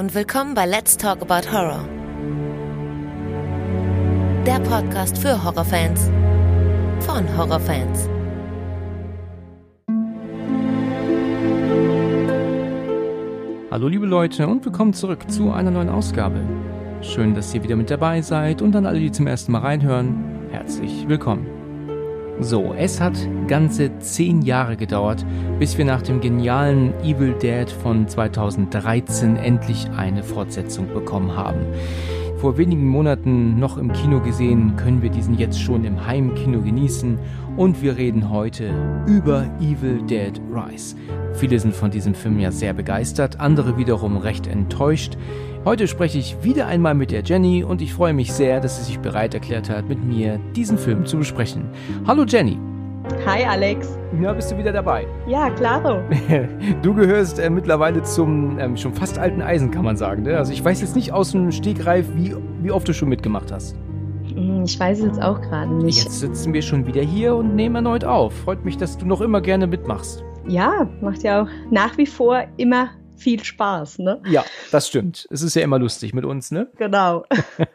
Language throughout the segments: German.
und willkommen bei Let's Talk About Horror. Der Podcast für Horrorfans von Horrorfans. Hallo liebe Leute und willkommen zurück zu einer neuen Ausgabe. Schön, dass ihr wieder mit dabei seid und an alle, die zum ersten Mal reinhören, herzlich willkommen. So, es hat ganze 10 Jahre gedauert, bis wir nach dem genialen Evil Dead von 2013 endlich eine Fortsetzung bekommen haben. Vor wenigen Monaten noch im Kino gesehen, können wir diesen jetzt schon im Heimkino genießen und wir reden heute über Evil Dead Rise. Viele sind von diesem Film ja sehr begeistert, andere wiederum recht enttäuscht. Heute spreche ich wieder einmal mit der Jenny und ich freue mich sehr, dass sie sich bereit erklärt hat, mit mir diesen Film zu besprechen. Hallo Jenny. Hi Alex. Ja, bist du wieder dabei? Ja, klaro. Du gehörst mittlerweile zum schon fast alten Eisen, kann man sagen. Ne? Also ich weiß jetzt nicht aus dem Stegreif, wie oft du schon mitgemacht hast. Ich weiß es jetzt auch gerade nicht. Jetzt sitzen wir schon wieder hier und nehmen erneut auf. Freut mich, dass du noch immer gerne mitmachst. Ja, macht ja auch nach wie vor immer viel Spaß, ne? Ja, das stimmt. Es ist ja immer lustig mit uns, ne? Genau.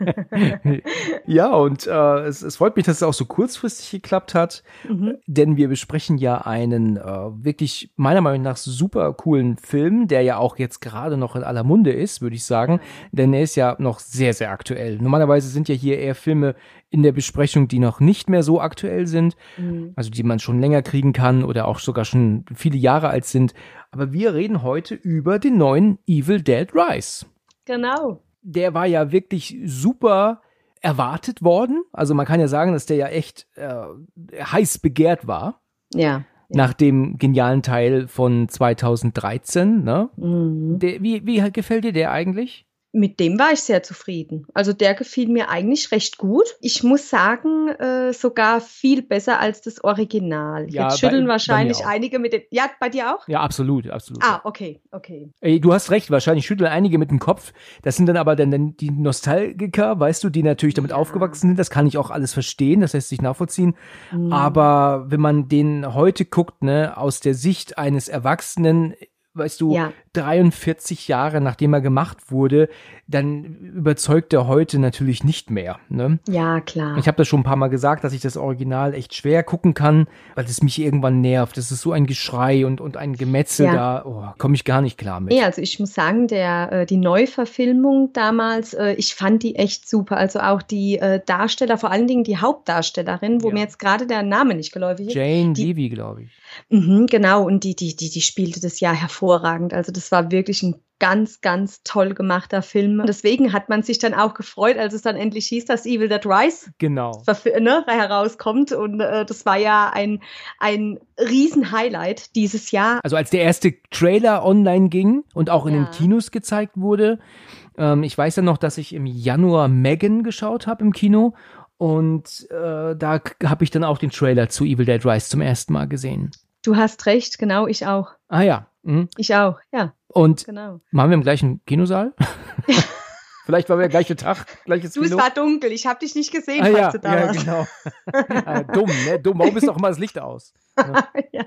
Ja, und es freut mich, dass es auch so kurzfristig geklappt hat, denn wir besprechen ja einen wirklich meiner Meinung nach super coolen Film, der ja auch jetzt gerade noch in aller Munde ist, würde ich sagen, denn er ist ja noch sehr, sehr aktuell. Normalerweise sind ja hier eher Filme in der Besprechung, die noch nicht mehr so aktuell sind, also die man schon länger kriegen kann oder auch sogar schon viele Jahre alt sind. Aber wir reden heute über den neuen Evil Dead Rise. Genau. Der war ja wirklich super erwartet worden. Also man kann ja sagen, dass der ja echt heiß begehrt war. Ja. Nach dem genialen Teil von 2013. Ne? Wie gefällt dir der eigentlich? Mit dem war ich sehr zufrieden. Also der gefiel mir eigentlich recht gut. Ich muss sagen, sogar viel besser als das Original. Ja, jetzt schütteln wahrscheinlich einige mit dem... Ja, bei dir auch? Ja, absolut, absolut. Ah, okay. Du hast recht, wahrscheinlich schütteln einige mit dem Kopf. Das sind dann aber dann die Nostalgiker, weißt du, die natürlich damit aufgewachsen sind. Das kann ich auch alles verstehen, das lässt sich nachvollziehen. Aber wenn man den heute guckt, ne, aus der Sicht eines Erwachsenen, weißt du, 43 Jahre nachdem er gemacht wurde, dann überzeugt er heute natürlich nicht mehr. Ne? Ja, klar. Ich habe das schon ein paar Mal gesagt, dass ich das Original echt schwer gucken kann, weil es mich irgendwann nervt. Das ist so ein Geschrei und ein Gemetzel, da komme ich gar nicht klar mit. Ja, also ich muss sagen, die Neuverfilmung damals, ich fand die echt super. Also auch die Darsteller, vor allen Dingen die Hauptdarstellerin, wo mir jetzt gerade der Name nicht geläufig ist. Jane Levy, glaube ich. Genau, und die spielte das ja hervorragend. Also das war wirklich ein ganz, ganz toll gemachter Film. Deswegen hat man sich dann auch gefreut, als es dann endlich hieß, dass Evil Dead Rise herauskommt. Und das war ja ein Riesen-Highlight dieses Jahr. Also als der erste Trailer online ging und auch in den Kinos gezeigt wurde. Ich weiß ja noch, dass ich im Januar Megan geschaut habe im Kino. Und da habe ich dann auch den Trailer zu Evil Dead Rise zum ersten Mal gesehen. Du hast recht, genau, ich auch. Ah ja. Ich auch, ja. Und waren wir im gleichen Kinosaal? Vielleicht war der gleiche Tag, gleiches Kino. Es war dunkel, ich habe dich nicht gesehen, falls du da warst. Genau. Dumm, ne? Dumm, warum ist doch immer das Licht aus? Ja.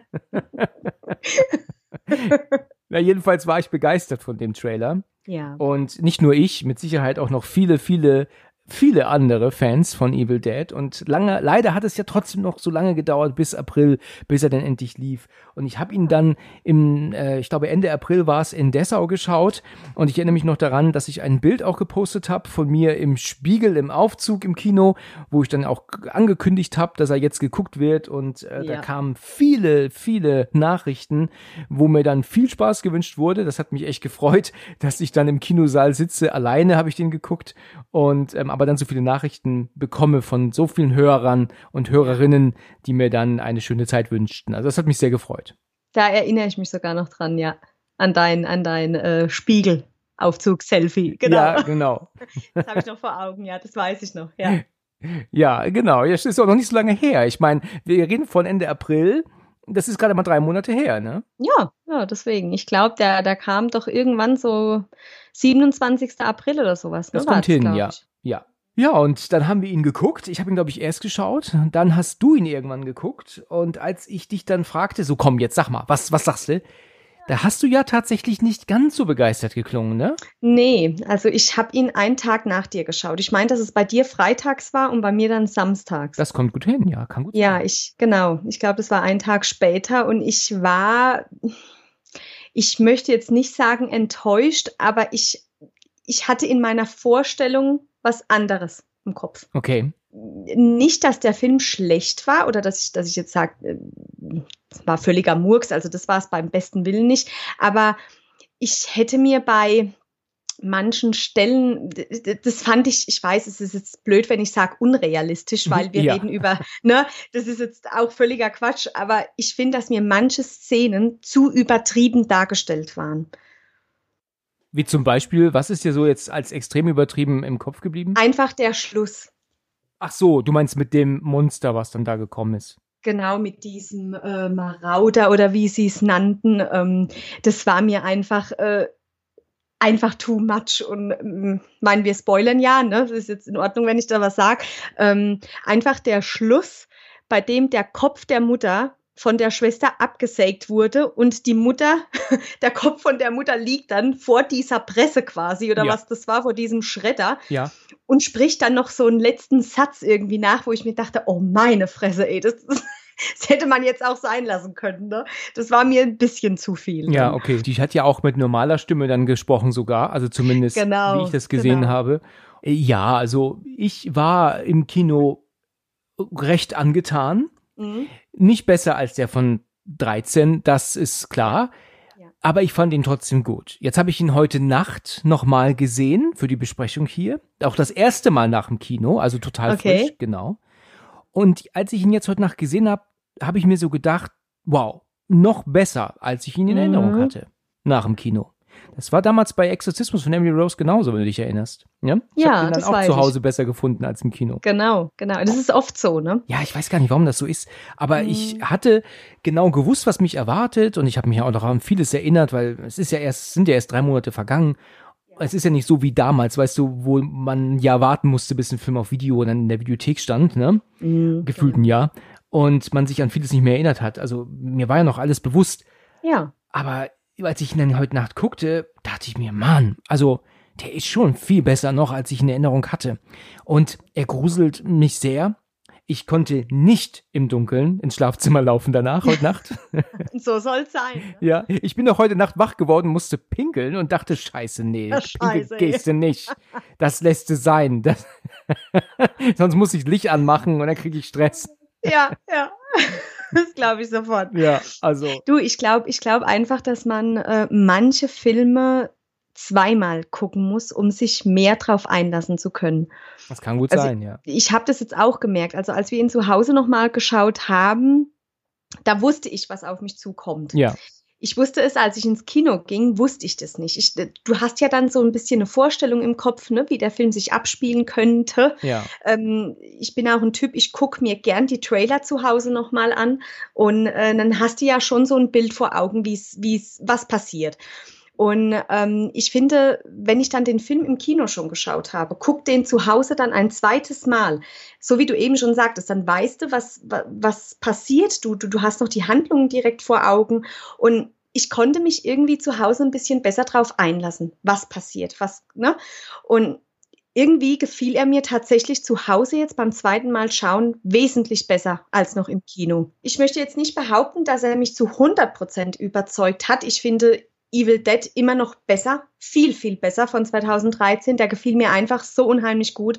Na, jedenfalls war ich begeistert von dem Trailer. Ja. Und nicht nur ich, mit Sicherheit auch noch viele andere Fans von Evil Dead und leider hat es ja trotzdem noch so lange gedauert bis April, bis er dann endlich lief. Und ich habe ihn dann ich glaube Ende April war es, in Dessau geschaut und ich erinnere mich noch daran, dass ich ein Bild auch gepostet habe von mir im Spiegel, im Aufzug im Kino, wo ich dann auch angekündigt habe, dass er jetzt geguckt wird und da kamen viele Nachrichten, wo mir dann viel Spaß gewünscht wurde. Das hat mich echt gefreut, dass ich dann im Kinosaal sitze. Alleine habe ich den geguckt und aber dann so viele Nachrichten bekomme von so vielen Hörern und Hörerinnen, die mir dann eine schöne Zeit wünschten. Also das hat mich sehr gefreut. Da erinnere ich mich sogar noch dran, ja, an dein Spiegelaufzug-Selfie. Genau. Ja, genau. Das habe ich noch vor Augen, ja, das weiß ich noch, ja. Ja, genau. Das ist auch noch nicht so lange her. Ich meine, wir reden von Ende April. Das ist gerade mal 3 Monate her, ne? Ja, deswegen. Ich glaube, der kam doch irgendwann so 27. April oder sowas. Ne? Das kommt hin, ja. Ja, und dann haben wir ihn geguckt. Ich habe ihn, glaube ich, erst geschaut. Dann hast du ihn irgendwann geguckt. Und als ich dich dann fragte, so komm, jetzt sag mal, was sagst du? Da hast du ja tatsächlich nicht ganz so begeistert geklungen, ne? Nee, also ich habe ihn einen Tag nach dir geschaut. Ich meine, dass es bei dir freitags war und bei mir dann samstags. Das kommt gut hin, ja, kann gut sein. Ja, ich glaube, das war einen Tag später und ich möchte jetzt nicht sagen enttäuscht, aber ich hatte in meiner Vorstellung was anderes im Kopf. Okay. Nicht, dass der Film schlecht war oder dass ich jetzt sage, es war völliger Murks, also das war es beim besten Willen nicht, aber ich hätte mir bei manchen Stellen, das fand ich weiß, es ist jetzt blöd, wenn ich sage unrealistisch, weil wir reden über, ne, das ist jetzt auch völliger Quatsch, aber ich finde, dass mir manche Szenen zu übertrieben dargestellt waren. Wie zum Beispiel, was ist dir so jetzt als extrem übertrieben im Kopf geblieben? Einfach der Schluss. Ach so, du meinst mit dem Monster, was dann da gekommen ist. Genau, mit diesem Marauder oder wie sie es nannten. Das war mir einfach too much. Und meinen wir spoilern ja, ne? Das ist jetzt in Ordnung, wenn ich da was sage. Einfach der Schluss, bei dem der Kopf der Mutter von der Schwester abgesägt wurde und die Mutter, der Kopf von der Mutter liegt dann vor dieser Presse quasi oder was das war, vor diesem Schredder und spricht dann noch so einen letzten Satz irgendwie nach, wo ich mir dachte, oh meine Fresse, ey, das hätte man jetzt auch sein lassen können, ne? Das war mir ein bisschen zu viel. Ja, okay. Die hat ja auch mit normaler Stimme dann gesprochen sogar, also zumindest wie ich das gesehen habe. Ja, also ich war im Kino recht angetan. Nicht besser als der von 13, das ist klar. Ja. Aber ich fand ihn trotzdem gut. Jetzt habe ich ihn heute Nacht nochmal gesehen für die Besprechung hier. Auch das erste Mal nach dem Kino, also total frisch, genau. Und als ich ihn jetzt heute Nacht gesehen habe, habe ich mir so gedacht, wow, noch besser, als ich ihn in Erinnerung hatte nach dem Kino. Das war damals bei Exorzismus von Emily Rose genauso, wenn du dich erinnerst. Ja, ich habe ihn dann auch zu Hause besser gefunden als im Kino. Genau. Das ist oft so, ne? Ja, ich weiß gar nicht, warum das so ist. Aber ich hatte genau gewusst, was mich erwartet. Und ich habe mich auch noch an vieles erinnert, weil sind ja erst 3 Monate vergangen. Es ist ja nicht so wie damals, weißt du, wo man ja warten musste, bis ein Film auf Video und dann in der Videothek stand, ne? Gefühlt ein Jahr. Und man sich an vieles nicht mehr erinnert hat. Also mir war ja noch alles bewusst. Ja. Aber als ich ihn dann heute Nacht guckte, dachte ich mir, Mann, also der ist schon viel besser noch, als ich in Erinnerung hatte. Und er gruselt mich sehr. Ich konnte nicht im Dunkeln ins Schlafzimmer laufen danach, heute Nacht. So soll's sein. Ne? Ja, ich bin doch heute Nacht wach geworden, musste pinkeln und dachte, scheiße, nee, pinkeln gehst du nicht. Das lässt du sein. Sonst muss ich Licht anmachen und dann kriege ich Stress. Ja. Das glaube ich sofort. Ja, also. Du, ich glaube einfach, dass man manche Filme zweimal gucken muss, um sich mehr drauf einlassen zu können. Das kann gut sein, ja. Ich habe das jetzt auch gemerkt. Also als wir ihn zu Hause nochmal geschaut haben, da wusste ich, was auf mich zukommt. Ja. Ich wusste es, als ich ins Kino ging, wusste ich das nicht. Du hast ja dann so ein bisschen eine Vorstellung im Kopf, ne, wie der Film sich abspielen könnte. Ja. Ich bin auch ein Typ, ich gucke mir gern die Trailer zu Hause nochmal an und dann hast du ja schon so ein Bild vor Augen, was passiert. Und ich finde, wenn ich dann den Film im Kino schon geschaut habe, guck den zu Hause dann ein zweites Mal. So wie du eben schon sagtest, dann weißt du, was passiert. Du hast noch die Handlungen direkt vor Augen. Und ich konnte mich irgendwie zu Hause ein bisschen besser drauf einlassen, was passiert. Ne? Und irgendwie gefiel er mir tatsächlich zu Hause jetzt beim zweiten Mal schauen wesentlich besser als noch im Kino. Ich möchte jetzt nicht behaupten, dass er mich zu 100% überzeugt hat. Ich finde Evil Dead immer noch besser, viel, viel besser von 2013. Der gefiel mir einfach so unheimlich gut.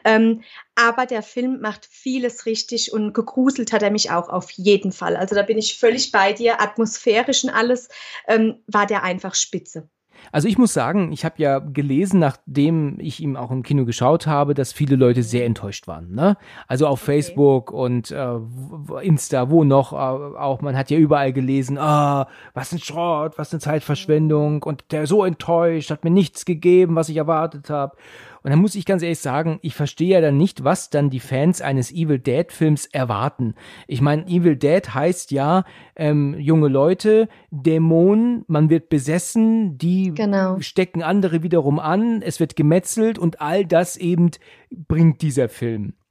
Aber der Film macht vieles richtig und gegruselt hat er mich auch auf jeden Fall. Also da bin ich völlig bei dir. Atmosphärisch und alles war der einfach spitze. Also ich muss sagen, ich habe ja gelesen, nachdem ich ihm auch im Kino geschaut habe, dass viele Leute sehr enttäuscht waren. Ne? Also auf Facebook und Insta, wo noch auch, man hat ja überall gelesen, was ein Schrott, was eine Zeitverschwendung und der so enttäuscht, hat mir nichts gegeben, was ich erwartet habe. Und dann muss ich ganz ehrlich sagen, ich verstehe ja dann nicht, was dann die Fans eines Evil Dead Films erwarten. Ich meine, Evil Dead heißt ja, junge Leute, Dämonen, man wird besessen, die stecken andere wiederum an, es wird gemetzelt und all das eben bringt dieser Film.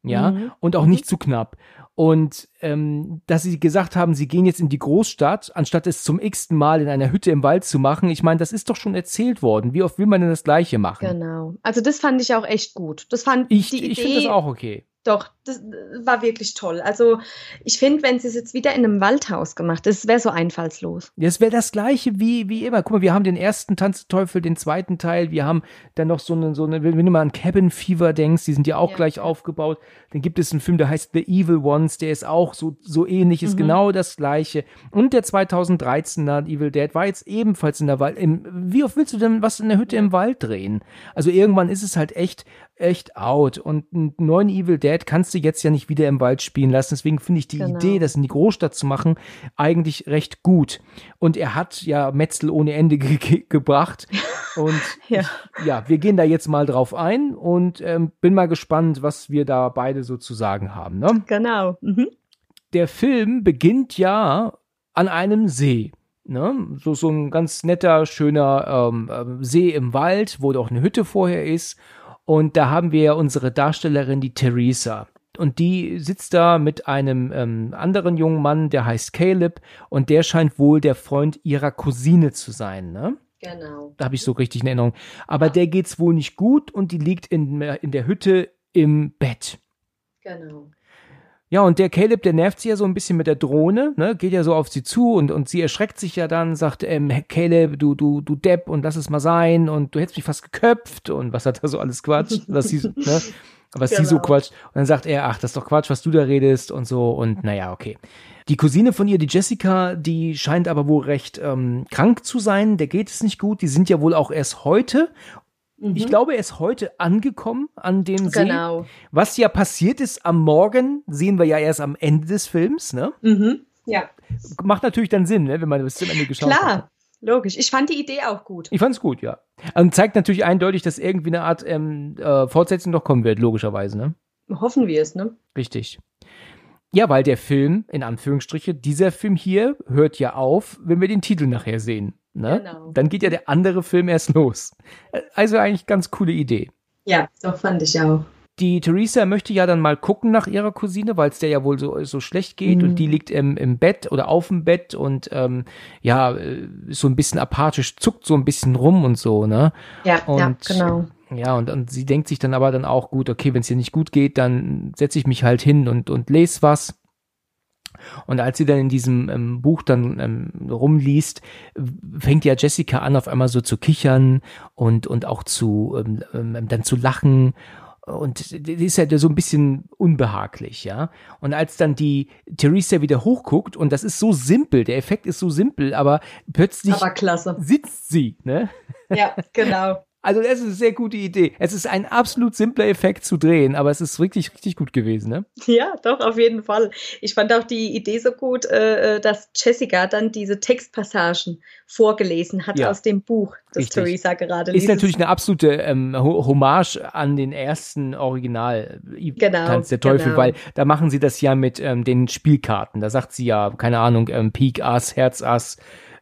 ja, und auch nicht zu knapp. Und dass sie gesagt haben, sie gehen jetzt in die Großstadt, anstatt es zum x-ten Mal in einer Hütte im Wald zu machen. Ich meine, das ist doch schon erzählt worden. Wie oft will man denn das Gleiche machen? Genau. Also das fand ich auch echt gut. Ich finde das auch okay. Doch, das war wirklich toll. Also ich finde, wenn sie es jetzt wieder in einem Waldhaus gemacht, das wäre so einfallslos. Das wäre das Gleiche wie immer. Guck mal, wir haben den ersten Tanz der Teufel, den zweiten Teil. Wir haben dann noch so eine, wenn du mal an Cabin Fever denkst, die sind ja auch gleich aufgebaut. Dann gibt es einen Film, der heißt The Evil Ones, der ist auch so ähnlich, ist genau das Gleiche. Und der 2013er Evil Dead war jetzt ebenfalls in der Wald. Wie oft willst du denn was in der Hütte im Wald drehen? Also irgendwann ist es halt echt out. Und einen neuen Evil Dead kannst du jetzt ja nicht wieder im Wald spielen lassen. Deswegen finde ich die Idee, das in die Großstadt zu machen, eigentlich recht gut. Und er hat ja Metzel ohne Ende gebracht. Und wir gehen da jetzt mal drauf ein und bin mal gespannt, was wir da beide so zu sagen haben. Ne? Genau. Mhm. Der Film beginnt ja an einem See. Ne? So ein ganz netter, schöner See im Wald, wo doch eine Hütte vorher ist. Und da haben wir ja unsere Darstellerin, die Theresa. Und die sitzt da mit einem anderen jungen Mann, der heißt Caleb. Und der scheint wohl der Freund ihrer Cousine zu sein, ne? Genau. Da habe ich so richtig in Erinnerung. Aber der geht's wohl nicht gut und die liegt in der Hütte im Bett. Genau. Ja, und der Caleb, der nervt sie ja so ein bisschen mit der Drohne, ne, geht ja so auf sie zu und sie erschreckt sich ja dann, sagt, Caleb, du Depp und lass es mal sein und du hättest mich fast geköpft und was hat er so alles Quatsch, was sie so quatscht. Und dann sagt er, ach, das ist doch Quatsch, was du da redest und so und naja, okay. Die Cousine von ihr, die Jessica, die scheint aber wohl recht krank zu sein, der geht es nicht gut, die sind ja wohl auch erst heute. Ich glaube, er ist heute angekommen an dem See. Genau. Was ja passiert ist am Morgen, sehen wir ja erst am Ende des Films, ne? Ja. Macht natürlich dann Sinn, ne, wenn man bis zum Ende geschaut hat. Klar, logisch. Ich fand die Idee auch gut. Ich fand's gut, ja. Und zeigt natürlich eindeutig, dass irgendwie eine Art Fortsetzung doch kommen wird, logischerweise, ne? Hoffen wir es, ne? Richtig. Ja, weil der Film, in Anführungsstriche, dieser Film hier hört ja auf, wenn wir den Titel nachher sehen. Ne? Genau. Dann geht ja der andere Film erst los. Also eigentlich ganz coole Idee. Ja, doch, fand ich auch. Die Theresa möchte ja dann mal gucken nach ihrer Cousine, weil es der ja wohl so schlecht geht und die liegt im Bett oder auf dem Bett und so ein bisschen apathisch, zuckt so ein bisschen rum und so, ne? Ja, genau. Ja, und sie denkt sich dann aber dann auch, gut, okay, wenn es ihr nicht gut geht, dann setze ich mich halt hin und lese was. Und als sie dann in diesem Buch dann rumliest, fängt ja Jessica an, auf einmal so zu kichern und auch dann zu lachen. Und die ist ja so ein bisschen unbehaglich, ja. Und als dann die Theresa wieder hochguckt, und das ist so simpel, der Effekt ist so simpel, aber plötzlich sitzt sie, ne? Ja, genau. Also das ist eine sehr gute Idee. Es ist ein absolut simpler Effekt zu drehen, aber es ist wirklich richtig gut gewesen, ne? Ja, doch, auf jeden Fall. Ich fand auch die Idee so gut, dass Jessica dann diese Textpassagen vorgelesen hat aus dem Buch, das Theresa gerade liest. Ist natürlich eine absolute Hommage an den ersten Original Tanz der Teufel, weil da machen sie das ja mit den Spielkarten. Da sagt sie ja, keine Ahnung, Pik, Ass, Herz, Ass,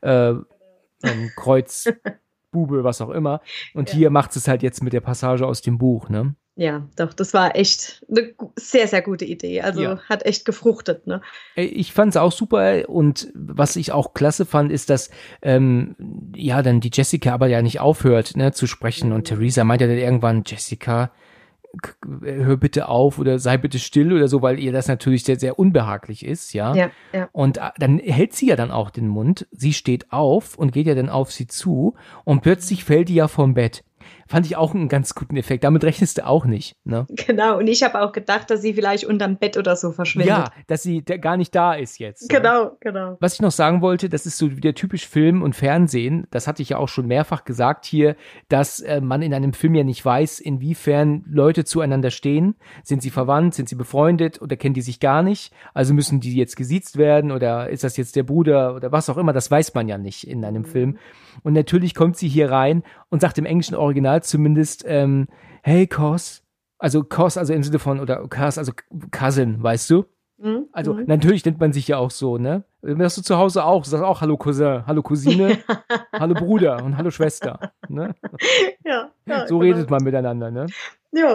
Kreuz, Bube, was auch immer. Und hier macht es halt jetzt mit der Passage aus dem Buch, ne? Ja, doch, das war echt eine sehr, sehr gute Idee. Also hat echt gefruchtet, ne? Ich fand es auch super und was ich auch klasse fand, ist, dass dann die Jessica aber ja nicht aufhört, ne, zu sprechen und Theresa meint ja dann irgendwann, Jessica, hör bitte auf oder sei bitte still oder so, weil ihr das natürlich sehr, sehr unbehaglich ist, ja. Und dann hält sie ja dann auch den Mund, sie steht auf und geht ja dann auf sie zu und plötzlich fällt die ja vom Bett. Fand ich auch einen ganz guten Effekt. Damit rechnest du auch nicht, ne? Genau, und ich habe auch gedacht, dass sie vielleicht unterm Bett oder so verschwindet. Ja, dass sie gar nicht da ist jetzt. Genau. Was ich noch sagen wollte, das ist so wieder typisch Film und Fernsehen. Das hatte ich ja auch schon mehrfach gesagt hier, dass man in einem Film ja nicht weiß, inwiefern Leute zueinander stehen. Sind sie verwandt, sind sie befreundet oder kennen die sich gar nicht? Also müssen die jetzt gesiezt werden oder ist das jetzt der Bruder oder was auch immer? Das weiß man ja nicht in einem Film. Und natürlich kommt sie hier rein und sagt im englischen Original zumindest, hey, Cos, also im Sinne von, oder Cos, also Cousin, weißt du? Also natürlich nennt man sich ja auch so, ne? Das du zu Hause auch, du sagst auch Hallo Cousin, Hallo Cousine, Hallo Bruder und Hallo Schwester, ne? Ja, so redet man miteinander, ne? Ja.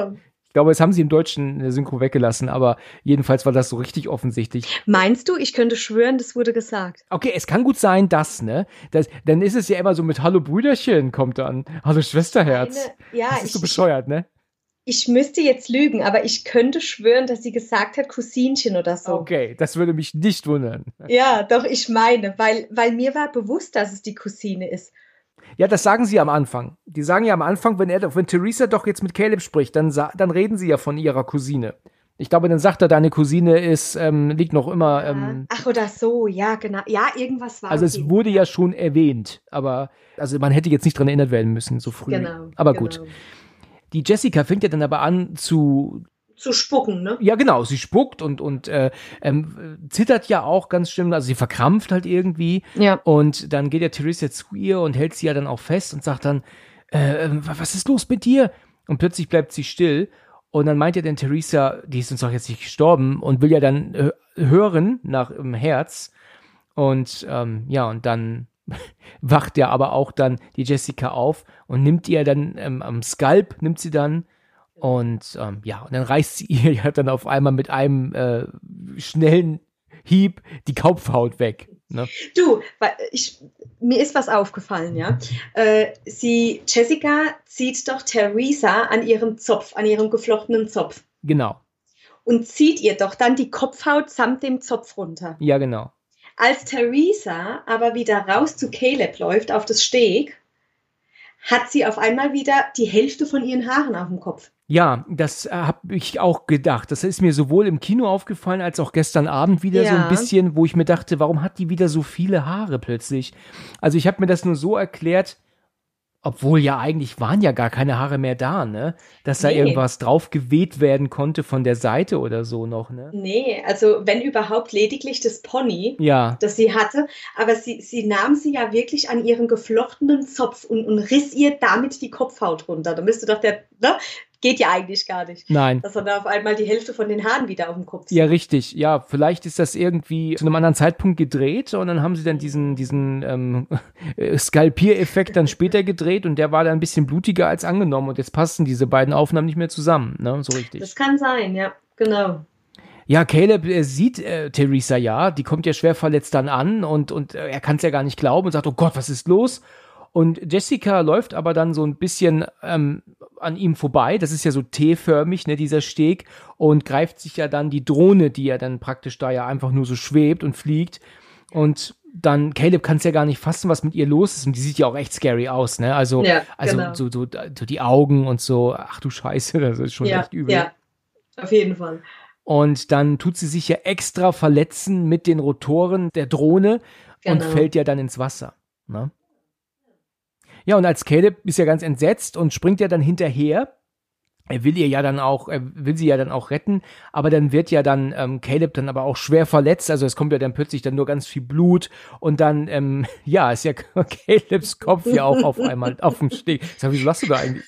Ich glaube, das haben sie im Deutschen Synchro weggelassen, aber jedenfalls war das so richtig offensichtlich. Meinst du, ich könnte schwören, das wurde gesagt? Okay, es kann gut sein, ne? Dann ist es ja immer so mit Hallo Brüderchen kommt dann. Hallo Schwesterherz. Das ist so bescheuert, ne? Ich müsste jetzt lügen, aber ich könnte schwören, dass sie gesagt hat Cousinchen oder so. Okay, das würde mich nicht wundern. Ja, doch, ich meine, weil mir war bewusst, dass es die Cousine ist. Ja, das sagen sie am Anfang. Die sagen ja am Anfang, wenn Theresa doch jetzt mit Caleb spricht, dann reden sie ja von ihrer Cousine. Ich glaube, dann sagt er, deine Cousine liegt noch immer. Ach, oder so, ja, genau. Ja, irgendwas war. Also es wurde ja schon erwähnt, aber man hätte jetzt nicht dran erinnert werden müssen, so früh. Genau. Aber gut. Die Jessica fängt ja dann aber an zu spucken, ne? Ja, genau. Sie spuckt und zittert ja auch ganz schlimm. Also sie verkrampft halt irgendwie. Ja. Und dann geht ja Theresa zu ihr und hält sie ja dann auch fest und sagt dann, was ist los mit dir? Und plötzlich bleibt sie still. Und dann meint ja dann Theresa, die ist uns doch jetzt nicht gestorben und will ja dann hören nach im Herz. Und und dann wacht ja aber auch dann die Jessica auf und nimmt ihr dann am Skalp, nimmt sie dann. Und und dann reißt sie ihr ja dann auf einmal mit einem schnellen Hieb die Kopfhaut weg. Ne? Du, mir ist was aufgefallen, ja. Jessica zieht doch Theresa an ihrem geflochtenen Zopf. Genau. Und zieht ihr doch dann die Kopfhaut samt dem Zopf runter. Ja, genau. Als Theresa aber wieder raus zu Caleb läuft auf das Steg, hat sie auf einmal wieder die Hälfte von ihren Haaren auf dem Kopf. Ja, das habe ich auch gedacht. Das ist mir sowohl im Kino aufgefallen, als auch gestern Abend wieder so ein bisschen, wo ich mir dachte, warum hat die wieder so viele Haare plötzlich? Also ich habe mir das nur so erklärt, obwohl ja eigentlich waren ja gar keine Haare mehr da, ne? Dass da irgendwas drauf geweht werden konnte von der Seite oder so noch, ne? Nee, also wenn überhaupt lediglich das Pony, das sie hatte, aber sie nahm sie ja wirklich an ihren geflochtenen Zopf und riss ihr damit die Kopfhaut runter. Da müsste doch geht ja eigentlich gar nicht. Nein. Dass er da auf einmal die Hälfte von den Haaren wieder auf dem Kopf sieht. Ja, richtig. Ja, vielleicht ist das irgendwie zu einem anderen Zeitpunkt gedreht und dann haben sie dann diesen Skalpiereffekt dann später gedreht und der war dann ein bisschen blutiger als angenommen und jetzt passen diese beiden Aufnahmen nicht mehr zusammen, ne? So richtig. Das kann sein, ja, genau. Ja, Caleb sieht Theresa ja, die kommt ja schwer verletzt dann an und er kann es ja gar nicht glauben und sagt, oh Gott, was ist los? Und Jessica läuft aber dann so ein bisschen an ihm vorbei, das ist ja so T-förmig, ne, dieser Steg, und greift sich ja dann die Drohne, die ja dann praktisch da ja einfach nur so schwebt und fliegt. Und dann, Caleb kann es ja gar nicht fassen, was mit ihr los ist. Und die sieht ja auch echt scary aus, ne? Also genau. so die Augen und so, ach du Scheiße, das ist schon echt übel. Ja, auf jeden Fall. Und dann tut sie sich ja extra verletzen mit den Rotoren der Drohne und fällt ja dann ins Wasser, ne? Ja, und als Caleb ist ja ganz entsetzt und springt ja dann hinterher. Er will sie ja dann auch retten, aber dann wird ja dann Caleb dann aber auch schwer verletzt. Also es kommt ja dann plötzlich dann nur ganz viel Blut und dann, ist ja Calebs Kopf ja auch auf einmal auf dem Steg. Sag, wieso lachst du da eigentlich?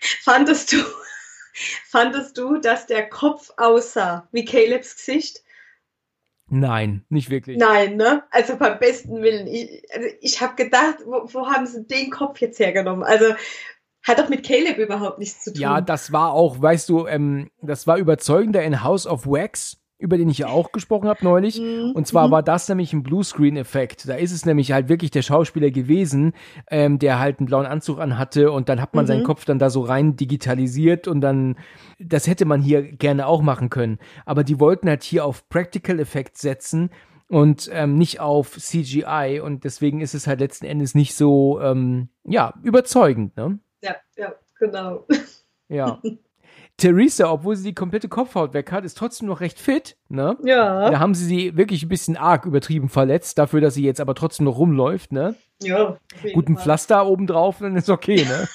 Fandest du, dass der Kopf aussah wie Calebs Gesicht? Nein, nicht wirklich. Nein, ne? Also beim besten Willen. Ich habe gedacht, wo haben sie den Kopf jetzt hergenommen? Also hat doch mit Caleb überhaupt nichts zu tun. Ja, das war auch, weißt du, das war überzeugender in House of Wax, über den ich ja auch gesprochen habe neulich. Und zwar war das nämlich ein Bluescreen-Effekt. Da ist es nämlich halt wirklich der Schauspieler gewesen, der halt einen blauen Anzug anhatte und dann hat man seinen Kopf dann da so rein digitalisiert und dann, das hätte man hier gerne auch machen können. Aber die wollten halt hier auf Practical Effects setzen und nicht auf CGI und deswegen ist es halt letzten Endes nicht so, überzeugend, ne? Ja, genau. Ja. Theresa, obwohl sie die komplette Kopfhaut weg hat, ist trotzdem noch recht fit, ne? Ja. Da haben sie wirklich ein bisschen arg übertrieben verletzt, dafür, dass sie jetzt aber trotzdem noch rumläuft, ne? Ja. Gut, ein Pflaster obendrauf, dann ist okay, ne?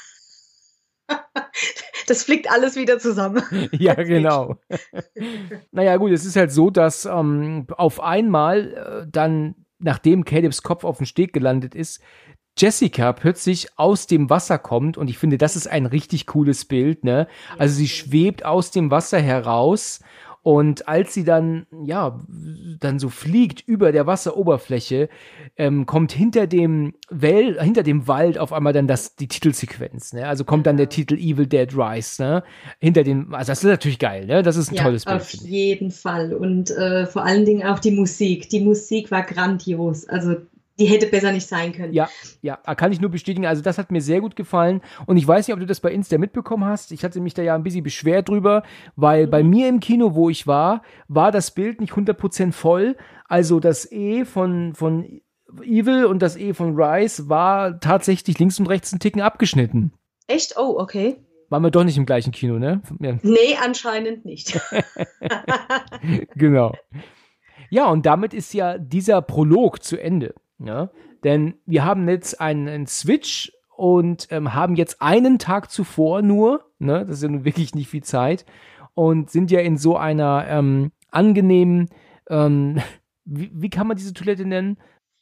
Das flickt alles wieder zusammen. Ja, genau. Naja, gut, es ist halt so, dass auf einmal dann, nachdem Calebs Kopf auf dem Steg gelandet ist, Jessica plötzlich aus dem Wasser kommt und ich finde, das ist ein richtig cooles Bild, ne? Also sie schwebt aus dem Wasser heraus Und als sie dann so fliegt über der Wasseroberfläche, kommt hinter dem Wald auf einmal dann die Titelsequenz, ne? Also kommt dann der Titel Evil Dead Rise, ne? Also das ist natürlich geil, ne? Das ist ein tolles Bild. Auf jeden Fall. Und vor allen Dingen auch die Musik. Die Musik war grandios. Also die hätte besser nicht sein können. Ja, kann ich nur bestätigen. Also das hat mir sehr gut gefallen. Und ich weiß nicht, ob du das bei Insta mitbekommen hast. Ich hatte mich da ja ein bisschen beschwert drüber, weil bei mir im Kino, wo ich war das Bild nicht 100% voll. Also das E von Evil und das E von Rise war tatsächlich links und rechts einen Ticken abgeschnitten. Echt? Oh, okay. Waren wir doch nicht im gleichen Kino, ne? Ja. Nee, anscheinend nicht. Genau. Ja, und damit ist ja dieser Prolog zu Ende. Ja, denn wir haben jetzt einen Switch und haben jetzt einen Tag zuvor nur, ne, das ist ja nun wirklich nicht viel Zeit, und sind ja in so einer angenehmen, wie kann man diese Toilette nennen?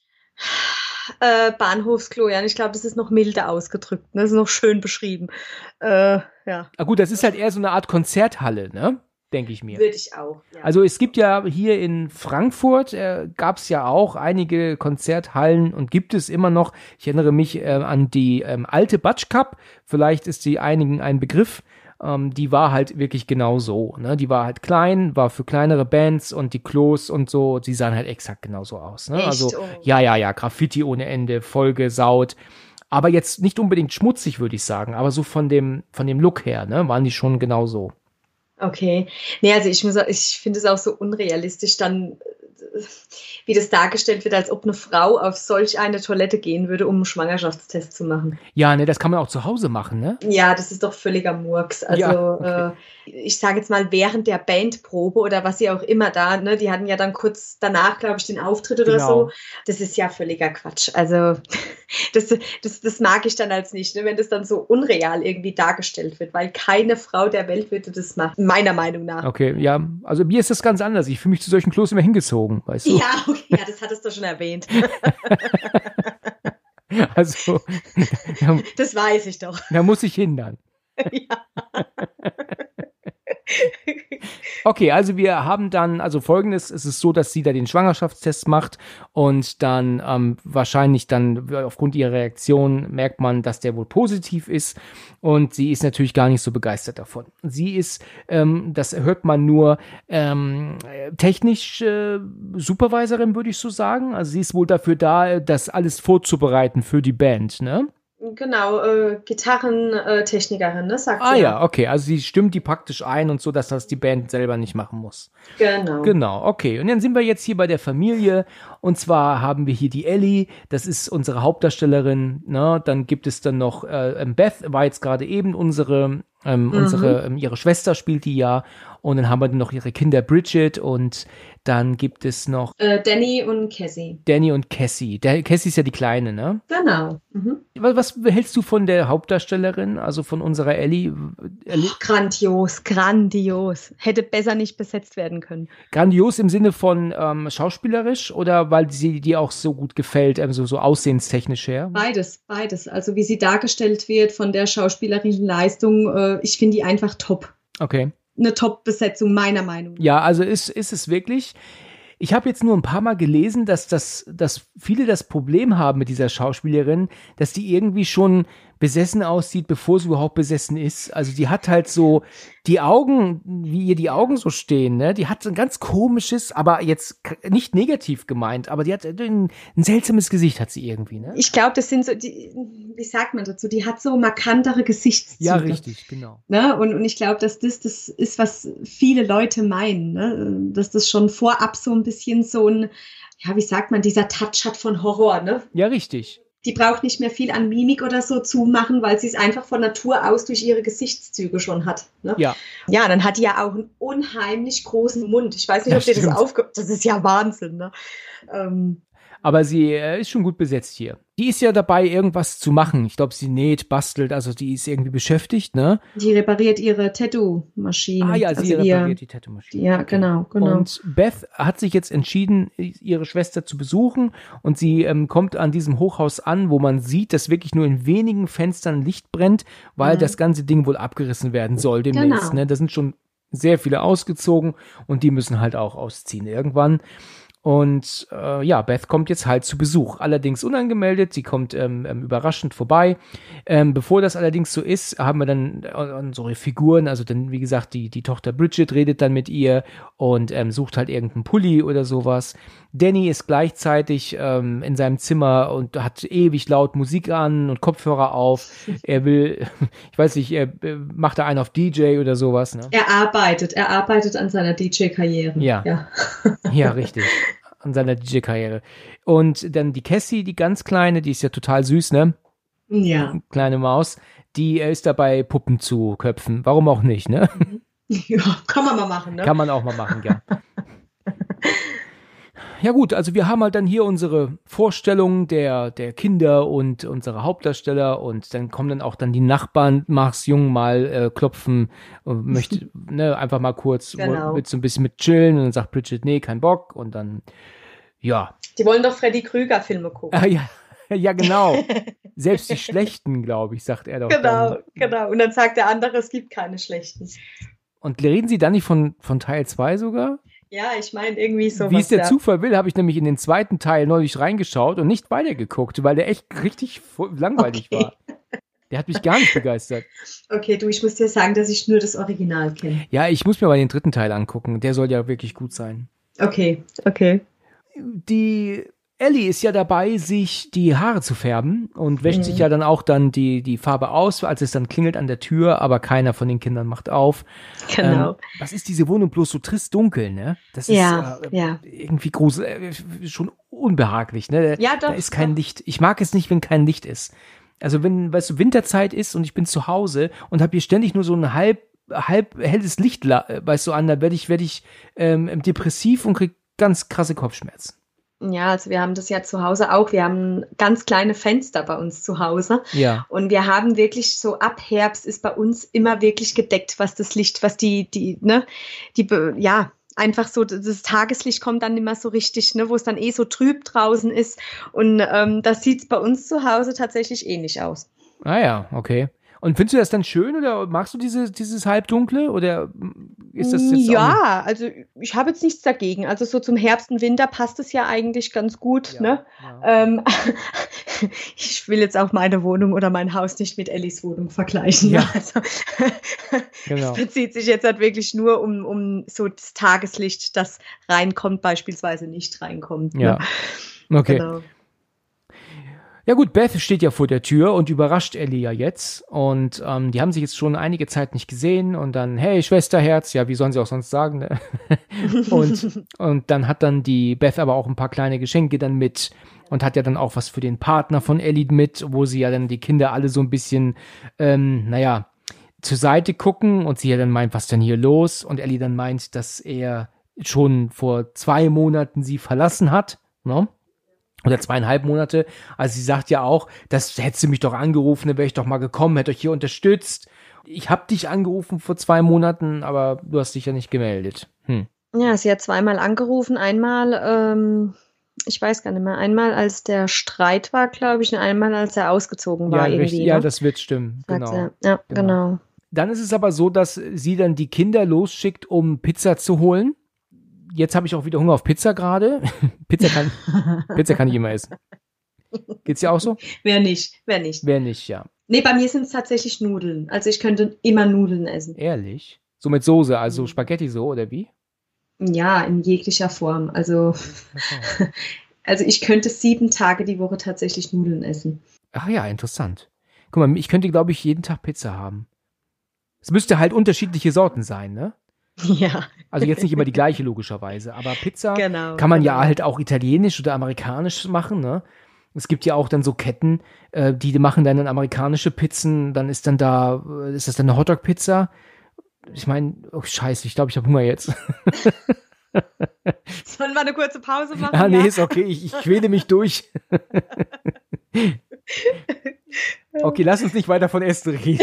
Bahnhofsklo, ja, ich glaube, das ist noch milder ausgedrückt, ne? Das ist noch schön beschrieben. Ja. Ah, gut, das ist halt eher so eine Art Konzerthalle, ne? Denke ich mir. Würde ich auch, ja. Also es gibt ja hier in Frankfurt, gab es ja auch einige Konzerthallen und gibt es immer noch. Ich erinnere mich an die alte Batsch Cup, vielleicht ist die einigen ein Begriff. Die war halt wirklich genau so, ne? Die war halt klein, war für kleinere Bands und die Klos und so, die sahen halt exakt genauso aus, ne? Echt? Also ja, Graffiti ohne Ende, vollgesaut. Aber jetzt nicht unbedingt schmutzig, würde ich sagen, aber so von dem Look her, ne, waren die schon genau so. Okay. Nee, also ich finde es auch so unrealistisch dann, wie das dargestellt wird, als ob eine Frau auf solch eine Toilette gehen würde, um einen Schwangerschaftstest zu machen. Ja, ne, das kann man auch zu Hause machen, ne? Ja, das ist doch völliger Murks. Also, ja, okay. Ich sage jetzt mal, während der Bandprobe oder was sie auch immer da, ne, die hatten ja dann kurz danach, glaube ich, den Auftritt oder so. Das ist ja völliger Quatsch. Also, das mag ich dann als nicht, ne, wenn das dann so unreal irgendwie dargestellt wird, weil keine Frau der Welt würde das machen, meiner Meinung nach. Okay, ja, also mir ist das ganz anders. Ich fühle mich zu solchen Klos immer hingezogen, weißt du? Ja, okay, ja, das hattest du schon erwähnt. Also, das weiß ich doch. Da muss ich hindern. Ja. Okay, also wir haben dann, also Folgendes, es ist so, dass sie da den Schwangerschaftstest macht und dann wahrscheinlich dann aufgrund ihrer Reaktion merkt man, dass der wohl positiv ist und sie ist natürlich gar nicht so begeistert davon. Sie ist, das hört man nur, technisch Supervisorin, würde ich so sagen. Also sie ist wohl dafür da, das alles vorzubereiten für die Band, ne? Genau, Gitarrentechnikerin, ne, sagt sie. Ah ja, okay, also sie stimmt die praktisch ein und so, dass das die Band selber nicht machen muss. Genau, okay. Und dann sind wir jetzt hier bei der Familie und zwar haben wir hier die Ellie, das ist unsere Hauptdarstellerin, ne? Dann gibt es dann noch Beth, war jetzt gerade eben ihre Schwester spielt die ja und dann haben wir noch ihre Kinder Bridget und dann gibt es noch Danny und Cassie. Cassie ist ja die Kleine, ne? Genau. Mhm. Was hältst du von der Hauptdarstellerin, also von unserer Ellie? Grandios. Hätte besser nicht besetzt werden können. Grandios im Sinne von schauspielerisch oder weil sie dir auch so gut gefällt, so aussehenstechnisch her? Beides. Also wie sie dargestellt wird von der schauspielerischen Leistung, ich finde die einfach top. Okay. Eine Top-Besetzung, meiner Meinung nach. Ja, also ist es wirklich. Ich habe jetzt nur ein paar Mal gelesen, dass viele das Problem haben mit dieser Schauspielerin, dass die irgendwie schon besessen aussieht, bevor sie überhaupt besessen ist. Also die hat halt so die Augen, wie ihr die Augen so stehen, ne? Die hat so ein ganz komisches, aber jetzt nicht negativ gemeint, aber die hat ein seltsames Gesicht, hat sie irgendwie, ne? Ich glaube, das sind so, wie sagt man dazu, die hat so markantere Gesichtszüge. Ja, richtig, genau. Ne? Und ich glaube, dass das ist, was viele Leute meinen, ne? Dass das schon vorab so ein bisschen so ein, ja, wie sagt man, dieser Touch hat von Horror, ne? Ja, richtig. Die braucht nicht mehr viel an Mimik oder so zu machen, weil sie es einfach von Natur aus durch ihre Gesichtszüge schon hat. Ne? Ja. Ja, dann hat die ja auch einen unheimlich großen Mund. Ich weiß nicht, ob dir das aufgehört. Das ist ja Wahnsinn, ne? Aber sie ist schon gut besetzt hier. Die ist ja dabei, irgendwas zu machen. Ich glaube, sie näht, bastelt, also die ist irgendwie beschäftigt, ne? Die repariert ihre Tattoo-Maschine. Ah ja, sie repariert die Tattoo-Maschine. Ja, okay. Genau. Und Beth hat sich jetzt entschieden, ihre Schwester zu besuchen und sie kommt an diesem Hochhaus an, wo man sieht, dass wirklich nur in wenigen Fenstern Licht brennt, weil das ganze Ding wohl abgerissen werden soll demnächst, ne? Da sind schon sehr viele ausgezogen und die müssen halt auch ausziehen irgendwann. Und Beth kommt jetzt halt zu Besuch, allerdings unangemeldet, sie kommt überraschend vorbei. Bevor das allerdings so ist, haben wir dann unsere Figuren, also dann, wie gesagt, die Tochter Bridget redet dann mit ihr und sucht halt irgendeinen Pulli oder sowas. Danny ist gleichzeitig in seinem Zimmer und hat ewig laut Musik an und Kopfhörer auf. Er will, ich weiß nicht, er macht da einen auf DJ oder sowas. Ne? Er arbeitet an seiner DJ-Karriere. Ja, richtig. An seiner DJ-Karriere. Und dann die Cassie, die ganz kleine, die ist ja total süß, ne? Ja. Kleine Maus, die ist dabei, Puppen zu köpfen. Warum auch nicht, ne? Ja, kann man mal machen, ne? Kann man auch mal machen, ja. Ja gut, also wir haben halt dann hier unsere Vorstellung der Kinder und unsere Hauptdarsteller und dann kommen dann auch dann die Nachbarn, Machs Jung mal klopfen und möchte einfach mal kurz willst du ein bisschen mit chillen und dann sagt Bridget, nee, kein Bock und dann, ja. Die wollen doch Freddy Krüger Filme gucken. Ah, ja, genau. Selbst die schlechten, glaube ich, sagt er doch. Genau. Und dann sagt der andere, es gibt keine schlechten. Und reden Sie dann nicht von Teil 2 sogar? Ja, ich meine irgendwie sowas. Wie es der Zufall will, habe ich nämlich in den zweiten Teil neulich reingeschaut und nicht weitergeguckt, weil der echt richtig langweilig war. Der hat mich gar nicht begeistert. Okay, ich muss dir sagen, dass ich nur das Original kenne. Ja, ich muss mir mal den dritten Teil angucken. Der soll ja wirklich gut sein. Okay. Die Ellie ist ja dabei, sich die Haare zu färben und wäscht sich ja dann auch die Farbe aus, als es dann klingelt an der Tür, aber keiner von den Kindern macht auf. Genau. Was ist diese Wohnung bloß so trist dunkel, ne? Das ist irgendwie schon unbehaglich, ne? Ja, doch. Da ist kein Licht. Ich mag es nicht, wenn kein Licht ist. Also wenn, weißt du, Winterzeit ist und ich bin zu Hause und habe hier ständig nur so ein halb helles Licht, weißt du, an, dann werde ich depressiv und krieg ganz krasse Kopfschmerzen. Ja, also wir haben das ja zu Hause auch. Wir haben ganz kleine Fenster bei uns zu Hause. Ja. Und wir haben wirklich so ab Herbst ist bei uns immer wirklich gedeckt, was das Licht, was einfach so, das Tageslicht kommt dann immer so richtig, ne, wo es dann so trüb draußen ist. Und das sieht es bei uns zu Hause tatsächlich ähnlich aus. Ah ja, okay. Und findest du das dann schön oder magst du dieses Halbdunkle oder ist das jetzt ja, also ich habe jetzt nichts dagegen. Also so zum Herbst und Winter passt es ja eigentlich ganz gut. Ja, ne? Ja. Ich will jetzt auch meine Wohnung oder mein Haus nicht mit Ellis Wohnung vergleichen. Ja. Also, Genau. Es bezieht sich jetzt halt wirklich nur um so das Tageslicht, das reinkommt, beispielsweise nicht reinkommt. Ja, ne? Okay. Genau. Ja gut, Beth steht ja vor der Tür und überrascht Ellie ja jetzt und die haben sich jetzt schon einige Zeit nicht gesehen und dann, hey Schwesterherz, ja wie sollen sie auch sonst sagen, ne? und dann hat dann die Beth aber auch ein paar kleine Geschenke dann mit und hat ja dann auch was für den Partner von Ellie mit, wo sie ja dann die Kinder alle so ein bisschen, zur Seite gucken und sie ja dann meint, was denn hier los und Ellie dann meint, dass er schon vor 2 Monaten sie verlassen hat, ne? Oder 2,5 Monate. Also sie sagt ja auch, das hättest du mich doch angerufen, dann wäre ich doch mal gekommen, hätte euch hier unterstützt. Ich habe dich angerufen vor 2 Monaten, aber du hast dich ja nicht gemeldet. Ja, sie hat zweimal angerufen. Einmal, ich weiß gar nicht mehr, einmal als der Streit war, glaube ich, und einmal als er ausgezogen war. Ja, irgendwie. Richtig, ja, das wird stimmen. Genau. Ja, genau. Dann ist es aber so, dass sie dann die Kinder losschickt, um Pizza zu holen. Jetzt habe ich auch wieder Hunger auf Pizza gerade. Pizza kann ich immer essen. Geht's dir auch so? Wer nicht. Wer nicht, ja. Nee, bei mir sind es tatsächlich Nudeln. Also ich könnte immer Nudeln essen. Ehrlich? So mit Soße, also Spaghetti so, oder wie? Ja, in jeglicher Form. Also ich könnte 7 Tage die Woche tatsächlich Nudeln essen. Ach ja, interessant. Guck mal, ich könnte, glaube ich, jeden Tag Pizza haben. Es müsste halt unterschiedliche Sorten sein, ne? Ja. Also jetzt nicht immer die gleiche, logischerweise. Aber Pizza kann man genau. ja halt auch italienisch oder amerikanisch machen, ne? Es gibt ja auch dann so Ketten, die machen dann amerikanische Pizzen, dann ist das dann eine Hotdog-Pizza? Ich meine, oh Scheiße, ich glaube, ich habe Hunger jetzt. Sollen wir eine kurze Pause machen? Ah, nee, ist okay, ich quäle mich durch. Okay, lass uns nicht weiter von Essen reden.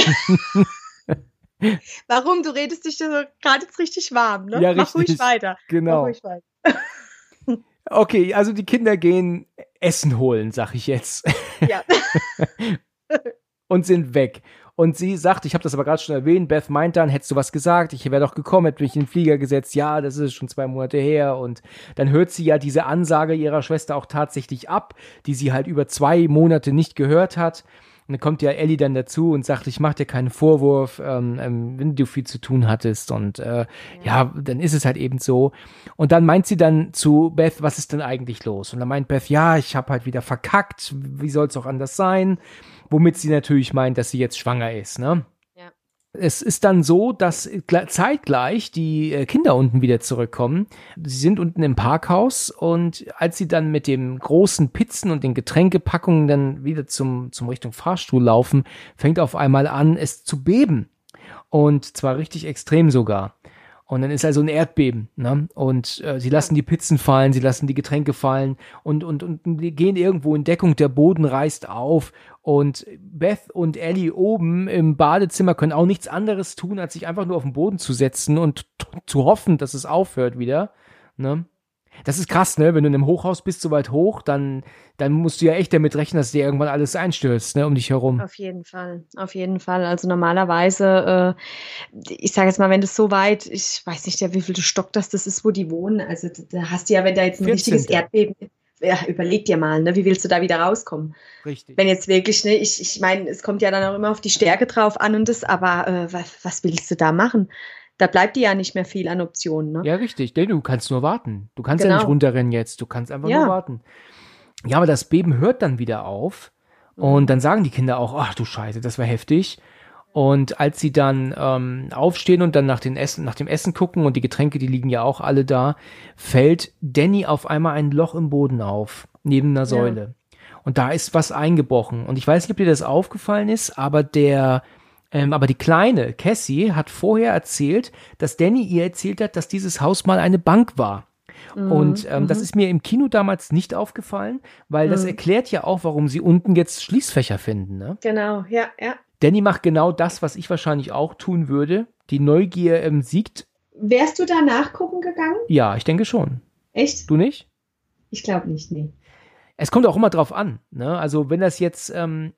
Warum? Du redest dich gerade jetzt richtig warm, ne? Ja, Mach ruhig weiter. Genau. Mach ruhig weiter. Okay, also die Kinder gehen Essen holen, sag ich jetzt. Ja. Und sind weg. Und sie sagt, ich habe das aber gerade schon erwähnt, Beth meint dann, hättest du was gesagt, ich wäre doch gekommen, hätte mich in den Flieger gesetzt, ja, das ist schon 2 Monate her. Und dann hört sie ja diese Ansage ihrer Schwester auch tatsächlich ab, die sie halt über 2 Monate nicht gehört hat. Und dann kommt ja Ellie dann dazu und sagt, ich mach dir keinen Vorwurf, wenn du viel zu tun hattest. Und ja, dann ist es halt eben so. Und dann meint sie dann zu Beth, was ist denn eigentlich los? Und dann meint Beth, ja, ich habe halt wieder verkackt, wie soll es auch anders sein? Womit sie natürlich meint, dass sie jetzt schwanger ist, ne? Es ist dann so, dass zeitgleich die Kinder unten wieder zurückkommen. Sie sind unten im Parkhaus und als sie dann mit dem großen Pizzen und den Getränkepackungen dann wieder zum Richtung Fahrstuhl laufen, fängt auf einmal an, es zu beben. Und zwar richtig extrem sogar. Und dann ist also ein Erdbeben, ne? Und sie lassen die Pizzen fallen, sie lassen die Getränke fallen und die gehen irgendwo in Deckung, der Boden reißt auf und Beth und Ellie oben im Badezimmer können auch nichts anderes tun, als sich einfach nur auf den Boden zu setzen und zu hoffen, dass es aufhört wieder, ne? Das ist krass, ne? Wenn du in einem Hochhaus bist, so weit hoch, dann musst du ja echt damit rechnen, dass dir irgendwann alles einstürzt, ne, um dich herum. Auf jeden Fall. Also normalerweise, ich sage jetzt mal, wenn das so weit, ich weiß nicht, wie viel Stock das ist, wo die wohnen. Also da hast du ja, wenn da jetzt ein 14. richtiges Erdbeben, ja, überleg dir mal, ne, wie willst du da wieder rauskommen? Richtig. Wenn jetzt wirklich, ne, ich meine, es kommt ja dann auch immer auf die Stärke drauf an und das, aber was willst du da machen? Da bleibt dir ja nicht mehr viel an Optionen, ne? Ja, richtig. Du kannst nur warten. Du kannst ja nicht runterrennen jetzt. Du kannst einfach nur warten. Ja, aber das Beben hört dann wieder auf. Und dann sagen die Kinder auch, ach du Scheiße, das war heftig. Und als sie dann aufstehen und dann nach dem Essen gucken und die Getränke, die liegen ja auch alle da, fällt Danny auf einmal ein Loch im Boden auf, neben einer Säule. Und da ist was eingebrochen. Und ich weiß nicht, ob dir das aufgefallen ist, aber aber die kleine Cassie hat vorher erzählt, dass Danny ihr erzählt hat, dass dieses Haus mal eine Bank war. Und das ist mir im Kino damals nicht aufgefallen, weil das erklärt ja auch, warum sie unten jetzt Schließfächer finden, ne? Genau, ja. Danny macht genau das, was ich wahrscheinlich auch tun würde. Die Neugier siegt. Wärst du da nachgucken gegangen? Ja, ich denke schon. Echt? Du nicht? Ich glaube nicht, nee. Es kommt auch immer drauf an, ne? Also wenn das jetzt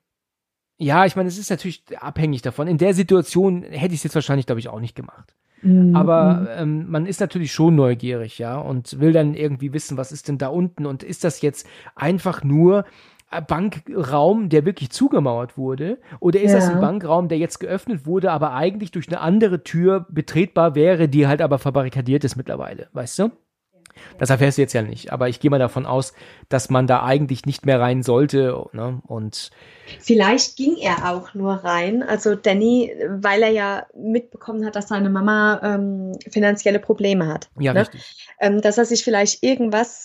ja, ich meine, es ist natürlich abhängig davon. In der Situation hätte ich es jetzt wahrscheinlich, glaube ich, auch nicht gemacht. Aber man ist natürlich schon neugierig, ja, und will dann irgendwie wissen, was ist denn da unten und ist das jetzt einfach nur ein Bankraum, der wirklich zugemauert wurde, oder ist das ein Bankraum, der jetzt geöffnet wurde, aber eigentlich durch eine andere Tür betretbar wäre, die halt aber verbarrikadiert ist mittlerweile, weißt du? Das erfährst du jetzt ja nicht, aber ich gehe mal davon aus, dass man da eigentlich nicht mehr rein sollte, ne? Und vielleicht ging er auch nur rein, also Danny, weil er ja mitbekommen hat, dass seine Mama finanzielle Probleme hat. Ja, ne? Richtig. Dass er sich vielleicht irgendwas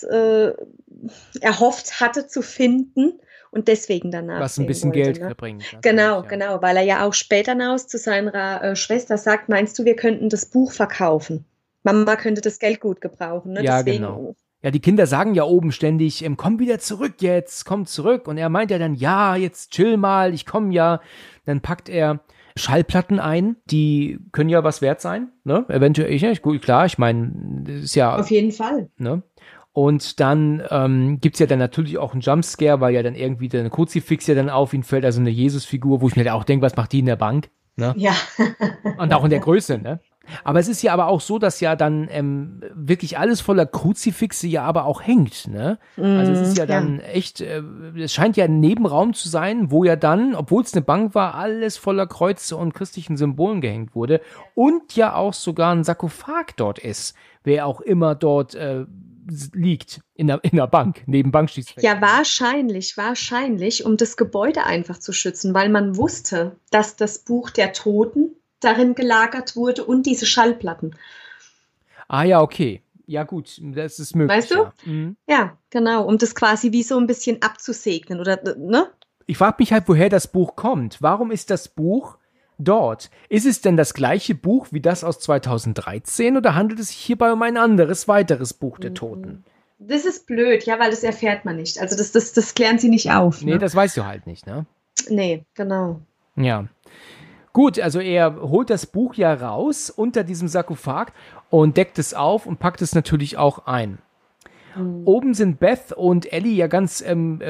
erhofft hatte zu finden und deswegen danach. Was ein bisschen wollte, Geld bringt. Genau, weil er ja auch später hinaus zu seiner Schwester sagt, meinst du, wir könnten das Buch verkaufen? Mama könnte das Geld gut gebrauchen, ne? Ja, deswegen. Genau. Ja, die Kinder sagen ja oben ständig, komm wieder zurück jetzt, komm zurück. Und er meint ja dann, ja, jetzt chill mal, ich komm ja. Dann packt er Schallplatten ein, die können ja was wert sein, ne? Eventuell, gut, klar, ich meine, das ist ja. Auf jeden Fall. Ne? Und dann gibt's ja dann natürlich auch einen Jumpscare, weil ja dann irgendwie der Kruzifix ja dann auf ihn fällt, also eine Jesusfigur, wo ich mir auch denke, was macht die in der Bank? Ne? Ja. Und auch in der Größe, ne? Aber es ist ja aber auch so, dass ja dann wirklich alles voller Kruzifixe ja aber auch hängt, ne? Also es ist ja dann echt, es scheint ja ein Nebenraum zu sein, wo ja dann, obwohl es eine Bank war, alles voller Kreuze und christlichen Symbolen gehängt wurde und ja auch sogar ein Sarkophag dort ist, wer auch immer dort liegt in der Bank, neben Bankschließfächern. Ja, wahrscheinlich, um das Gebäude einfach zu schützen, weil man wusste, dass das Buch der Toten darin gelagert wurde und diese Schallplatten. Ah ja, okay. Ja gut, das ist möglich. Weißt du? Ja, ja, genau, um das quasi wie so ein bisschen abzusegnen, oder, ne? Ich frage mich halt, woher das Buch kommt. Warum ist das Buch dort? Ist es denn das gleiche Buch wie das aus 2013 oder handelt es sich hierbei um ein anderes, weiteres Buch der Toten? Das ist blöd, ja, weil das erfährt man nicht. Also das klären sie nicht auf. Nee, ne? Das weißt du halt nicht, ne? Nee, genau. Ja. Gut, also er holt das Buch ja raus unter diesem Sarkophag und deckt es auf und packt es natürlich auch ein. Oben sind Beth und Ellie ja ganz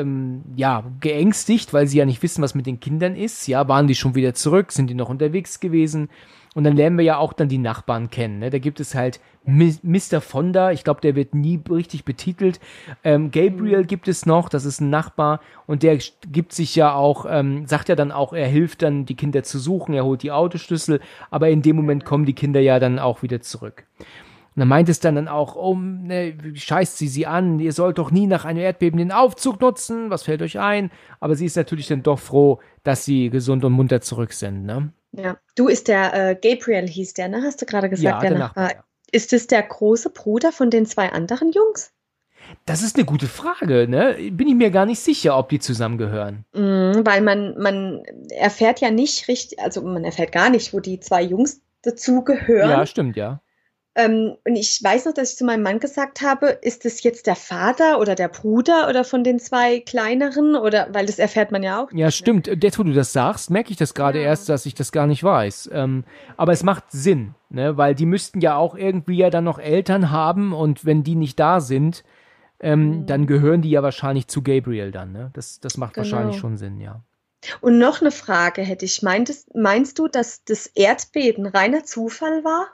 geängstigt, weil sie ja nicht wissen, was mit den Kindern ist. Ja, waren die schon wieder zurück? Sind die noch unterwegs gewesen? Und dann lernen wir ja auch dann die Nachbarn kennen. Ne? Da gibt es halt Mr. Fonda, ich glaube, der wird nie richtig betitelt. Gabriel gibt es noch, das ist ein Nachbar. Und der gibt sich ja auch, sagt ja dann auch, er hilft dann, die Kinder zu suchen, er holt die Autoschlüssel. Aber in dem Moment kommen die Kinder ja dann auch wieder zurück. Und dann meint es dann auch, scheißt sie an, ihr sollt doch nie nach einem Erdbeben den Aufzug nutzen, was fällt euch ein? Aber sie ist natürlich dann doch froh, dass sie gesund und munter zurück sind, ne? Ja, du ist der Gabriel hieß der, ne? Hast du gerade gesagt, ja, der Nachbar. Ja. Ist es der große Bruder von den 2 anderen Jungs? Das ist eine gute Frage, ne? Bin ich mir gar nicht sicher, ob die zusammengehören. Weil man erfährt ja nicht richtig, also man erfährt gar nicht, wo die 2 Jungs dazugehören. Ja, stimmt, ja. Und ich weiß noch, dass ich zu meinem Mann gesagt habe, ist das jetzt der Vater oder der Bruder oder von den 2 kleineren? Oder, weil das erfährt man ja auch. Ja, stimmt. Jetzt, wo du das sagst, merke ich das gerade erst, dass ich das gar nicht weiß. Aber es macht Sinn, ne? Weil die müssten ja auch irgendwie ja dann noch Eltern haben und wenn die nicht da sind, dann gehören die ja wahrscheinlich zu Gabriel dann, ne? Das macht wahrscheinlich schon Sinn, ja. Und noch eine Frage hätte ich. Meinst du, dass das Erdbeben reiner Zufall war?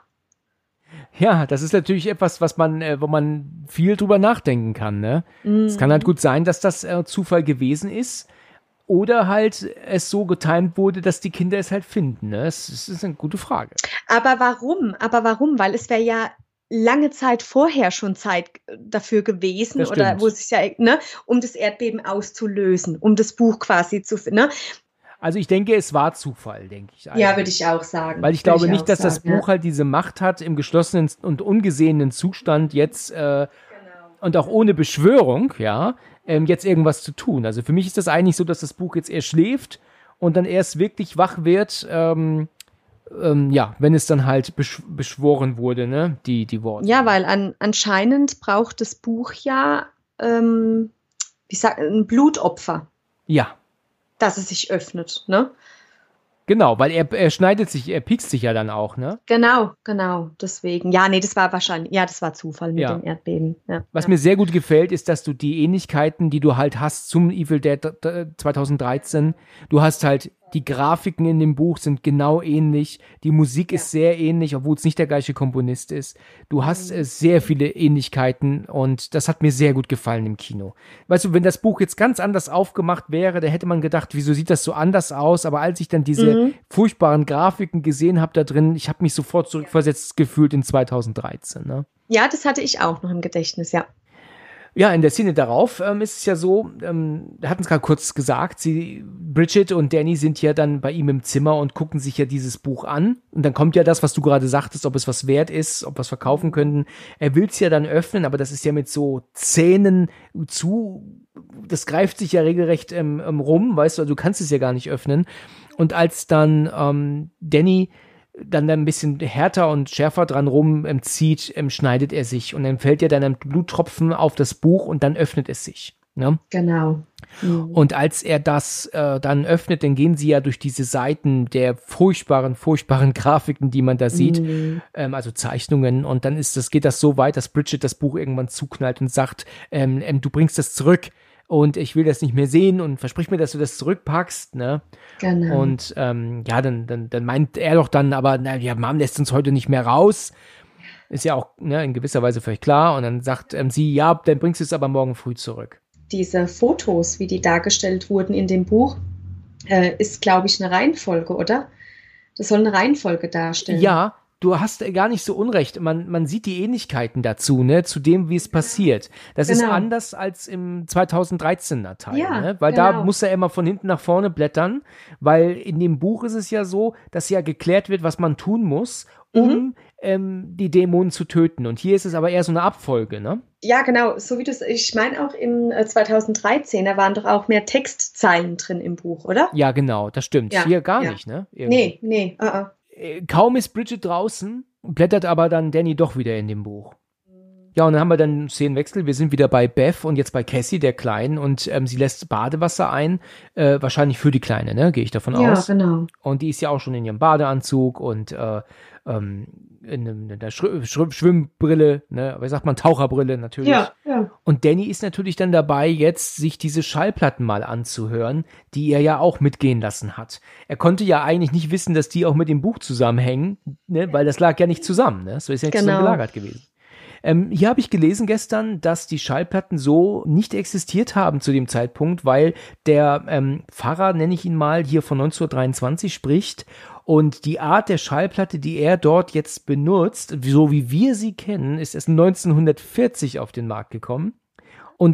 Ja, das ist natürlich etwas, wo man viel drüber nachdenken kann, ne? Es kann halt gut sein, dass das Zufall gewesen ist oder halt es so getimt wurde, dass die Kinder es halt finden, ne? Das ist eine gute Frage. Aber warum? Weil es wäre ja lange Zeit vorher schon Zeit dafür gewesen, oder wo es sich ja, ne, um das Erdbeben auszulösen, um das Buch quasi zu, ne? Also ich denke, es war Zufall, denke ich. Ja, würde ich auch sagen. Weil ich glaube nicht, dass das Buch halt diese Macht hat, im geschlossenen und ungesehenen Zustand jetzt und auch ohne Beschwörung, ja, jetzt irgendwas zu tun. Also für mich ist das eigentlich so, dass das Buch jetzt erst schläft und dann erst wirklich wach wird, wenn es dann halt beschworen wurde, ne, die Worte. Ja, weil anscheinend braucht das Buch ja, ein Blutopfer. Ja. Dass es sich öffnet, ne? Genau, weil er piekst sich ja dann auch, ne? Genau, deswegen. Ja, nee, das war Zufall mit dem Erdbeben. Ja, Was mir sehr gut gefällt, ist, dass du die Ähnlichkeiten, die du halt hast zum Evil Dead 2013, du hast halt die Grafiken in dem Buch sind genau ähnlich. Die Musik ist sehr ähnlich, obwohl es nicht der gleiche Komponist ist. Du hast sehr viele Ähnlichkeiten und das hat mir sehr gut gefallen im Kino. Weißt du, wenn das Buch jetzt ganz anders aufgemacht wäre, da hätte man gedacht, wieso sieht das so anders aus? Aber als ich dann diese furchtbaren Grafiken gesehen habe da drin, ich habe mich sofort zurückversetzt gefühlt in 2013. Ne? Ja, das hatte ich auch noch im Gedächtnis, ja. Ja, in der Szene darauf ist es ja so, wir hatten es gerade kurz gesagt, Bridget und Danny sind ja dann bei ihm im Zimmer und gucken sich ja dieses Buch an. Und dann kommt ja das, was du gerade sagtest, ob es was wert ist, ob wir es verkaufen könnten. Er will es ja dann öffnen, aber das ist ja mit so Zähnen das greift sich ja regelrecht rum, weißt du, also du kannst es ja gar nicht öffnen. Und als dann Danny dann ein bisschen härter und schärfer dran rumzieht, schneidet er sich und dann fällt ja dann ein Bluttropfen auf das Buch und dann öffnet es sich. Ne? Genau. Und als er das dann öffnet, dann gehen sie ja durch diese Seiten der furchtbaren Grafiken, die man da sieht, also Zeichnungen und dann geht das so weit, dass Bridget das Buch irgendwann zuknallt und sagt, du bringst das zurück. Und ich will das nicht mehr sehen und versprich mir, dass du das zurückpackst, ne? Genau. Und dann meint er doch dann, aber Mom lässt uns heute nicht mehr raus. Ist ja auch in gewisser Weise völlig klar. Und dann sagt sie, ja, dann bringst du es aber morgen früh zurück. Diese Fotos, wie die dargestellt wurden in dem Buch, ist, glaube ich, eine Reihenfolge, oder? Das soll eine Reihenfolge darstellen. Ja, du hast gar nicht so unrecht. Man sieht die Ähnlichkeiten dazu, ne, zu dem, wie es passiert. Das ist anders als im 2013er Teil, ne? Weil da muss er immer von hinten nach vorne blättern, weil in dem Buch ist es ja so, dass ja geklärt wird, was man tun muss, um die Dämonen zu töten. Und hier ist es aber eher so eine Abfolge, ne? Ja, genau. So wie du es, ich meine auch im 2013, da waren doch auch mehr Textzeilen drin im Buch, oder? Ja, genau, das stimmt. Ja, hier gar nicht, ne? Irgendwie. Nee. Kaum ist Bridget draußen, blättert aber dann Danny doch wieder in dem Buch. Ja, und dann haben wir dann einen Szenenwechsel. Wir sind wieder bei Beth und jetzt bei Cassie, der Kleinen, und sie lässt Badewasser ein, wahrscheinlich für die Kleine, ne? Gehe ich davon aus. Ja, genau. Und die ist ja auch schon in ihrem Badeanzug und in der Schwimmbrille, ne? Wie sagt man, Taucherbrille natürlich. Ja, ja. Und Danny ist natürlich dann dabei, jetzt sich diese Schallplatten mal anzuhören, die er ja auch mitgehen lassen hat. Er konnte ja eigentlich nicht wissen, dass die auch mit dem Buch zusammenhängen, ne? Weil das lag ja nicht zusammen, ne? So ist ja nicht zusammen gelagert gewesen. Hier habe ich gelesen gestern, dass die Schallplatten so nicht existiert haben zu dem Zeitpunkt, weil der Pfarrer, nenne ich ihn mal, hier von 1923 spricht und die Art der Schallplatte, die er dort jetzt benutzt, so wie wir sie kennen, ist erst 1940 auf den Markt gekommen. Und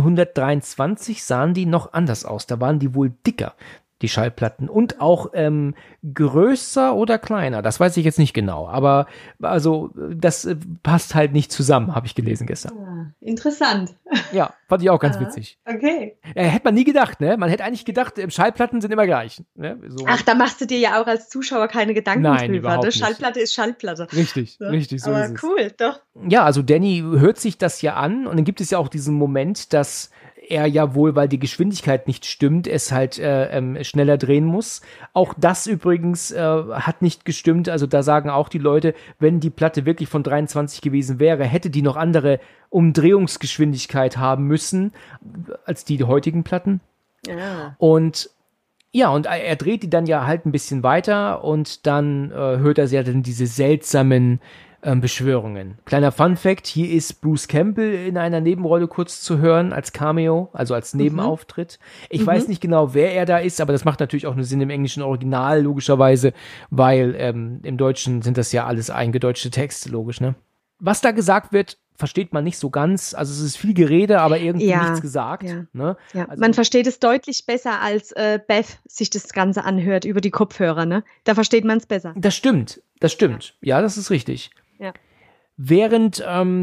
1923 sahen die noch anders aus. Da waren die wohl dicker, die Schallplatten, und auch größer oder kleiner. Das weiß ich jetzt nicht genau, aber also das passt halt nicht zusammen, habe ich gelesen gestern. Ah, interessant. Ja, fand ich auch ganz witzig. Okay. Hätte man nie gedacht, ne? Man hätte eigentlich gedacht, Schallplatten sind immer gleich. Ne? So. Ach, da machst du dir ja auch als Zuschauer keine Gedanken Nein, drüber. Überhaupt nicht. Schallplatte ist Schallplatte. Richtig, so. Richtig, so aber ist es. Cool, doch. Ja, also Danny hört sich das ja an und dann gibt es ja auch diesen Moment, dass er ja wohl, weil die Geschwindigkeit nicht stimmt, es halt schneller drehen muss. Auch das übrigens hat nicht gestimmt. Also da sagen auch die Leute, wenn die Platte wirklich von 23 gewesen wäre, hätte die noch andere Umdrehungsgeschwindigkeit haben müssen als die heutigen Platten. Ja. Und ja, und er dreht die dann ja halt ein bisschen weiter und dann hört er ja dann diese seltsamen Beschwörungen. Kleiner Funfact, hier ist Bruce Campbell in einer Nebenrolle kurz zu hören, als Cameo, also als Nebenauftritt. Ich weiß nicht genau, wer er da ist, aber das macht natürlich auch einen Sinn im englischen Original, logischerweise, weil im Deutschen sind das ja alles eingedeutschte Texte, logisch, ne? Was da gesagt wird, versteht man nicht so ganz. Also es ist viel Gerede, aber irgendwie nichts gesagt. Ja. Ne? Ja. Also, man versteht es deutlich besser, als Beth sich das Ganze anhört über die Kopfhörer, ne? Da versteht man es besser. Das stimmt. Ja, das ist richtig. Ja. Während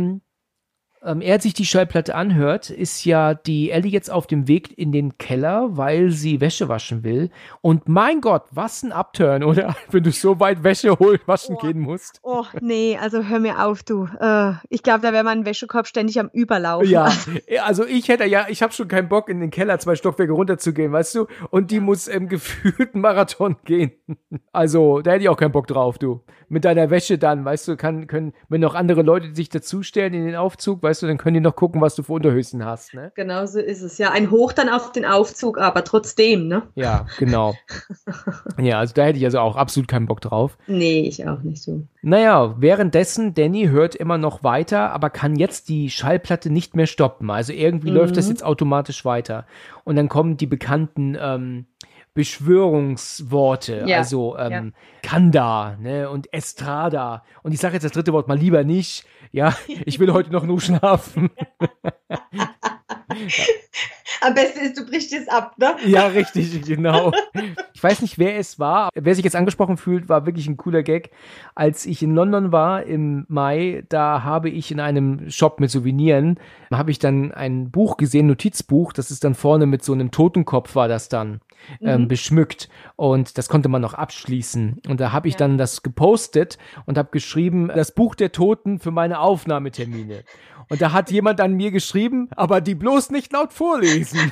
er sich die Schallplatte anhört, ist ja die Ellie jetzt auf dem Weg in den Keller, weil sie Wäsche waschen will. Und mein Gott, was ein Upturn, oder? Wenn du so weit Wäsche waschen gehen musst. Oh, nee, also hör mir auf, du. Ich glaube, da wäre mein Wäschekorb ständig am Überlaufen. Ja, also ich habe schon keinen Bock, in den Keller 2 Stockwerke runterzugehen, weißt du? Und die muss gefühlt einen Marathon gehen. Also, da hätte ich auch keinen Bock drauf, du. Mit deiner Wäsche dann, weißt du, können, wenn noch andere Leute sich dazustellen in den Aufzug, weißt du, dann können die noch gucken, was du für Unterhöschen hast, ne? Genau so ist es. Ja, ein Hoch dann auf den Aufzug, aber trotzdem, ne? Ja, genau. Ja, also da hätte ich also auch absolut keinen Bock drauf. Nee, ich auch nicht so. Naja, währenddessen, Danny hört immer noch weiter, aber kann jetzt die Schallplatte nicht mehr stoppen. Also irgendwie läuft das jetzt automatisch weiter. Und dann kommen die bekannten Beschwörungsworte, also Kanda, ne, und Estrada. Und ich sage jetzt das dritte Wort mal lieber nicht. Ja, ich will heute noch nur schlafen. Am besten ist, du brichst es ab, ne? Ja, richtig, genau. Ich weiß nicht, wer es war. Wer sich jetzt angesprochen fühlt, war wirklich ein cooler Gag. Als ich in London war im Mai, da habe ich in einem Shop mit Souveniren, habe ich dann ein Buch gesehen, Notizbuch, das ist dann vorne mit so einem Totenkopf war das dann beschmückt und das konnte man noch abschließen. Und da habe ich dann das gepostet und habe geschrieben, das Buch der Toten für meine Aufnahmetermine. Und da hat jemand an mir geschrieben, aber die bloß nicht laut vorlesen.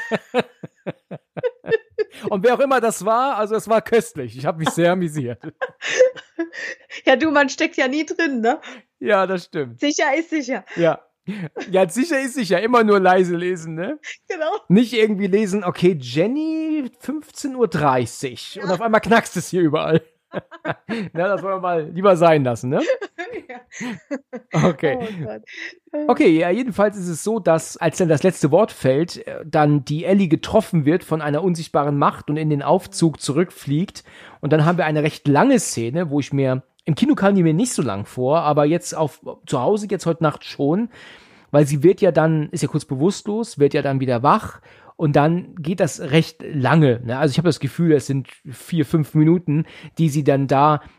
Und wer auch immer das war, also es war köstlich. Ich habe mich sehr amüsiert. Ja, du, man steckt ja nie drin, ne? Ja, das stimmt. Sicher ist sicher. Ja. Ja, sicher ist sicher. Immer nur leise lesen, ne? Genau. Nicht irgendwie lesen, okay, Jenny, 15:30 Uhr. Und auf einmal knackst es hier überall. Na, das wollen wir mal lieber sein lassen, ne? Ja. Okay. Oh Gott. Okay, ja, jedenfalls ist es so, dass, als dann das letzte Wort fällt, dann die Ellie getroffen wird von einer unsichtbaren Macht und in den Aufzug zurückfliegt. Und dann haben wir eine recht lange Szene, wo ich mir im Kino kam die mir nicht so lang vor, aber jetzt zu Hause jetzt heute Nacht schon, weil sie wird ja dann, ist ja kurz bewusstlos, wird ja dann wieder wach und dann geht das recht lange, ne? Also ich habe das Gefühl, es sind 4-5 Minuten, die sie dann da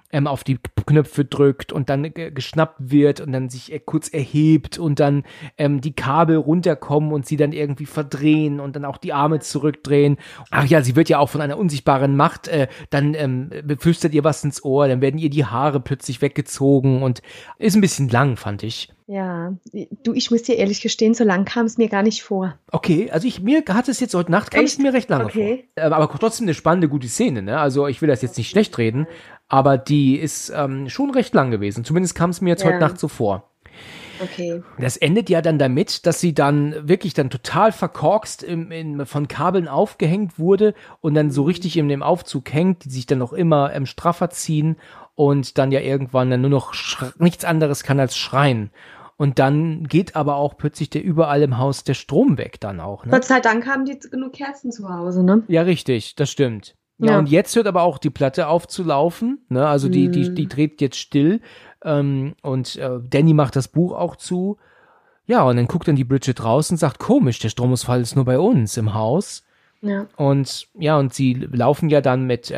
auf die Knöpfe drückt und dann geschnappt wird und dann sich kurz erhebt und dann die Kabel runterkommen und sie dann irgendwie verdrehen und dann auch die Arme zurückdrehen. Ach ja, sie wird ja auch von einer unsichtbaren Macht, dann flüstert ihr was ins Ohr, dann werden ihr die Haare plötzlich weggezogen und ist ein bisschen lang, fand ich. Ja, du, ich muss dir ehrlich gestehen, so lang kam es mir gar nicht vor. Okay, also mir hat es jetzt heute Nacht, kam es mir recht lange vor. Aber trotzdem eine spannende, gute Szene, ne? Also ich will das jetzt nicht schlecht reden, aber die ist schon recht lang gewesen. Zumindest kam es mir jetzt heute Nacht so vor. Okay. Das endet ja dann damit, dass sie dann wirklich dann total verkorkst von Kabeln aufgehängt wurde und dann so richtig in dem Aufzug hängt, die sich dann noch immer straffer ziehen und dann ja irgendwann dann nur noch nichts anderes kann als schreien. Und dann geht aber auch plötzlich überall im Haus der Strom weg dann auch. Ne? Gott sei Dank haben die genug Kerzen zu Hause, ne? Ja, richtig, das stimmt. Ja, und jetzt hört aber auch die Platte auf zu laufen, ne? Also die dreht jetzt still und Danny macht das Buch auch zu. Ja, und dann guckt dann die Bridget raus und sagt, komisch, der Stromausfall ist nur bei uns im Haus. Ja. Und sie laufen ja dann mit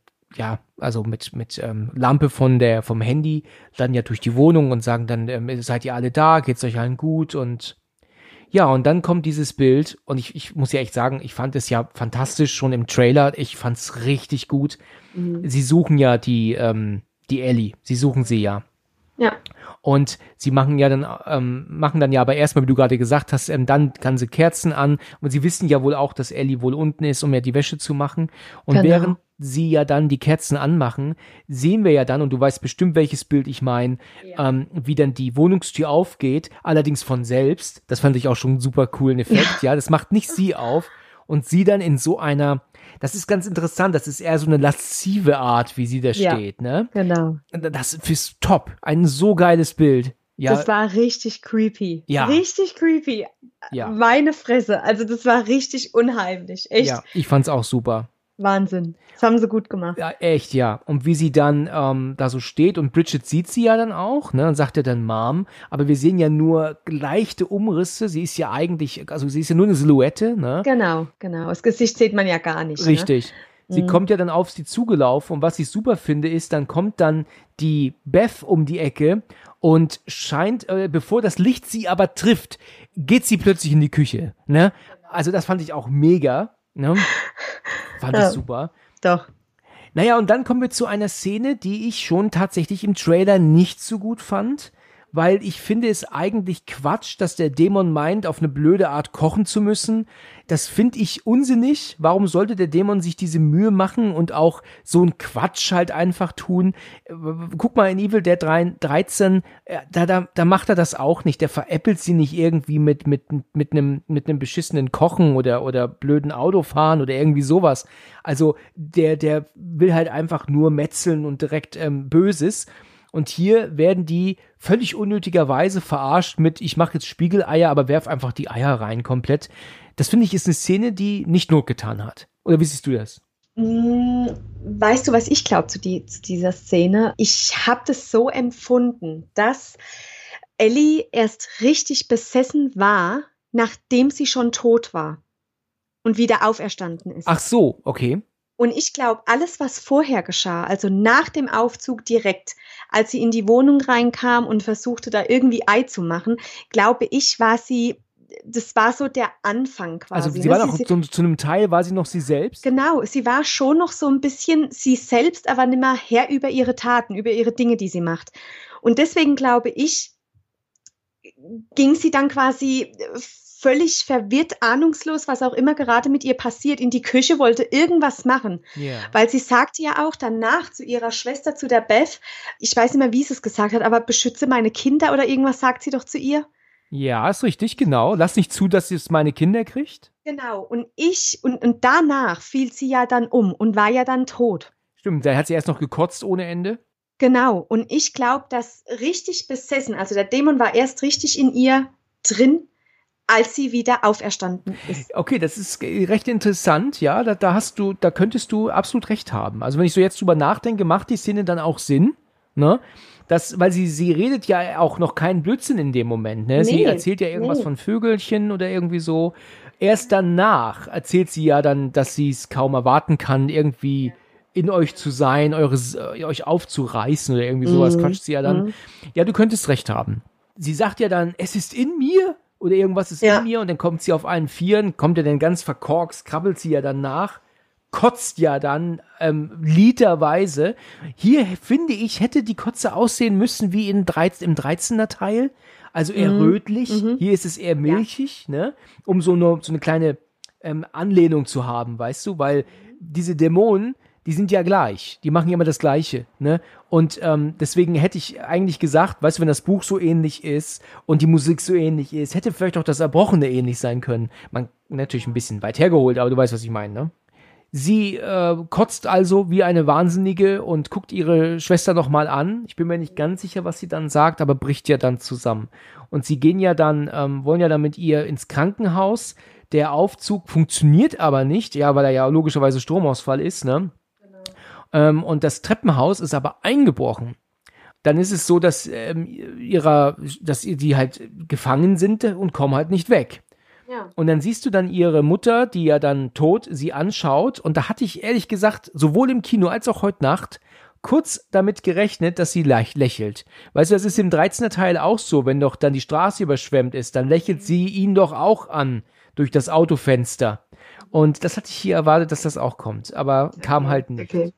Lampe vom Handy dann ja durch die Wohnung und sagen dann, seid ihr alle da, geht's euch allen gut und ja, und dann kommt dieses Bild und ich muss ja echt sagen, ich fand es ja fantastisch schon im Trailer, ich fand's richtig gut. Sie suchen ja die Ellie, sie suchen sie ja. Ja. Und sie machen dann ja aber erstmal, wie du gerade gesagt hast, dann ganze Kerzen an und sie wissen ja wohl auch, dass Ellie wohl unten ist, um ja die Wäsche zu machen und während sie ja dann die Kerzen anmachen, sehen wir ja dann, und du weißt bestimmt, welches Bild ich meine, wie dann die Wohnungstür aufgeht, allerdings von selbst. Das fand ich auch schon einen super coolen Effekt, ja. Das macht nicht sie auf und sie dann in so einer, das ist ganz interessant, das ist eher so eine laszive Art, wie sie da steht, ne? Genau. Das ist top. Ein so geiles Bild. Ja. Das war richtig creepy. Ja. Richtig creepy. Ja. Meine Fresse. Also das war richtig unheimlich. Echt. Ja, ich fand's auch super. Wahnsinn. Das haben sie gut gemacht. Ja, echt, ja. Und wie sie dann da so steht und Bridget sieht sie ja dann auch, ne, und sagt ja dann Mom, aber wir sehen ja nur leichte Umrisse. Sie ist ja eigentlich, also sie ist ja nur eine Silhouette, ne? Genau. Das Gesicht sieht man ja gar nicht. Richtig. Ne? Sie kommt ja dann auf sie zugelaufen und was ich super finde ist, dann kommt dann die Beth um die Ecke und scheint, bevor das Licht sie aber trifft, geht sie plötzlich in die Küche, ne? Also das fand ich auch mega. Ne? Fand ich super. Doch. Naja, und dann kommen wir zu einer Szene, die ich schon tatsächlich im Trailer nicht so gut fand, weil ich finde es eigentlich Quatsch, dass der Dämon meint, auf eine blöde Art kochen zu müssen. Das finde ich unsinnig. Warum sollte der Dämon sich diese Mühe machen und auch so einen Quatsch halt einfach tun? Guck mal in Evil Dead 13, da macht er das auch nicht. Der veräppelt sie nicht irgendwie mit einem beschissenen Kochen oder blöden Autofahren oder irgendwie sowas. Also der will halt einfach nur metzeln und direkt Böses. Und hier werden die völlig unnötigerweise verarscht mit, ich mache jetzt Spiegeleier, aber werf einfach die Eier rein komplett. Das finde ich ist eine Szene, die nicht Not getan hat. Oder wie siehst du das? Weißt du, was ich glaube zu dieser Szene? Ich habe das so empfunden, dass Ellie erst richtig besessen war, nachdem sie schon tot war und wieder auferstanden ist. Ach so, okay. Und ich glaube, alles, was vorher geschah, also nach dem Aufzug direkt, als sie in die Wohnung reinkam und versuchte, da irgendwie Ei zu machen, glaube ich, das war so der Anfang quasi. Also sie war noch zu einem Teil, war sie noch sie selbst? Genau, sie war schon noch so ein bisschen sie selbst, aber nicht mehr Herr über ihre Taten, über ihre Dinge, die sie macht. Und deswegen glaube ich, ging sie dann quasi völlig verwirrt, ahnungslos, was auch immer gerade mit ihr passiert, in die Küche, wollte irgendwas machen. Yeah. Weil sie sagte ja auch danach zu ihrer Schwester, zu der Beth, ich weiß nicht mehr, wie sie es gesagt hat, aber beschütze meine Kinder oder irgendwas sagt sie doch zu ihr. Ja, ist richtig, genau. Lass nicht zu, dass sie es meine Kinder kriegt. Genau, und danach fiel sie ja dann um und war ja dann tot. Stimmt, da hat sie erst noch gekotzt ohne Ende. Genau, und ich glaube, dass richtig besessen, also der Dämon war erst richtig in ihr drin, als sie wieder auferstanden ist. Okay, das ist recht interessant, ja, da könntest du absolut recht haben. Also wenn ich so jetzt drüber nachdenke, macht die Szene dann auch Sinn, ne? Weil sie redet ja auch noch keinen Blödsinn in dem Moment, ne? Nee, sie erzählt ja irgendwas von Vögelchen oder irgendwie so. Erst danach erzählt sie ja dann, dass sie es kaum erwarten kann, irgendwie in euch zu sein, euch aufzureißen oder irgendwie sowas, quatscht sie ja dann. Ja, du könntest recht haben. Sie sagt ja dann, es ist in mir oder irgendwas ist in mir und dann kommt sie auf allen Vieren, kommt ja dann ganz verkorkst, krabbelt sie ja dann nach, kotzt ja dann literweise. Hier, finde ich, hätte die Kotze aussehen müssen wie im 13er Teil, also eher rötlich. Hier ist es eher milchig, ne? Um so eine kleine Anlehnung zu haben, weißt du, weil diese Dämonen, die sind ja gleich, die machen ja immer das Gleiche, ne? Und deswegen hätte ich eigentlich gesagt, weißt du, wenn das Buch so ähnlich ist und die Musik so ähnlich ist, hätte vielleicht auch das Erbrochene ähnlich sein können. Man natürlich ein bisschen weit hergeholt, aber du weißt, was ich meine, ne? Sie kotzt also wie eine Wahnsinnige und guckt ihre Schwester nochmal an. Ich bin mir nicht ganz sicher, was sie dann sagt, aber bricht ja dann zusammen. Und sie gehen ja dann, wollen ja dann mit ihr ins Krankenhaus. Der Aufzug funktioniert aber nicht, ja, weil er ja logischerweise Stromausfall ist, ne? Genau. Und das Treppenhaus ist aber eingebrochen. Dann ist es so, dass die halt gefangen sind und kommen halt nicht weg. Ja. Und dann siehst du dann ihre Mutter, die ja dann tot sie anschaut. Und da hatte ich ehrlich gesagt, sowohl im Kino als auch heute Nacht, kurz damit gerechnet, dass sie leicht lächelt. Weißt du, das ist im 13er Teil auch so, wenn doch dann die Straße überschwemmt ist, dann lächelt sie ihn doch auch an durch das Autofenster. Und das hatte ich hier erwartet, dass das auch kommt, aber kam halt nicht. Okay.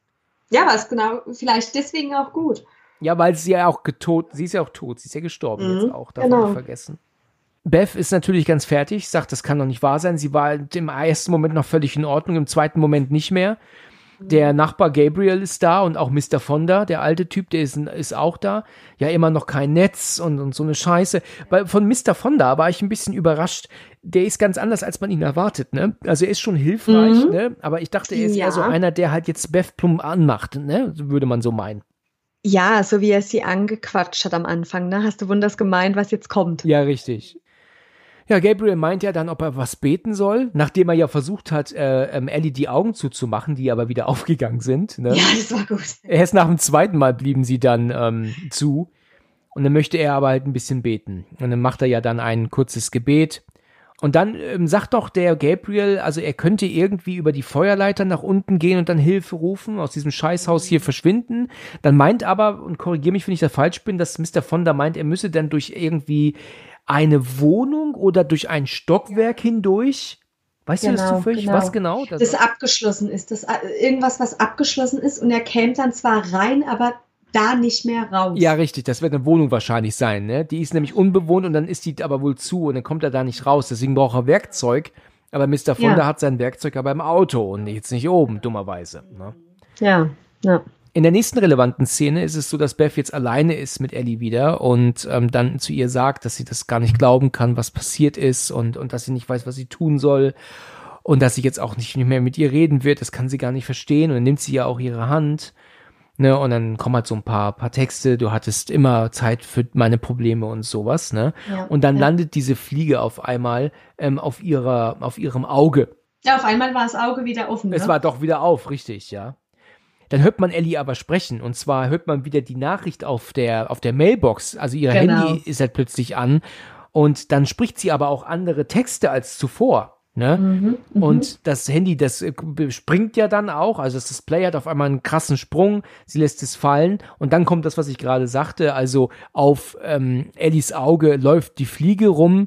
Ja, was genau, vielleicht deswegen auch gut. Ja, weil sie ist ja auch tot, sie ist ja gestorben jetzt auch, darf man nicht vergessen. Beth ist natürlich ganz fertig, sagt, das kann doch nicht wahr sein. Sie war im ersten Moment noch völlig in Ordnung, im zweiten Moment nicht mehr. Der Nachbar Gabriel ist da und auch Mr. Fonda, der alte Typ, der ist auch da. Ja, immer noch kein Netz und so eine Scheiße. Von Mr. Fonda war ich ein bisschen überrascht. Der ist ganz anders, als man ihn erwartet, ne? Also er ist schon hilfreich, ne? Aber ich dachte, er ist eher so einer, der halt jetzt Beth plump anmacht, ne? Würde man so meinen. Ja, so wie er sie angequatscht hat am Anfang, ne? Hast du wunders gemeint, was jetzt kommt? Ja, richtig. Ja, Gabriel meint ja dann, ob er was beten soll, nachdem er ja versucht hat, Ellie die Augen zuzumachen, die aber wieder aufgegangen sind. Ne? Ja, das war gut. Erst nach dem zweiten Mal blieben sie dann zu. Und dann möchte er aber halt ein bisschen beten. Und dann macht er ja dann ein kurzes Gebet. Und dann sagt doch der Gabriel, also er könnte irgendwie über die Feuerleiter nach unten gehen und dann Hilfe rufen, aus diesem Scheißhaus hier verschwinden. Dann meint aber, und korrigiere mich, wenn ich da falsch bin, dass Mr. Fonda meint, er müsse dann durch irgendwie eine Wohnung oder durch ein Stockwerk hindurch. Weißt du das zufällig? Genau. Was genau? Das abgeschlossen ist. Das irgendwas, was abgeschlossen ist und er käme dann zwar rein, aber da nicht mehr raus. Ja, richtig. Das wird eine Wohnung wahrscheinlich sein, ne? Die ist nämlich unbewohnt und dann ist die aber wohl zu und dann kommt er da nicht raus. Deswegen braucht er Werkzeug. Aber Mr. Fonda hat sein Werkzeug aber im Auto und jetzt nicht oben, dummerweise. Ne? Ja. In der nächsten relevanten Szene ist es so, dass Beth jetzt alleine ist mit Ellie wieder und dann zu ihr sagt, dass sie das gar nicht glauben kann, was passiert ist und dass sie nicht weiß, was sie tun soll und dass sie jetzt auch nicht mehr mit ihr reden wird. Das kann sie gar nicht verstehen und dann nimmt sie ja auch ihre Hand, ne, und dann kommen halt so ein paar Texte, du hattest immer Zeit für meine Probleme und sowas, ne, und dann landet diese Fliege auf einmal auf ihrem Auge. Ja, auf einmal war das Auge wieder offen. Es war doch wieder auf, richtig, ja. Dann hört man Ellie aber sprechen und zwar hört man wieder die Nachricht auf der Mailbox, also ihr Handy ist halt plötzlich an und dann spricht sie aber auch andere Texte als zuvor, ne? Und das Handy, das springt ja dann auch, also das Display hat auf einmal einen krassen Sprung, sie lässt es fallen und dann kommt das, was ich gerade sagte, also auf Ellies Auge läuft die Fliege rum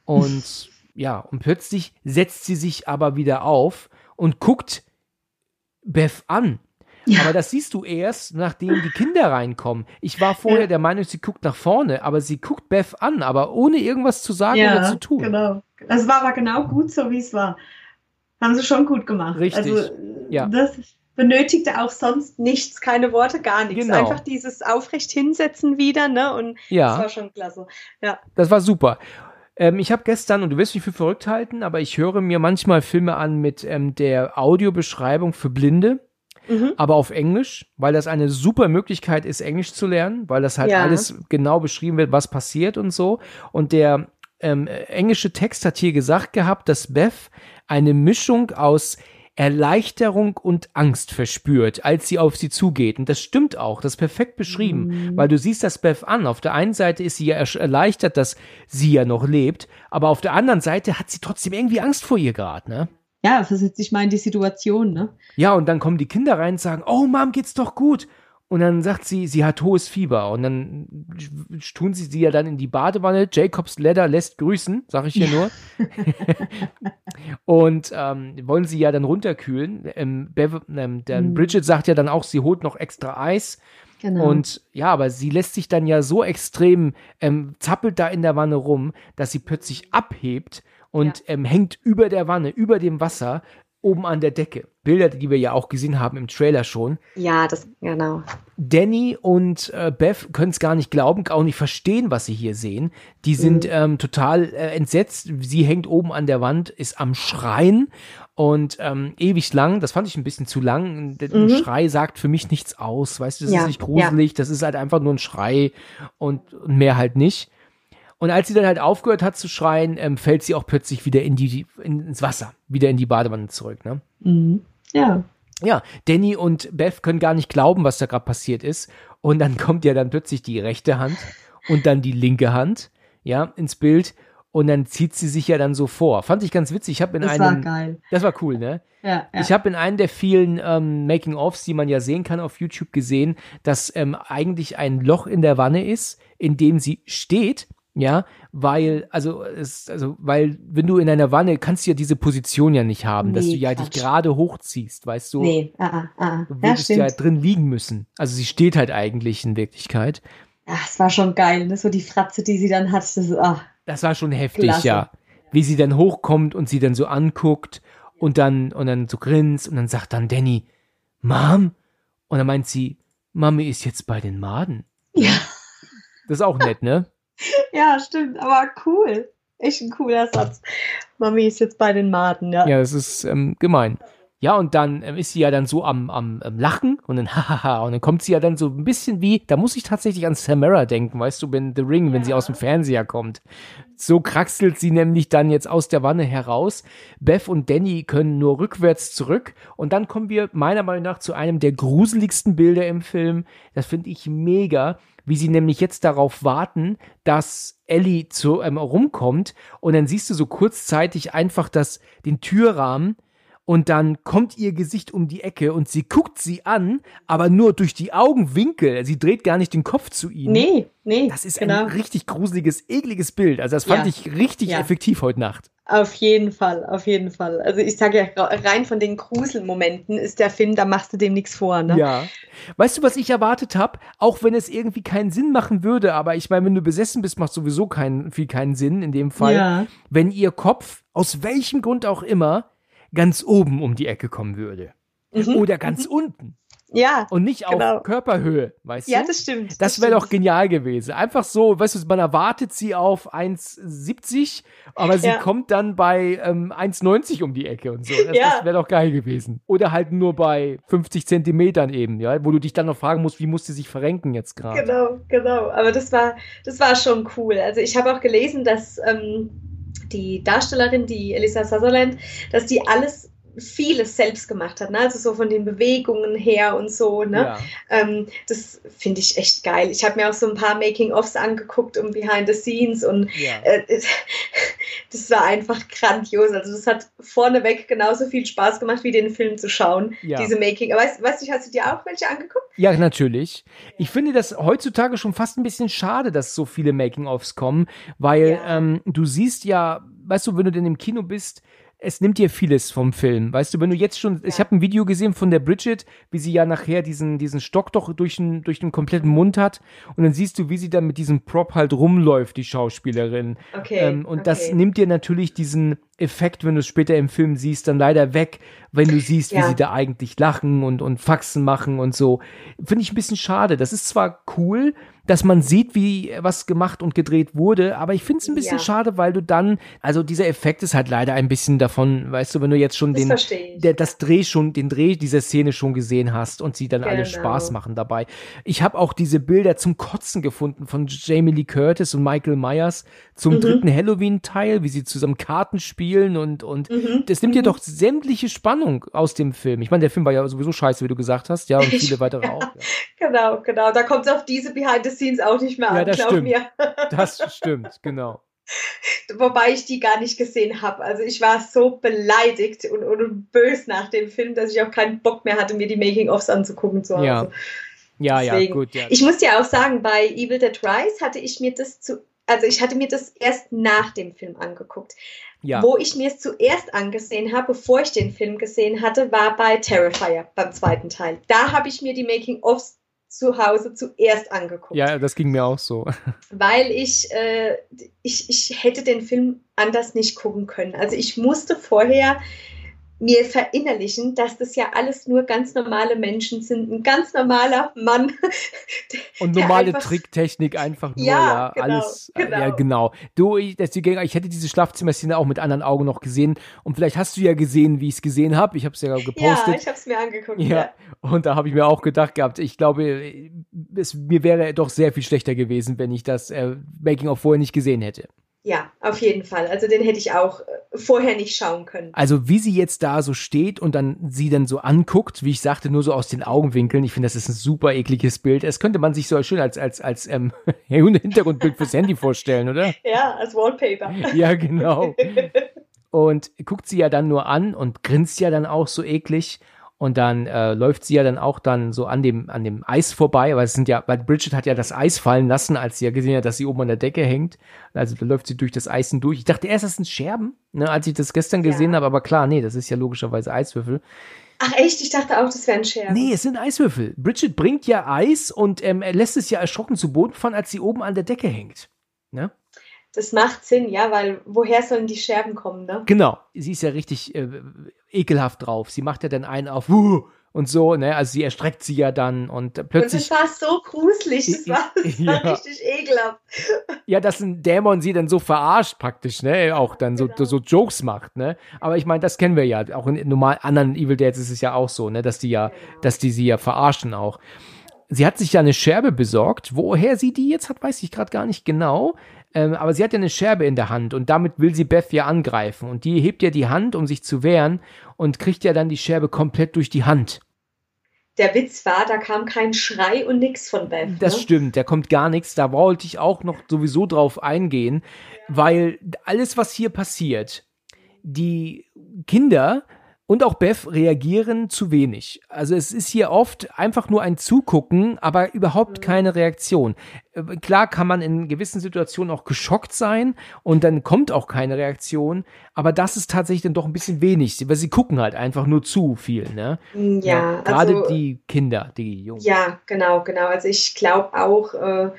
und ja, und plötzlich setzt sie sich aber wieder auf und guckt Beth an. Ja. Aber das siehst du erst, nachdem die Kinder reinkommen. Ich war vorher der Meinung, sie guckt nach vorne, aber sie guckt Beth an, aber ohne irgendwas zu sagen oder zu tun. Genau. Es war aber genau gut so, wie es war. Haben sie schon gut gemacht. Richtig, also, das benötigte auch sonst nichts, keine Worte, gar nichts. Genau. Einfach dieses aufrecht hinsetzen wieder, ne? Und das war schon klasse. Ja. Das war super. Ich habe gestern, und du wirst mich für verrückt halten, aber ich höre mir manchmal Filme an mit der Audiobeschreibung für Blinde. Aber auf Englisch, weil das eine super Möglichkeit ist, Englisch zu lernen, weil das halt alles genau beschrieben wird, was passiert und so. Und der englische Text hat hier gesagt gehabt, dass Beth eine Mischung aus Erleichterung und Angst verspürt, als sie auf sie zugeht. Und das stimmt auch, das ist perfekt beschrieben, weil du siehst das Beth an. Auf der einen Seite ist sie ja erleichtert, dass sie ja noch lebt, aber auf der anderen Seite hat sie trotzdem irgendwie Angst vor ihr gerade, ne? versetzt dich mal in die Situation, ne? Ja, und dann kommen die Kinder rein und sagen, oh, Mom, geht's doch gut. Und dann sagt sie, sie hat hohes Fieber. Und dann tun sie ja dann in die Badewanne. Jacob's Ladder lässt grüßen, sag ich hier nur. Und wollen sie ja dann runterkühlen. Bridget sagt ja dann auch, sie holt noch extra Eis. Genau. Und ja, aber sie lässt sich dann ja so extrem, zappelt da in der Wanne rum, dass sie plötzlich abhebt und hängt über der Wanne, über dem Wasser, oben an der Decke. Bilder, die wir ja auch gesehen haben im Trailer schon. Ja, genau. Danny und Beth können es gar nicht glauben, auch nicht verstehen, was sie hier sehen. Die sind total entsetzt. Sie hängt oben an der Wand, ist am Schreien und ewig lang. Das fand ich ein bisschen zu lang. Der Schrei sagt für mich nichts aus. Weißt du, das ist nicht gruselig. Das ist halt einfach nur ein Schrei und mehr halt nicht. Und als sie dann halt aufgehört hat zu schreien, fällt sie auch plötzlich wieder ins Wasser, wieder in die Badewanne zurück, ne? Mhm. Ja. Ja, Danny und Beth können gar nicht glauben, was da gerade passiert ist. Und dann kommt ja dann plötzlich die rechte Hand und dann die linke Hand, ja, ins Bild. Und dann zieht sie sich ja dann so vor. Fand ich ganz witzig. Das war geil. Das war cool, ne? Ja. Ich habe in einem der vielen Making-ofs, die man ja sehen kann auf YouTube, gesehen, dass eigentlich ein Loch in der Wanne ist, in dem sie steht. Ja, weil wenn du in einer Wanne kannst du ja diese Position ja nicht haben, dass du ja dich gerade hochziehst, weißt du? Nee, Du würdest ja drin liegen müssen. Also sie steht halt eigentlich in Wirklichkeit. Ach, es war schon geil, ne? So die Fratze, die sie dann hat. Das war schon heftig, klasse. Ja. Wie sie dann hochkommt und sie dann so anguckt und dann so grinst und dann sagt dann Danny, Mom? Und dann meint sie, Mami ist jetzt bei den Maden. Ja. Das ist auch nett, ne? Ja, stimmt, aber cool. Echt ein cooler Satz. Mami ist jetzt bei den Maden, ja. Ja, das ist gemein. Ja, und dann ist sie ja dann so am Lachen und dann hahaha und dann kommt sie ja dann so ein bisschen wie, da muss ich tatsächlich an Samara denken, weißt du, in The Ring, wenn sie aus dem Fernseher kommt. So kraxelt sie nämlich dann jetzt aus der Wanne heraus. Beth und Danny können nur rückwärts zurück und dann kommen wir meiner Meinung nach zu einem der gruseligsten Bilder im Film. Das finde ich mega, wie sie nämlich jetzt darauf warten, dass Ellie rumkommt und dann siehst du so kurzzeitig einfach den Türrahmen und dann kommt ihr Gesicht um die Ecke und sie guckt sie an, aber nur durch die Augenwinkel. Sie dreht gar nicht den Kopf zu ihnen. Nee. Das ist ein richtig gruseliges, ekliges Bild. Also das fand ich richtig effektiv heute Nacht. Auf jeden Fall. Also ich sage ja, rein von den Gruselmomenten ist der Film, da machst du dem nichts vor, ne? Ja. Weißt du, was ich erwartet habe? Auch wenn es irgendwie keinen Sinn machen würde, aber ich meine, wenn du besessen bist, macht sowieso keinen Sinn in dem Fall. Ja. Wenn ihr Kopf, aus welchem Grund auch immer, ganz oben um die Ecke kommen würde. Oder ganz unten. Ja. Und nicht auf Körperhöhe, weißt du? Ja, das stimmt. Das wäre doch genial gewesen. Einfach so, weißt du, man erwartet sie auf 1,70, aber sie kommt dann bei 1,90 um die Ecke und so. Das wäre doch geil gewesen. Oder halt nur bei 50 Zentimetern eben, ja, wo du dich dann noch fragen musst, wie muss sie sich verrenken jetzt gerade. Genau. Aber das war schon cool. Also ich habe auch gelesen, dass die Darstellerin, die Elisa Sutherland, dass die vieles selbst gemacht hat, ne? Also so von den Bewegungen her und so, ne? Ja. Das finde ich echt geil. Ich habe mir auch so ein paar Making-ofs angeguckt und Behind the Scenes und das war einfach grandios. Also das hat vorneweg genauso viel Spaß gemacht, wie den Film zu schauen, diese Making. Weißt du, hast du dir auch welche angeguckt? Ja, natürlich. Ich finde das heutzutage schon fast ein bisschen schade, dass so viele Making-ofs kommen, weil du siehst ja, weißt du, wenn du denn im Kino bist, es nimmt dir vieles vom Film. Weißt du, wenn du jetzt schon, ich habe ein Video gesehen von der Bridget, wie sie ja nachher diesen Stock doch durch den kompletten Mund hat und dann siehst du, wie sie dann mit diesem Prop halt rumläuft, die Schauspielerin. Und das nimmt dir natürlich diesen Effekt, wenn du es später im Film siehst, dann leider weg, wenn du siehst, wie sie da eigentlich lachen und Faxen machen und so. Finde ich ein bisschen schade. Das ist zwar cool, dass man sieht, wie was gemacht und gedreht wurde, aber ich finde es ein bisschen schade, weil du dann, also dieser Effekt ist halt leider ein bisschen davon, weißt du, wenn du jetzt schon den Dreh dieser Szene schon gesehen hast und sie dann alle Spaß machen dabei. Ich habe auch diese Bilder zum Kotzen gefunden von Jamie Lee Curtis und Michael Myers zum dritten Halloween-Teil, wie sie zusammen Karten spielen und das nimmt dir doch sämtliche Spannung aus dem Film. Ich meine, der Film war ja sowieso scheiße, wie du gesagt hast, und viele weitere auch. Ja. Genau. Da kommt es auf diese Behind the Scenes auch nicht mehr an, glaub mir. Das stimmt, genau. Wobei ich die gar nicht gesehen habe. Also ich war so beleidigt und böse nach dem Film, dass ich auch keinen Bock mehr hatte, mir die Making-ofs anzugucken zu Hause. Ja, gut. Ja. Ich muss ja auch sagen, bei Evil Dead Rise hatte ich mir ich hatte mir das erst nach dem Film angeguckt. Ja. Wo ich mir es zuerst angesehen habe, bevor ich den Film gesehen hatte, war bei Terrifier, beim zweiten Teil. Da habe ich mir die Making-ofs zu Hause zuerst angeguckt. Ja, das ging mir auch so. Weil ich hätte den Film anders nicht gucken können. Also ich musste vorher mir verinnerlichen, dass das ja alles nur ganz normale Menschen sind. Ein ganz normaler Mann. Und normale Tricktechnik einfach nur, genau, alles. Genau. Ja, genau. Ich hätte diese Schlafzimmerszene auch mit anderen Augen noch gesehen. Und vielleicht hast du ja gesehen, wie ich es gesehen habe. Ich habe es ja gepostet. Ja, ich habe es mir angeguckt. Ja. Und da habe ich mir auch gedacht gehabt, ich glaube, mir wäre doch sehr viel schlechter gewesen, wenn ich das Making-of vorher nicht gesehen hätte. Ja, auf jeden Fall. Also den hätte ich auch vorher nicht schauen können. Also wie sie jetzt da so steht und dann sie dann so anguckt, wie ich sagte, nur so aus den Augenwinkeln. Ich finde, das ist ein super ekliges Bild. Das könnte man sich so schön als Hintergrundbild fürs Handy vorstellen, oder? Ja, als Wallpaper. Ja, genau. Und guckt sie ja dann nur an und grinst ja dann auch so eklig. Und dann läuft sie ja dann auch dann so an dem Eis vorbei, weil Bridget hat ja das Eis fallen lassen, als sie ja gesehen hat, dass sie oben an der Decke hängt. Also da läuft sie durch das Eis hindurch. Ich dachte erst, das sind Scherben, ne, als ich das gestern gesehen habe, aber klar, nee, das ist ja logischerweise Eiswürfel. Ach echt? Ich dachte auch, das wären Scherben. Nee, es sind Eiswürfel. Bridget bringt ja Eis und lässt es ja erschrocken zu Boden fallen, als sie oben an der Decke hängt. Ne? Das macht Sinn, ja, weil woher sollen die Scherben kommen, ne? Genau, sie ist ja richtig ekelhaft drauf. Sie macht ja dann einen auf und so, ne, also sie erstreckt sie ja dann und plötzlich... Und das war so gruselig, das war richtig ekelhaft. Ja, dass ein Dämon sie dann so verarscht praktisch, ne, auch dann so Jokes macht, ne. Aber ich meine, das kennen wir ja, auch in normal anderen Evil Deads ist es ja auch so, ne, dass die sie ja verarschen auch. Sie hat sich ja eine Scherbe besorgt. Woher sie die jetzt hat, weiß ich gerade gar nicht genau. Aber sie hat ja eine Scherbe in der Hand und damit will sie Beth ja angreifen. Und die hebt ja die Hand, um sich zu wehren und kriegt ja dann die Scherbe komplett durch die Hand. Der Witz war, da kam kein Schrei und nix von Beth. Das stimmt, da kommt gar nichts. Da wollte ich auch noch sowieso drauf eingehen, weil alles, was hier passiert, die Kinder und auch Beth reagieren zu wenig. Also es ist hier oft einfach nur ein Zugucken, aber überhaupt keine Reaktion. Klar kann man in gewissen Situationen auch geschockt sein und dann kommt auch keine Reaktion, aber das ist tatsächlich dann doch ein bisschen wenig, weil sie gucken halt einfach nur zu viel, ne? Ja, gerade also, die Kinder, die Jungen. Ja, genau. Also ich glaube auch,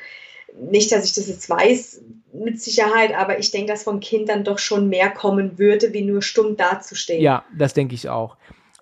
nicht, dass ich das jetzt weiß, mit Sicherheit, aber ich denke, dass von Kindern doch schon mehr kommen würde, wie nur stumm dazustehen. Ja, das denke ich auch.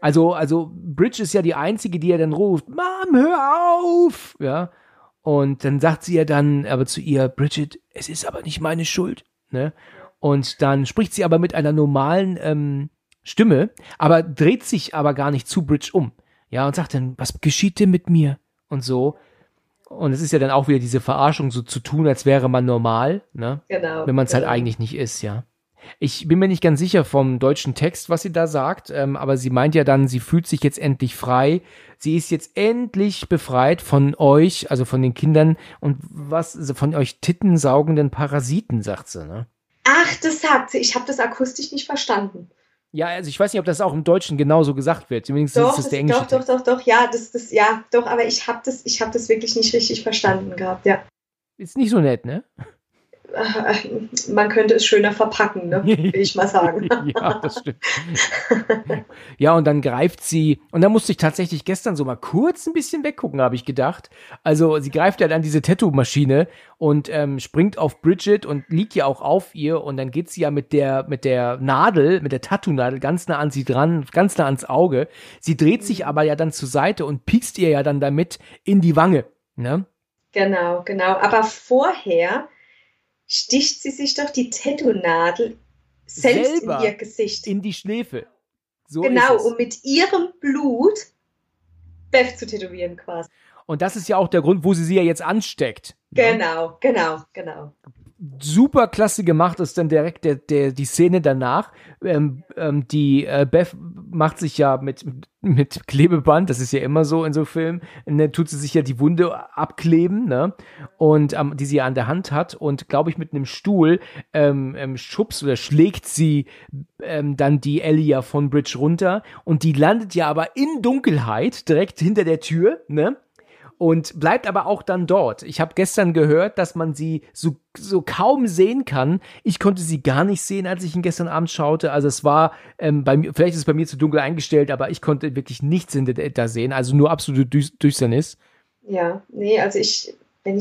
Also Bridge ist ja die Einzige, die ja dann ruft, Mom, hör auf! Ja, und dann sagt sie ja dann aber zu ihr, Bridget, es ist aber nicht meine Schuld, ne? Und dann spricht sie aber mit einer normalen Stimme, aber dreht sich aber gar nicht zu Bridge um. Ja, und sagt dann, was geschieht denn mit mir? Und so. Und es ist ja dann auch wieder diese Verarschung, so zu tun, als wäre man normal, ne? Genau. Wenn man es halt eigentlich nicht ist, ja. Ich bin mir nicht ganz sicher vom deutschen Text, was sie da sagt, aber sie meint ja dann, sie fühlt sich jetzt endlich frei. Sie ist jetzt endlich befreit von euch, also von den Kindern und also von euch tittensaugenden Parasiten, sagt sie, ne? Ach, das sagt sie. Ich habe das akustisch nicht verstanden. Ja, also ich weiß nicht, ob das auch im Deutschen genauso gesagt wird. Zumindest ist das der englische Text. Doch, ja, doch, aber ich habe das wirklich nicht richtig verstanden gehabt, ja. Ist nicht so nett, ne? Man könnte es schöner verpacken, ne? Will ich mal sagen. Ja, das stimmt. Ja, und dann greift sie, und da musste ich tatsächlich gestern so mal kurz ein bisschen weggucken, habe ich gedacht. Also sie greift ja dann diese Tattoo-Maschine und springt auf Bridget und liegt ja auch auf ihr und dann geht sie ja mit der Nadel, mit der Tattoo-Nadel ganz nah an sie dran, ganz nah ans Auge. Sie dreht sich aber ja dann zur Seite und piekst ihr ja dann damit in die Wange, ne? Genau. Aber vorher sticht sie sich doch die Tattoo-Nadel selbst in ihr Gesicht. In die Schläfe. So genau, ist es. um mit ihrem Blut Beth zu tätowieren quasi. Und das ist ja auch der Grund, wo sie ja jetzt ansteckt. Genau. super klasse gemacht ist dann direkt die Szene danach. Die Beth macht sich ja mit Klebeband, das ist ja immer so in so Filmen, tut sie sich ja die Wunde abkleben, ne? Und die sie ja an der Hand hat und, glaube ich, mit einem Stuhl schubst oder schlägt sie dann die Ellie ja von Bridge runter und die landet ja aber in Dunkelheit direkt hinter der Tür, ne? Und bleibt aber auch dann dort. Ich habe gestern gehört, dass man sie so kaum sehen kann. Ich konnte sie gar nicht sehen, als ich ihn gestern Abend schaute. Also es war bei mir, vielleicht ist es bei mir zu dunkel eingestellt, aber ich konnte wirklich nichts da sehen. Also nur absolute Düsternis. Ja, nee, also ich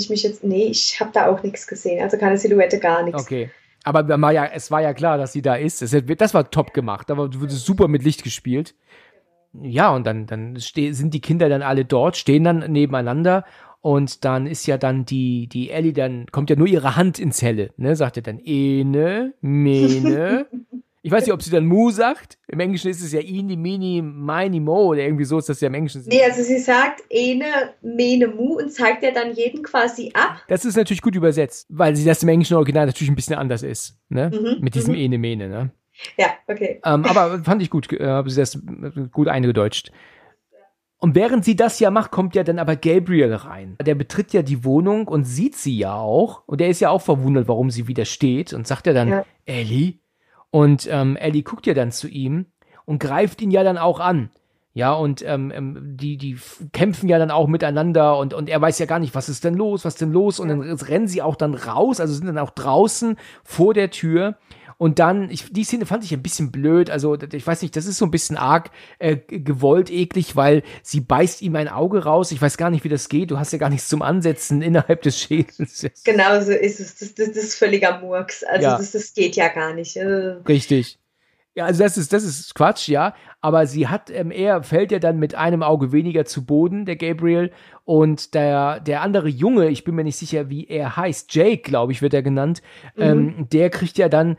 habe da auch nichts gesehen. Also keine Silhouette, gar nichts. Okay. Aber es war ja klar, dass sie da ist. Das war top gemacht. Da wurde super mit Licht gespielt. Ja, und dann sind die Kinder dann alle dort, stehen dann nebeneinander und dann ist ja dann die Ellie, dann kommt ja nur ihre Hand ins Helle, ne, sagt er dann Ene, Mene. Ich weiß nicht, ob sie dann Mu sagt. Im Englischen ist es ja Ini, Mini, Mini, Mo oder irgendwie so ist das ja im Englischen. Nee, also sie sagt Ene, Mene, Mu und zeigt ja dann jeden quasi ab. Das ist natürlich gut übersetzt, weil sie das im englischen Original natürlich ein bisschen anders ist, ne, mit diesem Ene, Mene, ne. Ja, okay. Aber fand ich gut, habe sie das gut eingedeutscht. Und während sie das ja macht, kommt ja dann aber Gabriel rein. Der betritt ja die Wohnung und sieht sie ja auch. Und er ist ja auch verwundert, warum sie wieder steht. Und sagt ja dann, Ellie? Und Ellie guckt ja dann zu ihm und greift ihn ja dann auch an. Ja, und die kämpfen ja dann auch miteinander und er weiß ja gar nicht, was ist denn los? Und dann rennen sie auch dann raus, also sind dann auch draußen vor der Tür. Und dann, die Szene fand ich ein bisschen blöd, also ich weiß nicht, das ist so ein bisschen arg gewollt eklig, weil sie beißt ihm ein Auge raus, ich weiß gar nicht, wie das geht, du hast ja gar nichts zum Ansetzen innerhalb des Schädels. Genau so ist es, das ist völliger Murks, also ja. Das geht ja gar nicht. Richtig. Ja, also das ist Quatsch, ja, aber er fällt ja dann mit einem Auge weniger zu Boden, der Gabriel, und der andere Junge, ich bin mir nicht sicher, wie er heißt, Jake, glaube ich, wird er genannt, der kriegt ja dann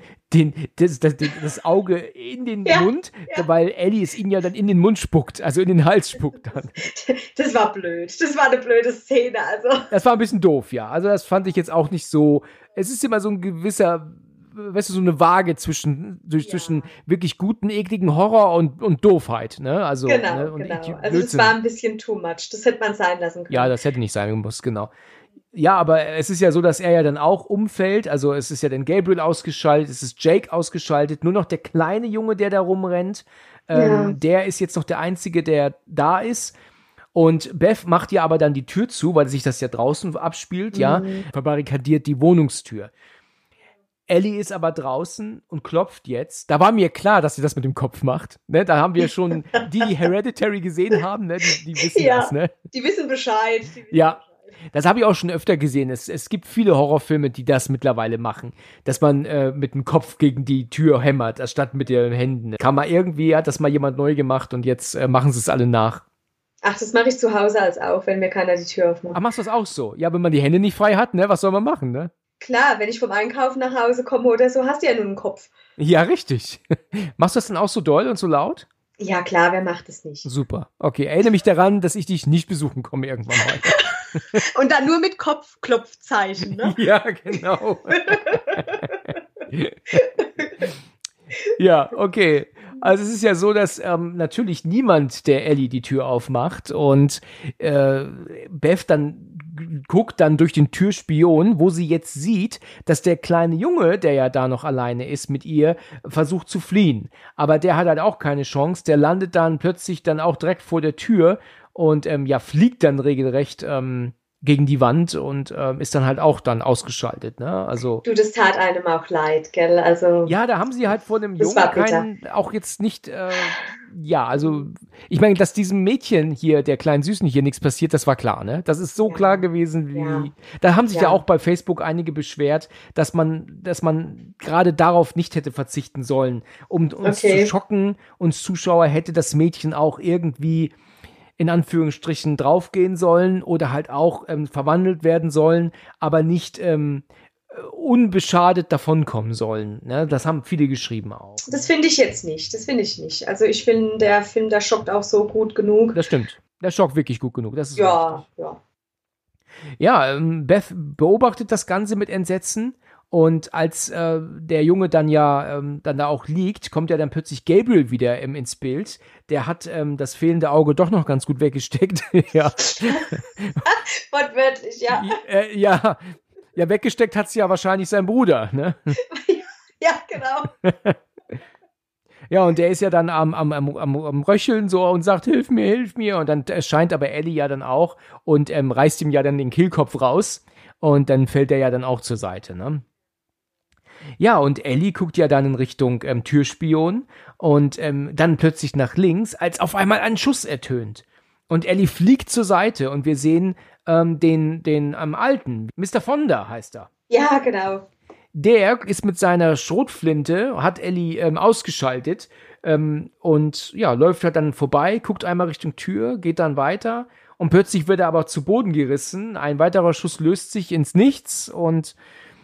das Auge in den Mund, weil Ellie es ihm ja dann in den Mund spuckt, also in den Hals spuckt dann. Das war blöd, das war eine blöde Szene, also. Das war ein bisschen doof, ja, also das fand ich jetzt auch nicht so, es ist immer so ein gewisser, weißt du, so eine Waage zwischen wirklich guten, ekligen Horror und Doofheit, ne? Also, genau, ne? Und genau. Also das war ein bisschen too much. Das hätte man sein lassen können. Ja, das hätte nicht sein müssen, genau. Ja, aber es ist ja so, dass er ja dann auch umfällt. Also es ist ja dann Gabriel ausgeschaltet, es ist Jake ausgeschaltet. Nur noch der kleine Junge, der da rumrennt, der ist jetzt noch der Einzige, der da ist. Und Beth macht ja aber dann die Tür zu, weil sich das ja draußen abspielt, verbarrikadiert die Wohnungstür. Ellie ist aber draußen und klopft jetzt. Da war mir klar, dass sie das mit dem Kopf macht. Ne? Da haben wir schon, die Hereditary gesehen haben, ne? Die wissen das. Ne? Die wissen Bescheid. Das habe ich auch schon öfter gesehen. Es gibt viele Horrorfilme, die das mittlerweile machen. Dass man mit dem Kopf gegen die Tür hämmert, anstatt mit den Händen. Hat das mal jemand neu gemacht und jetzt machen sie es alle nach. Ach, das mache ich zu Hause auch, wenn mir keiner die Tür aufmacht. Ach, machst du das auch so? Ja, wenn man die Hände nicht frei hat, ne? Was soll man machen, ne? Klar, wenn ich vom Einkaufen nach Hause komme oder so, hast du ja nur einen Kopf. Ja, richtig. Machst du das denn auch so doll und so laut? Ja, klar, wer macht das nicht? Super. Okay, erinnere mich daran, dass ich dich nicht besuchen komme irgendwann mal. Und dann nur mit Kopfklopfzeichen, ne? Ja, genau. Ja, okay. Also es ist ja so, dass natürlich niemand der Ellie die Tür aufmacht und Beth dann guckt dann durch den Türspion, wo sie jetzt sieht, dass der kleine Junge, der ja da noch alleine ist mit ihr, versucht zu fliehen. Aber der hat halt auch keine Chance. Der landet dann plötzlich dann auch direkt vor der Tür und fliegt dann regelrecht gegen die Wand und ist dann halt auch dann ausgeschaltet, ne? Also du, das tat einem auch leid, gell? Also ja, da haben sie halt vor dem Jungen auch jetzt nicht, also ich meine, dass diesem Mädchen hier, der kleinen Süßen hier nichts passiert, das war klar, ne? Das ist so klar gewesen wie, da haben sich ja auch bei Facebook einige beschwert, dass man gerade darauf nicht hätte verzichten sollen, um uns zu schocken, uns Zuschauer hätte das Mädchen auch irgendwie in Anführungsstrichen draufgehen sollen oder halt auch verwandelt werden sollen, aber nicht unbeschadet davonkommen sollen. Ne? Das haben viele geschrieben auch. Das finde ich jetzt nicht. Also ich finde, der Film, der schockt auch so gut genug. Das stimmt. Der schockt wirklich gut genug. Das ist ja. Ja, Beth beobachtet das Ganze mit Entsetzen. Und als der Junge dann dann da auch liegt, kommt ja dann plötzlich Gabriel wieder ins Bild. Der hat das fehlende Auge doch noch ganz gut weggesteckt. Ja. Wortwörtlich, ja. Ja, weggesteckt hat sie ja wahrscheinlich sein Bruder, ne? Ja, genau. Ja, und der ist ja dann am Röcheln so und sagt, hilf mir. Und dann erscheint aber Ellie ja dann auch und reißt ihm ja dann den Kehlkopf raus. Und dann fällt er ja dann auch zur Seite, ne? Ja, und Ellie guckt ja dann in Richtung Türspion und dann plötzlich nach links, als auf einmal ein Schuss ertönt. Und Ellie fliegt zur Seite und wir sehen den Alten, Mr. Fonda heißt er. Ja, genau. Der ist mit seiner Schrotflinte, hat Ellie ausgeschaltet und ja, läuft halt dann vorbei, guckt einmal Richtung Tür, geht dann weiter und plötzlich wird er aber zu Boden gerissen. Ein weiterer Schuss löst sich ins Nichts und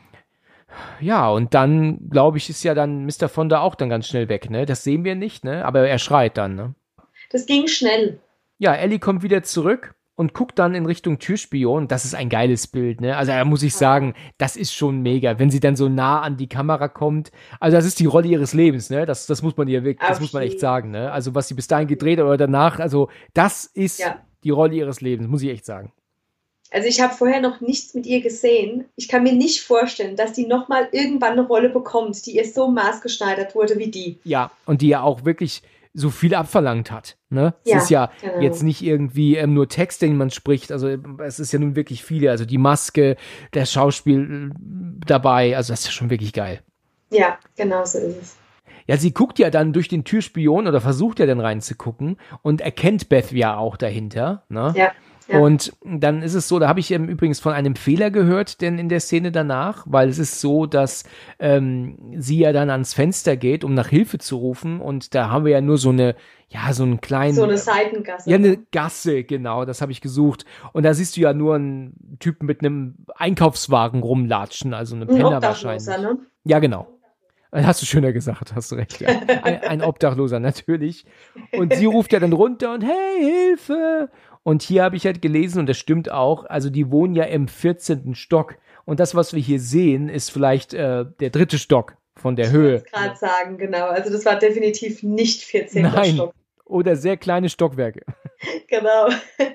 ja, und dann, glaube ich, ist ja dann Mr. Fonda auch dann ganz schnell weg, ne? Das sehen wir nicht, ne? Aber er schreit dann, ne? Das ging schnell. Ja, Ellie kommt wieder zurück und guckt dann in Richtung Türspion. Das ist ein geiles Bild, ne? Also da muss ich sagen, das ist schon mega, wenn sie dann so nah an die Kamera kommt. Also das ist die Rolle ihres Lebens, ne? Das muss man ihr wirklich, das muss man echt sagen, ne? Also was sie bis dahin gedreht hat oder danach, also das ist die Rolle ihres Lebens, muss ich echt sagen. Also ich habe vorher noch nichts mit ihr gesehen. Ich kann mir nicht vorstellen, dass die nochmal irgendwann eine Rolle bekommt, die ihr so maßgeschneidert wurde wie die. Ja, und die ja auch wirklich so viel abverlangt hat. Ne? Es ist ja genau. Jetzt nicht irgendwie nur Text, den man spricht. Also es ist ja nun wirklich viele. Also die Maske, das Schauspiel dabei. Also das ist ja schon wirklich geil. Ja, genau so ist es. Ja, sie guckt ja dann durch den Türspion oder versucht ja dann reinzugucken und erkennt Beth ja auch dahinter. Ne? Ja. Ja. Und dann ist es so, da habe ich übrigens von einem Fehler gehört, denn in der Szene danach, weil es ist so, dass sie ja dann ans Fenster geht, um nach Hilfe zu rufen und da haben wir ja nur so einen kleinen... So eine Seitengasse. Ja, eine Gasse, genau, das habe ich gesucht. Und da siehst du ja nur einen Typen mit einem Einkaufswagen rumlatschen, also eine Penner wahrscheinlich. Ne? Ja, genau. Hast du schöner gesagt, hast du recht. Ja. Ein Obdachloser, natürlich. Und sie ruft ja dann runter und hey, Hilfe! Und hier habe ich halt gelesen, und das stimmt auch, also die wohnen ja im 14. Stock. Und das, was wir hier sehen, ist vielleicht der 3. Stock von der Höhe. Ich wollte gerade sagen, genau. Also das war definitiv nicht 14. Nein. Stock. Oder sehr kleine Stockwerke. Genau.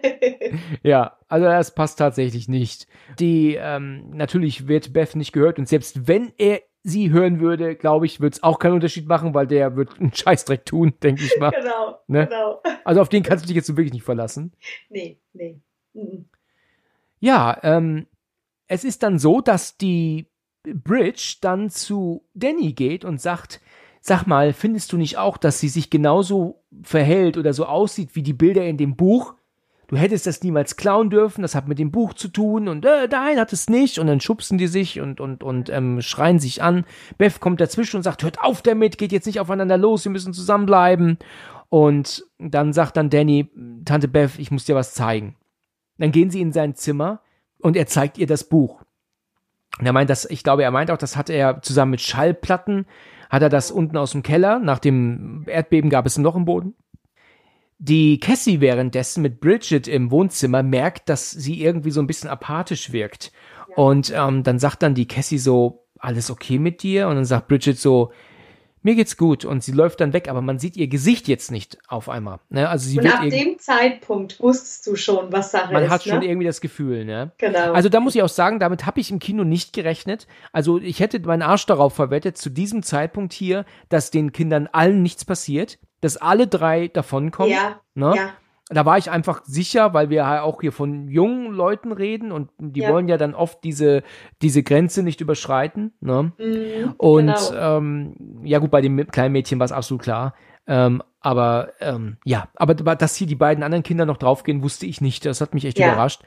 Ja, also das passt tatsächlich nicht. Natürlich wird Beth nicht gehört und selbst wenn er sie hören würde, glaube ich, würde es auch keinen Unterschied machen, weil der wird einen Scheißdreck tun, denke ich mal. Genau, ne? Genau. Also auf den kannst du dich jetzt wirklich nicht verlassen. Nee. Mhm. Ja, es ist dann so, dass die Bridge dann zu Danny geht und sagt, sag mal, findest du nicht auch, dass sie sich genauso verhält oder so aussieht wie die Bilder in dem Buch? Du hättest das niemals klauen dürfen, das hat mit dem Buch zu tun und nein, hat es nicht. Und dann schubsen die sich und schreien sich an. Beth kommt dazwischen und sagt, hört auf damit, geht jetzt nicht aufeinander los, wir müssen zusammenbleiben. Und dann sagt dann Danny, Tante Beth, ich muss dir was zeigen. Dann gehen sie in sein Zimmer und er zeigt ihr das Buch. Und er meint, er meint auch, das hat er zusammen mit Schallplatten, hat er das unten aus dem Keller, nach dem Erdbeben gab es ein Loch im Boden. Die Cassie währenddessen mit Bridget im Wohnzimmer merkt, dass sie irgendwie so ein bisschen apathisch wirkt. Ja. Und dann sagt dann die Cassie so, alles okay mit dir? Und dann sagt Bridget so, mir geht's gut. Und sie läuft dann weg, aber man sieht ihr Gesicht jetzt nicht auf einmal. Ne? Also sie und ab dem Zeitpunkt wusstest du schon, was Sache ist. Man hat schon irgendwie das Gefühl. Ne? Genau. Also da muss ich auch sagen, damit habe ich im Kino nicht gerechnet. Also ich hätte meinen Arsch darauf verwettet, zu diesem Zeitpunkt hier, dass den Kindern allen nichts passiert, dass alle 3 davonkommen. Ja, ne? Ja. Da war ich einfach sicher, weil wir ja auch hier von jungen Leuten reden und die wollen ja dann oft diese Grenze nicht überschreiten. Ne? Und genau. Ja gut, bei dem kleinen Mädchen war es absolut klar. Aber dass hier die beiden anderen Kinder noch draufgehen, wusste ich nicht. Das hat mich echt überrascht.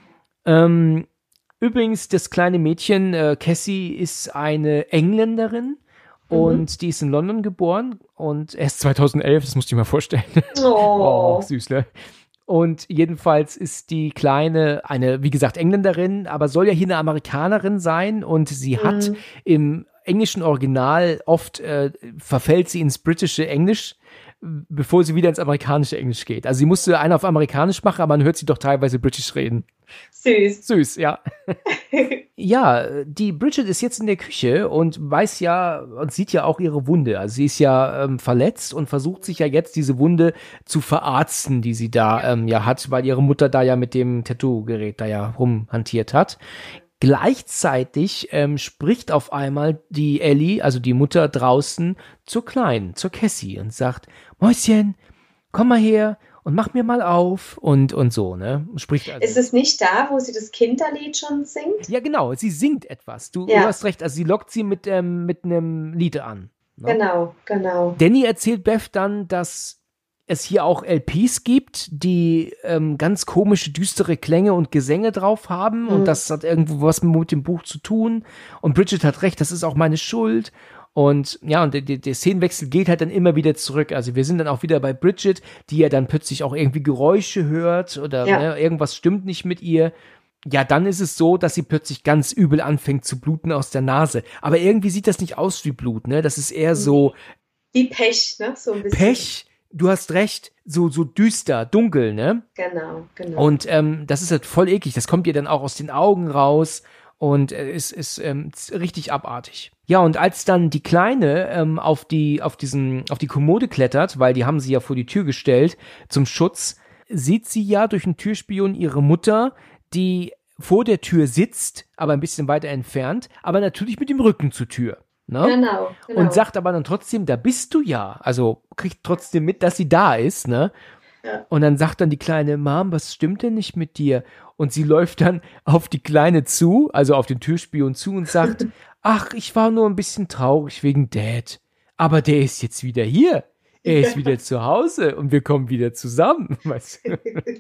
Übrigens, das kleine Mädchen, Cassie, ist eine Engländerin. Und die ist in London geboren und erst 2011, das musst du dir mal vorstellen. Oh, süß, ne? Und jedenfalls ist die Kleine eine, wie gesagt, Engländerin, aber soll ja hier eine Amerikanerin sein und sie hat im englischen Original oft verfällt sie ins britische Englisch bevor sie wieder ins amerikanische Englisch geht. Also sie musste einen auf amerikanisch machen, aber man hört sie doch teilweise britisch reden. Süß, ja. Ja, die Bridget ist jetzt in der Küche und weiß ja und sieht ja auch ihre Wunde. Also sie ist ja verletzt und versucht sich ja jetzt diese Wunde zu verarzten, die sie da ja hat, weil ihre Mutter da ja mit dem Tattoo-Gerät da ja rumhantiert hat. Gleichzeitig spricht auf einmal die Ellie, also die Mutter draußen, zur Kleinen, zur Cassie und sagt, Mäuschen, komm mal her und mach mir mal auf und so, ne? Spricht also. Ist es nicht da, wo sie das Kinderlied schon singt? Ja, genau, sie singt etwas. Du hast recht, also sie lockt sie mit einem Lied an. Ne? Genau. Danny erzählt Beth dann, dass es hier auch LPs gibt, die ganz komische, düstere Klänge und Gesänge drauf haben und das hat irgendwo was mit dem Buch zu tun und Bridget hat recht, das ist auch meine Schuld und ja, und der Szenenwechsel geht halt dann immer wieder zurück, also wir sind dann auch wieder bei Bridget, die ja dann plötzlich auch irgendwie Geräusche hört oder ne, irgendwas stimmt nicht mit ihr. Ja, dann ist es so, dass sie plötzlich ganz übel anfängt zu bluten aus der Nase, aber irgendwie sieht das nicht aus wie Blut, ne, das ist eher so wie Pech, ne, so ein bisschen. Pech. Du hast recht, so düster, dunkel, ne? Genau. Und das ist halt voll eklig. Das kommt ihr dann auch aus den Augen raus und ist richtig abartig. Ja, und als dann die Kleine auf die Kommode klettert, weil die haben sie ja vor die Tür gestellt zum Schutz, sieht sie ja durch den Türspion ihre Mutter, die vor der Tür sitzt, aber ein bisschen weiter entfernt, aber natürlich mit dem Rücken zur Tür. Ne? Genau. Und sagt aber dann trotzdem, da bist du ja. Also kriegt trotzdem mit, dass sie da ist, ne? Ja. Und dann sagt dann die Kleine, Mom, was stimmt denn nicht mit dir? Und sie läuft dann auf die Kleine zu, also auf den Türspion zu und sagt, ach, ich war nur ein bisschen traurig wegen Dad. Aber der ist jetzt wieder hier. Er ist wieder zu Hause und wir kommen wieder zusammen. Weißt du?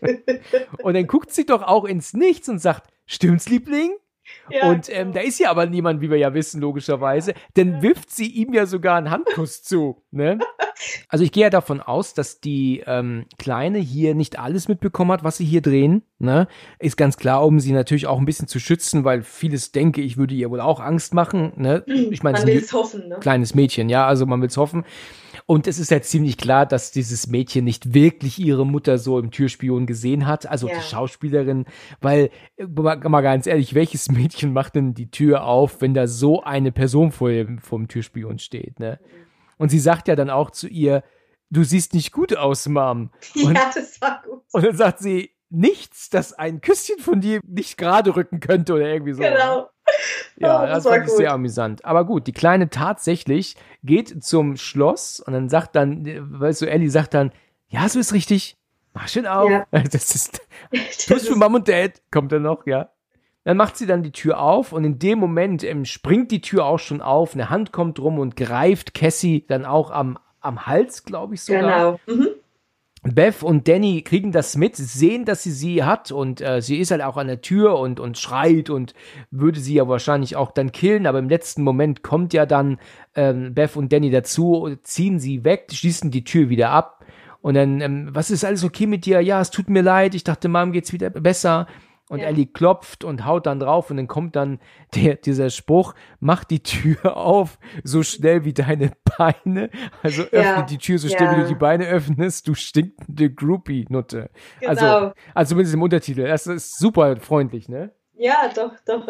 Und dann guckt sie doch auch ins Nichts und sagt, stimmt's, Liebling? Ja, und da ist ja aber niemand, wie wir ja wissen, logischerweise. Dann wirft sie ihm ja sogar einen Handkuss zu. Ne? Also ich gehe ja davon aus, dass die Kleine hier nicht alles mitbekommen hat, was sie hier drehen. Ne? Ist ganz klar, um sie natürlich auch ein bisschen zu schützen, weil vieles, denke ich, würde ihr wohl auch Angst machen. Ne? Ich meine, man will es hoffen. Ne? Kleines Mädchen, ja, also man will es hoffen. Und es ist ja ziemlich klar, dass dieses Mädchen nicht wirklich ihre Mutter so im Türspion gesehen hat, also die Schauspielerin, weil, mal ganz ehrlich, welches Mädchen macht denn die Tür auf, wenn da so eine Person vor dem Türspion steht, ne? Und sie sagt ja dann auch zu ihr, du siehst nicht gut aus, Mom. Und, das war gut. Und dann sagt sie, nichts, das ein Küsschen von dir nicht gerade rücken könnte oder irgendwie so. Genau. Ja, das fand ich sehr amüsant. Aber gut, die Kleine tatsächlich geht zum Schloss und dann sagt dann, weißt du, Ellie sagt dann, ja, so ist richtig, mach schön auf. Ja. Das ist Schluss für Mom und Dad, kommt dann noch, ja. Dann macht sie dann die Tür auf und in dem Moment springt die Tür auch schon auf, eine Hand kommt rum und greift Cassie dann auch am Hals, glaube ich sogar. Genau. Beth und Danny kriegen das mit, sehen, dass sie hat und sie ist halt auch an der Tür und schreit und würde sie ja wahrscheinlich auch dann killen, aber im letzten Moment kommt ja dann Beth und Danny dazu, ziehen sie weg, schließen die Tür wieder ab und dann, was ist alles okay mit dir? Ja, es tut mir leid, ich dachte, Mom geht's wieder besser. Und Ellie klopft und haut dann drauf und dann kommt dann dieser Spruch, mach die Tür auf, so schnell wie deine Beine, also öffne die Tür so schnell wie du die Beine öffnest, du stinkende Groupie-Nutte. Genau. Also zumindest im Untertitel, das ist super freundlich, ne? Ja, doch,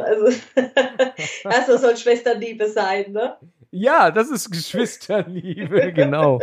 also soll Schwesternliebe sein, ne? Ja, das ist Geschwisterliebe, genau.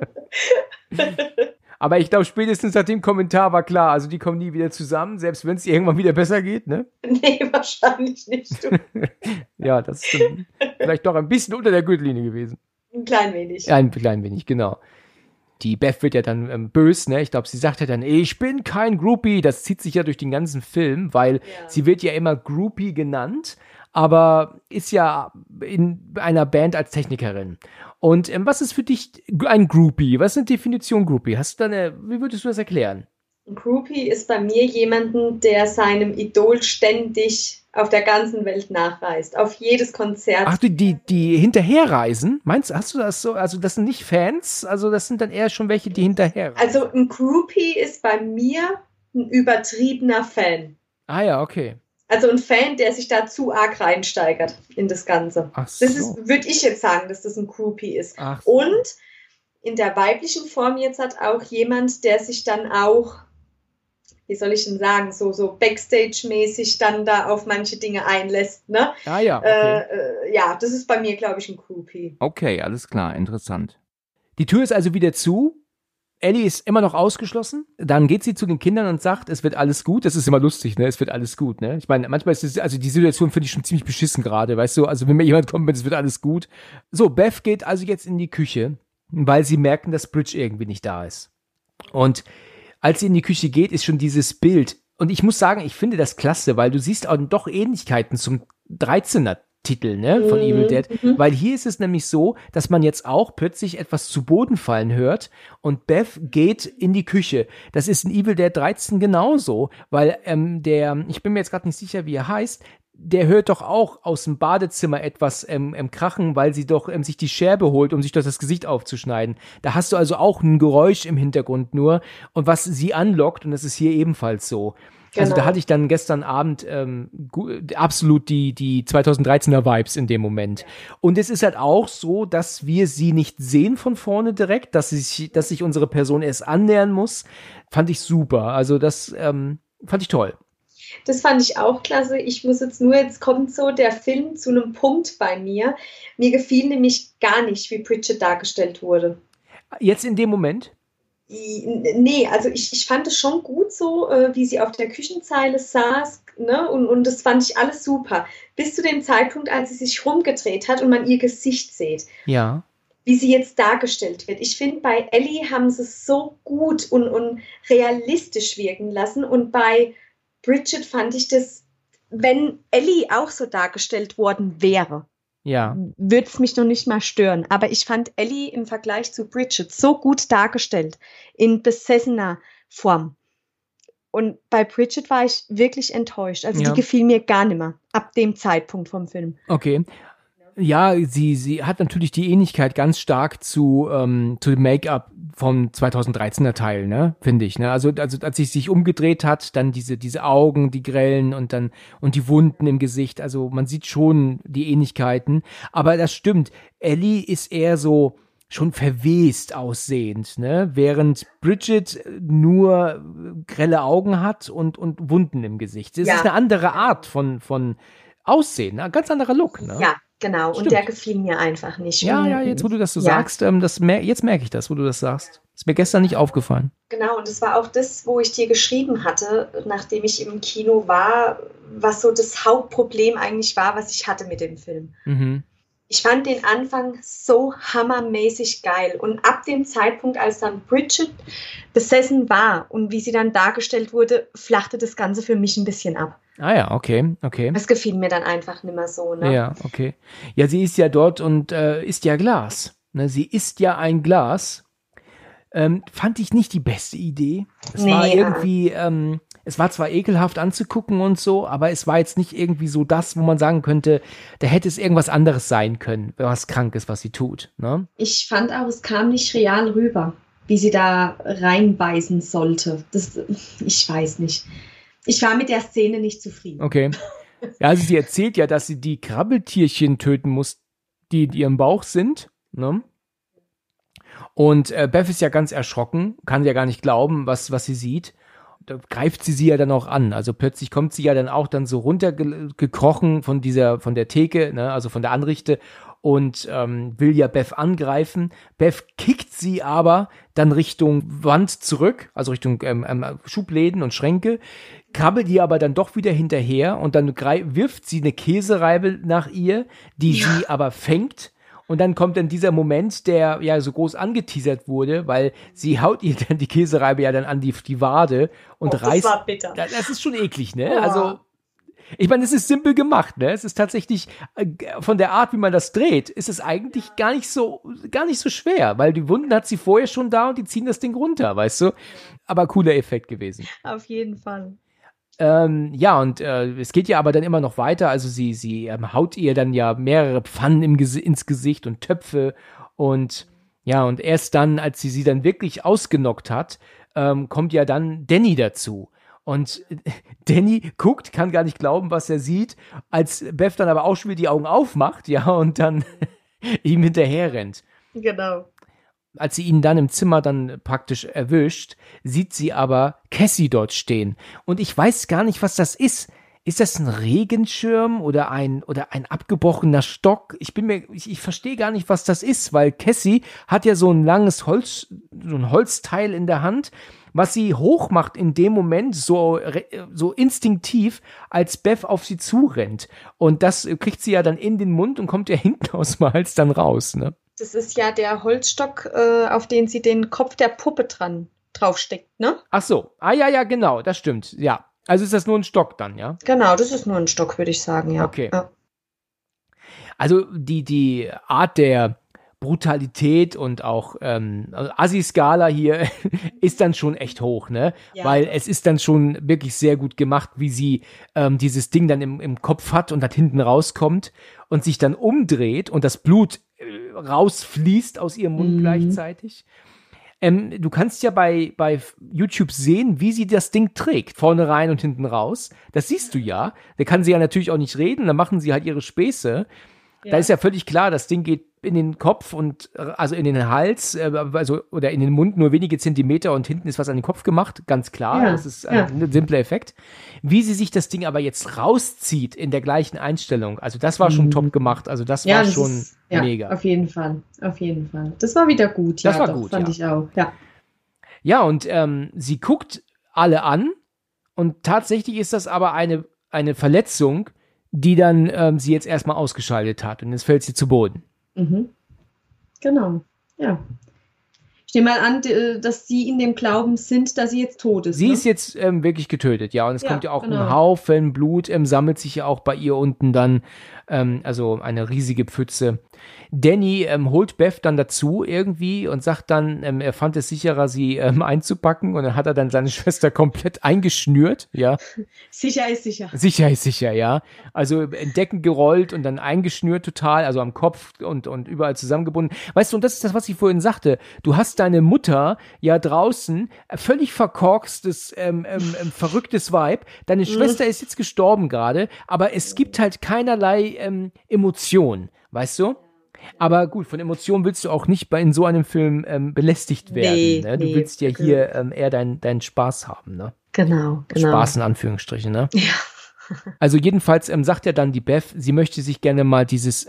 Aber ich glaube, spätestens nach dem Kommentar war klar, also die kommen nie wieder zusammen, selbst wenn es irgendwann wieder besser geht, ne? Nee, wahrscheinlich nicht. Du. Ja, das ist vielleicht doch ein bisschen unter der Gürtellinie gewesen. Ein klein wenig. Ja, ein klein wenig, genau. Die Beth wird ja dann böse, ne? Ich glaube, sie sagt ja dann, ich bin kein Groupie. Das zieht sich ja durch den ganzen Film, weil sie wird ja immer Groupie genannt, aber ist ja in einer Band als Technikerin. Und was ist für dich ein Groupie? Was ist eine Definition Groupie? Wie würdest du das erklären? Ein Groupie ist bei mir jemanden, der seinem Idol ständig auf der ganzen Welt nachreist. Auf jedes Konzert. Ach, die hinterherreisen? Hast du das so? Also das sind nicht Fans? Also das sind dann eher schon welche, die hinterherreisen? Also ein Groupie ist bei mir ein übertriebener Fan. Ah ja, okay. Also ein Fan, der sich da zu arg reinsteigert in das Ganze. Ach so. Das würde ich jetzt sagen, dass das ein Groupie ist. Ach so. Und in der weiblichen Form jetzt hat auch jemand, der sich dann auch, wie soll ich denn sagen, so Backstage-mäßig dann da auf manche Dinge einlässt, ne? Ah ja, okay. Ja, das ist bei mir, glaube ich, ein Groupie. Okay, alles klar, interessant. Die Tür ist also wieder zu. Ellie ist immer noch ausgeschlossen. Dann geht sie zu den Kindern und sagt, es wird alles gut. Das ist immer lustig, ne? Es wird alles gut, ne? Ich meine, manchmal ist es, also die Situation finde ich schon ziemlich beschissen gerade, weißt du? Also wenn mir jemand kommt, es wird alles gut. So, Beth geht also jetzt in die Küche, weil sie merken, dass Bridge irgendwie nicht da ist. Und als sie in die Küche geht, ist schon dieses Bild. Und ich muss sagen, ich finde das klasse, weil du siehst auch doch Ähnlichkeiten zum 13er Titel, ne, von Evil Dead, weil hier ist es nämlich so, dass man jetzt auch plötzlich etwas zu Boden fallen hört und Beth geht in die Küche. Das ist in Evil Dead 13 genauso, weil ich bin mir jetzt gerade nicht sicher, wie er heißt, der hört doch auch aus dem Badezimmer etwas krachen, weil sie doch sich die Scherbe holt, um sich doch das Gesicht aufzuschneiden. Da hast du also auch ein Geräusch im Hintergrund nur und was sie anlockt und das ist hier ebenfalls so. Genau. Also da hatte ich dann gestern Abend absolut die 2013er Vibes in dem Moment. Und es ist halt auch so, dass wir sie nicht sehen von vorne direkt, dass sich unsere Person erst annähern muss. Fand ich super. Also das fand ich toll. Das fand ich auch klasse. Jetzt kommt so der Film zu einem Punkt bei mir. Mir gefiel nämlich gar nicht, wie Bridget dargestellt wurde. Jetzt in dem Moment? Nee, also ich fand es schon gut so, wie sie auf der Küchenzeile saß, ne? Und das fand ich alles super. Bis zu dem Zeitpunkt, als sie sich rumgedreht hat und man ihr Gesicht sieht. Ja. Wie sie jetzt dargestellt wird. Ich finde, bei Ellie haben sie es so gut und realistisch wirken lassen. Und bei Bridget fand ich das, wenn Ellie auch so dargestellt worden wäre, ja, würde es mich noch nicht mal stören. Aber ich fand Ellie im Vergleich zu Bridget so gut dargestellt, in besessener Form. Und bei Bridget war ich wirklich enttäuscht. Also die gefiel mir gar nicht mehr, ab dem Zeitpunkt vom Film. Okay. Ja, sie hat natürlich die Ähnlichkeit ganz stark zu dem Make-up vom 2013er Teil, ne, finde ich, ne, also als sie sich umgedreht hat, dann diese Augen, die grellen und die Wunden im Gesicht, also man sieht schon die Ähnlichkeiten, aber das stimmt, Ellie ist eher so schon verwest aussehend, ne, während Bridget nur grelle Augen hat und Wunden im Gesicht. Es ist eine andere Art von Aussehen, ein ganz anderer Look, ne? Ja. Genau, stimmt. Und der gefiel mir einfach nicht. Ja, jetzt wo du das so sagst, jetzt merke ich das, wo du das sagst. Ist mir gestern nicht aufgefallen. Genau, und das war auch das, wo ich dir geschrieben hatte, nachdem ich im Kino war, was so das Hauptproblem eigentlich war, was ich hatte mit dem Film. Mhm. Ich fand den Anfang so hammermäßig geil. Und ab dem Zeitpunkt, als dann Bridget besessen war und wie sie dann dargestellt wurde, flachte das Ganze für mich ein bisschen ab. Ah ja, okay. Das gefiel mir dann einfach nicht mehr so, ne? Ja, okay. Ja, sie ist ja dort und isst ja Glas. Ne? Sie isst ja ein Glas. Fand ich nicht die beste Idee. Es war irgendwie, es war zwar ekelhaft anzugucken und so, aber es war jetzt nicht irgendwie so das, wo man sagen könnte, da hätte es irgendwas anderes sein können, was Krankes, was sie tut. Ne? Ich fand auch, es kam nicht real rüber, wie sie da reinbeißen sollte. Ich weiß nicht. Ich war mit der Szene nicht zufrieden. Okay. Ja, also sie erzählt ja, dass sie die Krabbeltierchen töten muss, die in ihrem Bauch sind. Ne? Und Beth ist ja ganz erschrocken, kann ja gar nicht glauben, was sie sieht. Da greift sie ja dann auch an. Also plötzlich kommt sie ja dann auch so runtergekrochen von der Theke, ne? Also von der Anrichte und will ja Beth angreifen. Beth kickt sie aber dann Richtung Wand zurück, also Richtung Schubläden und Schränke, krabbelt ihr aber dann doch wieder hinterher und dann wirft sie eine Käsereibe nach ihr, die sie aber fängt. Und dann kommt dann dieser Moment, der ja so groß angeteasert wurde, weil sie haut ihr dann die Käsereibe ja dann an die Wade und reißt. Das war bitter. Das ist schon eklig, ne? Oh. Also, ich meine, es ist simpel gemacht, ne? Es ist tatsächlich von der Art, wie man das dreht, ist es eigentlich gar nicht so schwer, weil die Wunden hat sie vorher schon da und die ziehen das Ding runter, weißt du? Aber cooler Effekt gewesen. Auf jeden Fall. Es geht ja aber dann immer noch weiter, also sie haut ihr dann ja mehrere Pfannen ins Gesicht und Töpfe und erst dann, als sie dann wirklich ausgenockt hat, kommt ja dann Danny dazu. Und Danny guckt, kann gar nicht glauben, was er sieht, als Beth dann aber auch schon wieder die Augen aufmacht, ja, und dann ihm hinterher rennt. Genau. als sie ihn dann im Zimmer dann praktisch erwischt, sieht sie aber Cassie dort stehen. Und ich weiß gar nicht, was das ist. Ist das ein Regenschirm oder ein abgebrochener Stock? Ich verstehe gar nicht, was das ist, weil Cassie hat ja so ein langes Holzteil in der Hand, was sie hochmacht in dem Moment so instinktiv, als Beth auf sie zurennt. Und das kriegt sie ja dann in den Mund und kommt ja hinten aus dem Hals dann raus, ne? Das ist ja der Holzstock, auf den sie den Kopf der Puppe draufsteckt, ne? Ach so. Ja, genau, das stimmt, ja. Also ist das nur ein Stock dann, ja? Genau, das ist nur ein Stock, würde ich sagen, ja. Okay. Ja. Also die Art der Brutalität und auch Assi-Skala hier ist dann schon echt hoch, ne? Ja. Weil es ist dann schon wirklich sehr gut gemacht, wie sie dieses Ding dann im Kopf hat und dann hinten rauskommt und sich dann umdreht und das Blut rausfließt aus ihrem Mund gleichzeitig. Du kannst ja bei YouTube sehen, wie sie das Ding trägt. Vorne rein und hinten raus. Das siehst du ja. Da kann sie ja natürlich auch nicht reden. Da machen sie halt ihre Späße. Ja. Da ist ja völlig klar, das Ding geht in den Kopf und also in den Hals, oder in den Mund nur wenige Zentimeter und hinten ist was an den Kopf gemacht, ganz klar, ja, das ist ein simpler Effekt. Wie sie sich das Ding aber jetzt rauszieht in der gleichen Einstellung, also das war schon top gemacht, also das war schon mega. Auf jeden Fall. Das war wieder gut, das war gut, fand ich auch, ja. Ja, und sie guckt alle an und tatsächlich ist das aber eine Verletzung, die dann sie jetzt erstmal ausgeschaltet hat und jetzt fällt sie zu Boden. Mhm. Genau, ja. Ich nehme mal an, dass sie in dem Glauben sind, dass sie jetzt tot ist. Sie ist jetzt wirklich getötet, ja. Und es kommt ja auch ein Haufen Blut, sammelt sich ja auch bei ihr unten dann, also eine riesige Pfütze. Danny holt Beth dann dazu irgendwie und sagt dann, er fand es sicherer, sie einzupacken. Und dann hat er dann seine Schwester komplett eingeschnürt, ja. Sicher ist sicher. Sicher ist sicher, ja. Also in Decken gerollt und dann eingeschnürt total, also am Kopf und überall zusammengebunden. Weißt du, und das ist das, was ich vorhin sagte. Du hast deine Mutter ja draußen, völlig verkorkstes, verrücktes Weib. Deine Schwester ist jetzt gestorben gerade, aber es gibt halt keinerlei Emotion, weißt du? Aber gut, von Emotionen willst du auch nicht in so einem Film belästigt werden. Ne? Du willst ja hier eher deinen Spaß haben, ne? Genau. Spaß in Anführungsstrichen, ne? Ja. Also jedenfalls sagt ja dann die Beth, sie möchte sich gerne mal diese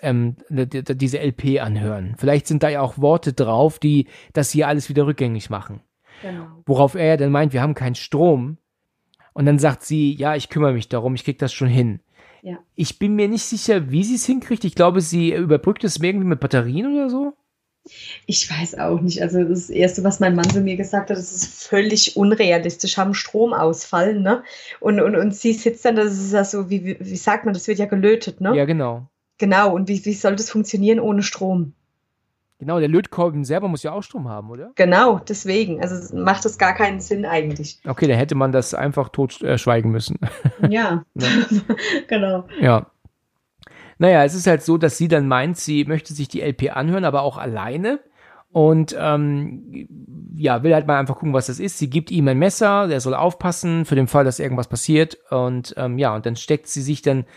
LP anhören. Vielleicht sind da ja auch Worte drauf, die das hier alles wieder rückgängig machen. Genau. Worauf er ja dann meint, wir haben keinen Strom. Und dann sagt sie, ja, ich kümmere mich darum, ich krieg das schon hin. Ja. Ich bin mir nicht sicher, wie sie es hinkriegt. Ich glaube, sie überbrückt es irgendwie mit Batterien oder so. Ich weiß auch nicht. Also das Erste, was mein Mann zu mir gesagt hat, das ist völlig unrealistisch, haben Stromausfall, ne? Und sie sitzt dann, das ist ja so, wie sagt man, das wird ja gelötet, ne? Ja, genau. Genau, und wie soll das funktionieren ohne Strom? Genau, der Lötkolben selber muss ja auch Strom haben, oder? Genau, deswegen. Also macht das gar keinen Sinn eigentlich. Okay, da hätte man das einfach tot schweigen müssen. Ja, genau. Ja. Naja, es ist halt so, dass sie dann meint, sie möchte sich die LP anhören, aber auch alleine. Und will halt mal einfach gucken, was das ist. Sie gibt ihm ein Messer, der soll aufpassen für den Fall, dass irgendwas passiert. Und und dann steckt sie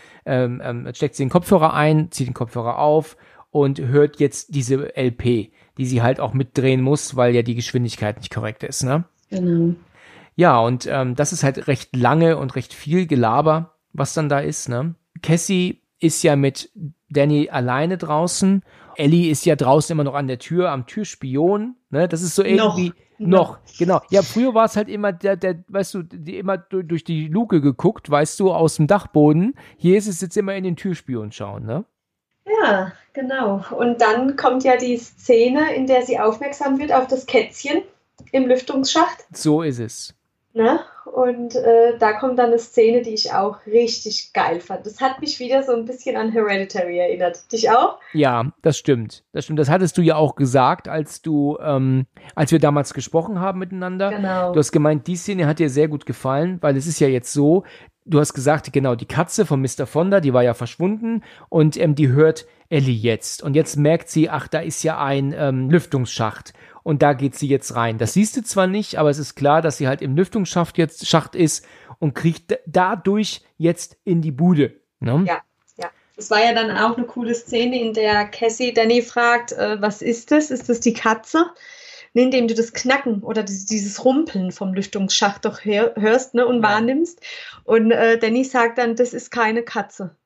den Kopfhörer ein, zieht den Kopfhörer auf und hört jetzt diese LP, die sie halt auch mitdrehen muss, weil ja die Geschwindigkeit nicht korrekt ist, ne? Genau. Ja, und das ist halt recht lange und recht viel Gelaber, was dann da ist, ne? Cassie ist ja mit Danny alleine draußen. Ellie ist ja draußen immer noch an der Tür, am Türspion, ne? Das ist so irgendwie noch, genau. Ja, früher war es halt immer der, weißt du, die immer durch die Luke geguckt, weißt du, aus dem Dachboden. Hier ist es jetzt immer in den Türspion schauen, ne? Ja, genau. Und dann kommt ja die Szene, in der sie aufmerksam wird auf das Kätzchen im Lüftungsschacht. So ist es. Ne? Und da kommt dann eine Szene, die ich auch richtig geil fand. Das hat mich wieder so ein bisschen an Hereditary erinnert. Dich auch? Ja, das stimmt. Das hattest du ja auch gesagt, als wir damals gesprochen haben miteinander. Genau. Du hast gemeint, die Szene hat dir sehr gut gefallen, weil es ist ja jetzt so, du hast gesagt, genau, die Katze von Mr. Fonda, die war ja verschwunden und die hört Ellie jetzt. Und jetzt merkt sie, ach, da ist ja ein Lüftungsschacht. Und da geht sie jetzt rein. Das siehst du zwar nicht, aber es ist klar, dass sie halt im Lüftungsschacht ist und kriegt dadurch jetzt in die Bude. Ne? Ja, ja. Es war ja dann auch eine coole Szene, in der Cassie Danny fragt, was ist das? Ist das die Katze? Indem du das Knacken oder dieses Rumpeln vom Lüftungsschacht doch hörst, ne, und wahrnimmst. Und Danny sagt dann, das ist keine Katze.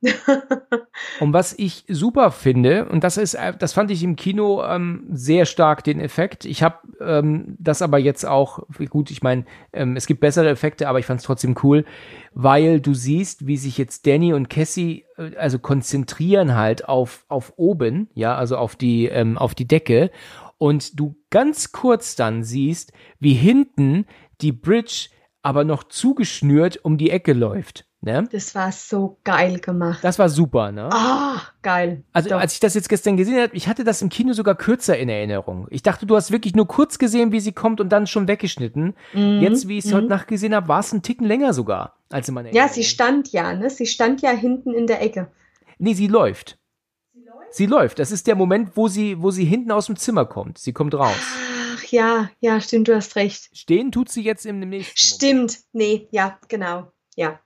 Und was ich super finde, und das fand ich im Kino sehr stark, den Effekt. Ich habe das aber jetzt auch, gut, ich meine, es gibt bessere Effekte, aber ich fand es trotzdem cool, weil du siehst, wie sich jetzt Danny und Cassie also konzentrieren halt auf oben, ja, also auf die Decke. Und du ganz kurz dann siehst, wie hinten die Bridge aber noch zugeschnürt um die Ecke läuft. Ne? Das war so geil gemacht. Das war super, ne? Ah, geil. Also als ich das jetzt gestern gesehen habe, ich hatte das im Kino sogar kürzer in Erinnerung. Ich dachte, du hast wirklich nur kurz gesehen, wie sie kommt und dann schon weggeschnitten. Jetzt, wie ich es heute Nacht gesehen habe, war es ein Ticken länger sogar, als in meiner Erinnerung. Ja, sie stand ja, ne? Sie stand ja hinten in der Ecke. Nee, sie läuft. Sie läuft. Das ist der Moment, wo sie hinten aus dem Zimmer kommt. Sie kommt raus. Ach ja, stimmt, du hast recht. Stehen tut sie jetzt im nächsten Stimmt, nee, ja, genau, ja.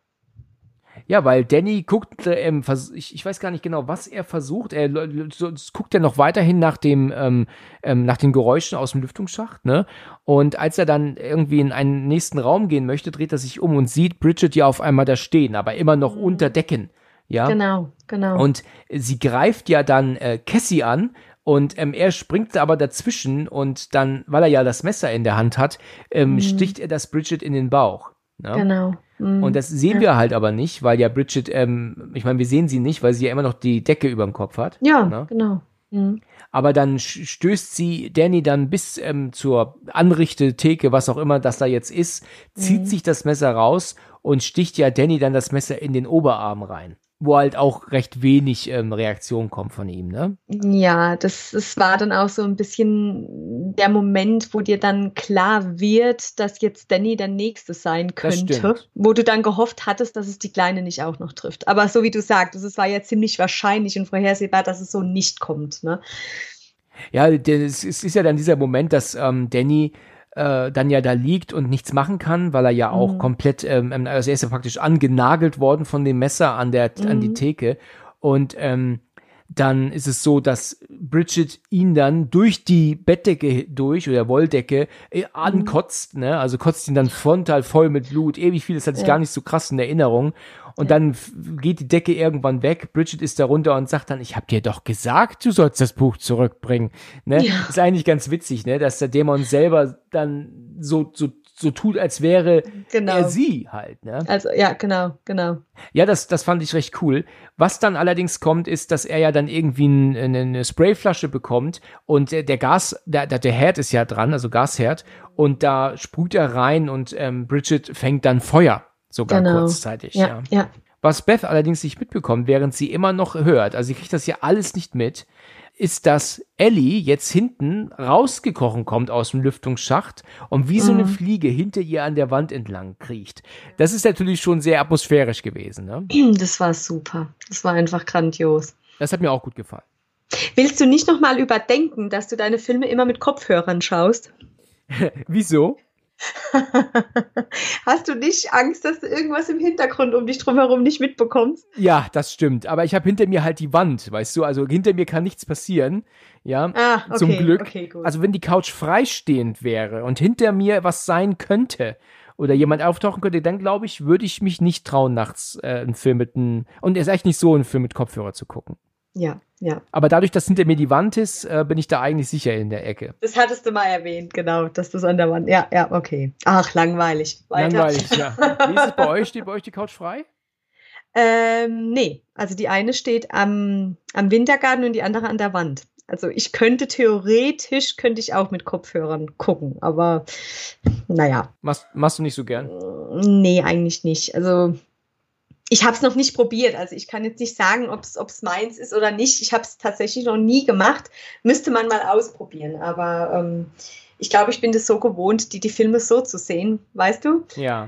Ja, weil Danny guckt, ich weiß gar nicht genau, was er versucht. Er guckt ja noch weiterhin nach den Geräuschen aus dem Lüftungsschacht, ne? Und als er dann irgendwie in einen nächsten Raum gehen möchte, dreht er sich um und sieht Bridget ja auf einmal da stehen, aber immer noch unter Decken. Ja, genau. Und sie greift ja dann Cassie an und er springt aber dazwischen und dann, weil er ja das Messer in der Hand hat, sticht er das Bridget in den Bauch. Ne? Genau. Und das sehen wir halt aber nicht, weil ja Bridget, ich meine, wir sehen sie nicht, weil sie ja immer noch die Decke über dem Kopf hat. Ja, ne? Genau. Aber dann stößt sie Danny dann bis zur Anrichtetheke, was auch immer das da jetzt ist, zieht sich das Messer raus und sticht ja Danny dann das Messer in den Oberarm rein. Wo halt auch recht wenig Reaktion kommt von ihm, ne? Ja, das war dann auch so ein bisschen der Moment, wo dir dann klar wird, dass jetzt Danny der Nächste sein könnte. Wo du dann gehofft hattest, dass es die Kleine nicht auch noch trifft. Aber so wie du sagst, es war ja ziemlich wahrscheinlich und vorhersehbar, dass es so nicht kommt, ne? Ja, es ist ja dann dieser Moment, dass Danny dann ja da liegt und nichts machen kann, weil er ja auch komplett, also er ist ja praktisch angenagelt worden von dem Messer an die Theke und dann ist es so, dass Bridget ihn dann durch die Bettdecke oder Wolldecke ankotzt, ne? Also kotzt ihn dann frontal voll mit Blut, ewig viel, das hatte ich gar nicht so krass in Erinnerung. Und dann geht die Decke irgendwann weg, Bridget ist da runter und sagt dann, ich hab dir doch gesagt, du sollst das Buch zurückbringen. Ne? Ja. Ist eigentlich ganz witzig, ne? Dass der Dämon selber dann so tut, als wäre er sie halt. Ne? Also, ja, genau. Ja, das fand ich recht cool. Was dann allerdings kommt, ist, dass er ja dann irgendwie eine Sprayflasche bekommt und der Herd ist ja dran, also Gasherd, und da sprüht er rein und Bridget fängt dann Feuer. Sogar kurzzeitig, ja. Was Beth allerdings nicht mitbekommt, während sie immer noch hört, also sie kriegt das ja alles nicht mit, ist, dass Ellie jetzt hinten rausgekrochen kommt aus dem Lüftungsschacht und wie so eine Fliege hinter ihr an der Wand entlang kriecht. Das ist natürlich schon sehr atmosphärisch gewesen, ne? Das war super. Das war einfach grandios. Das hat mir auch gut gefallen. Willst du nicht nochmal überdenken, dass du deine Filme immer mit Kopfhörern schaust? Wieso? Hast du nicht Angst, dass du irgendwas im Hintergrund um dich drumherum nicht mitbekommst? Ja, das stimmt. Aber ich habe hinter mir halt die Wand, weißt du? Also hinter mir kann nichts passieren. Ja, okay, zum Glück. Okay, gut. Also wenn die Couch freistehend wäre und hinter mir was sein könnte oder jemand auftauchen könnte, dann glaube ich, würde ich mich nicht trauen, nachts einen Film und es ist eigentlich nicht so, einen Film mit Kopfhörer zu gucken. Ja. Aber dadurch, dass hinter mir die Wand ist, bin ich da eigentlich sicher in der Ecke. Das hattest du mal erwähnt, genau, dass das an der Wand. Ja, okay. Ach, langweilig. Weiter. Langweilig, ja. Wie ist es bei euch? Steht bei euch die Couch frei? Nee, also die eine steht am Wintergarten und die andere an der Wand. Also theoretisch könnte ich auch mit Kopfhörern gucken, aber naja. Machst du nicht so gern? Nee, eigentlich nicht. Also ich habe es noch nicht probiert, also ich kann jetzt nicht sagen, ob es meins ist oder nicht. Ich habe es tatsächlich noch nie gemacht. Müsste man mal ausprobieren, aber ich glaube, ich bin das so gewohnt, die Filme so zu sehen, weißt du? Ja.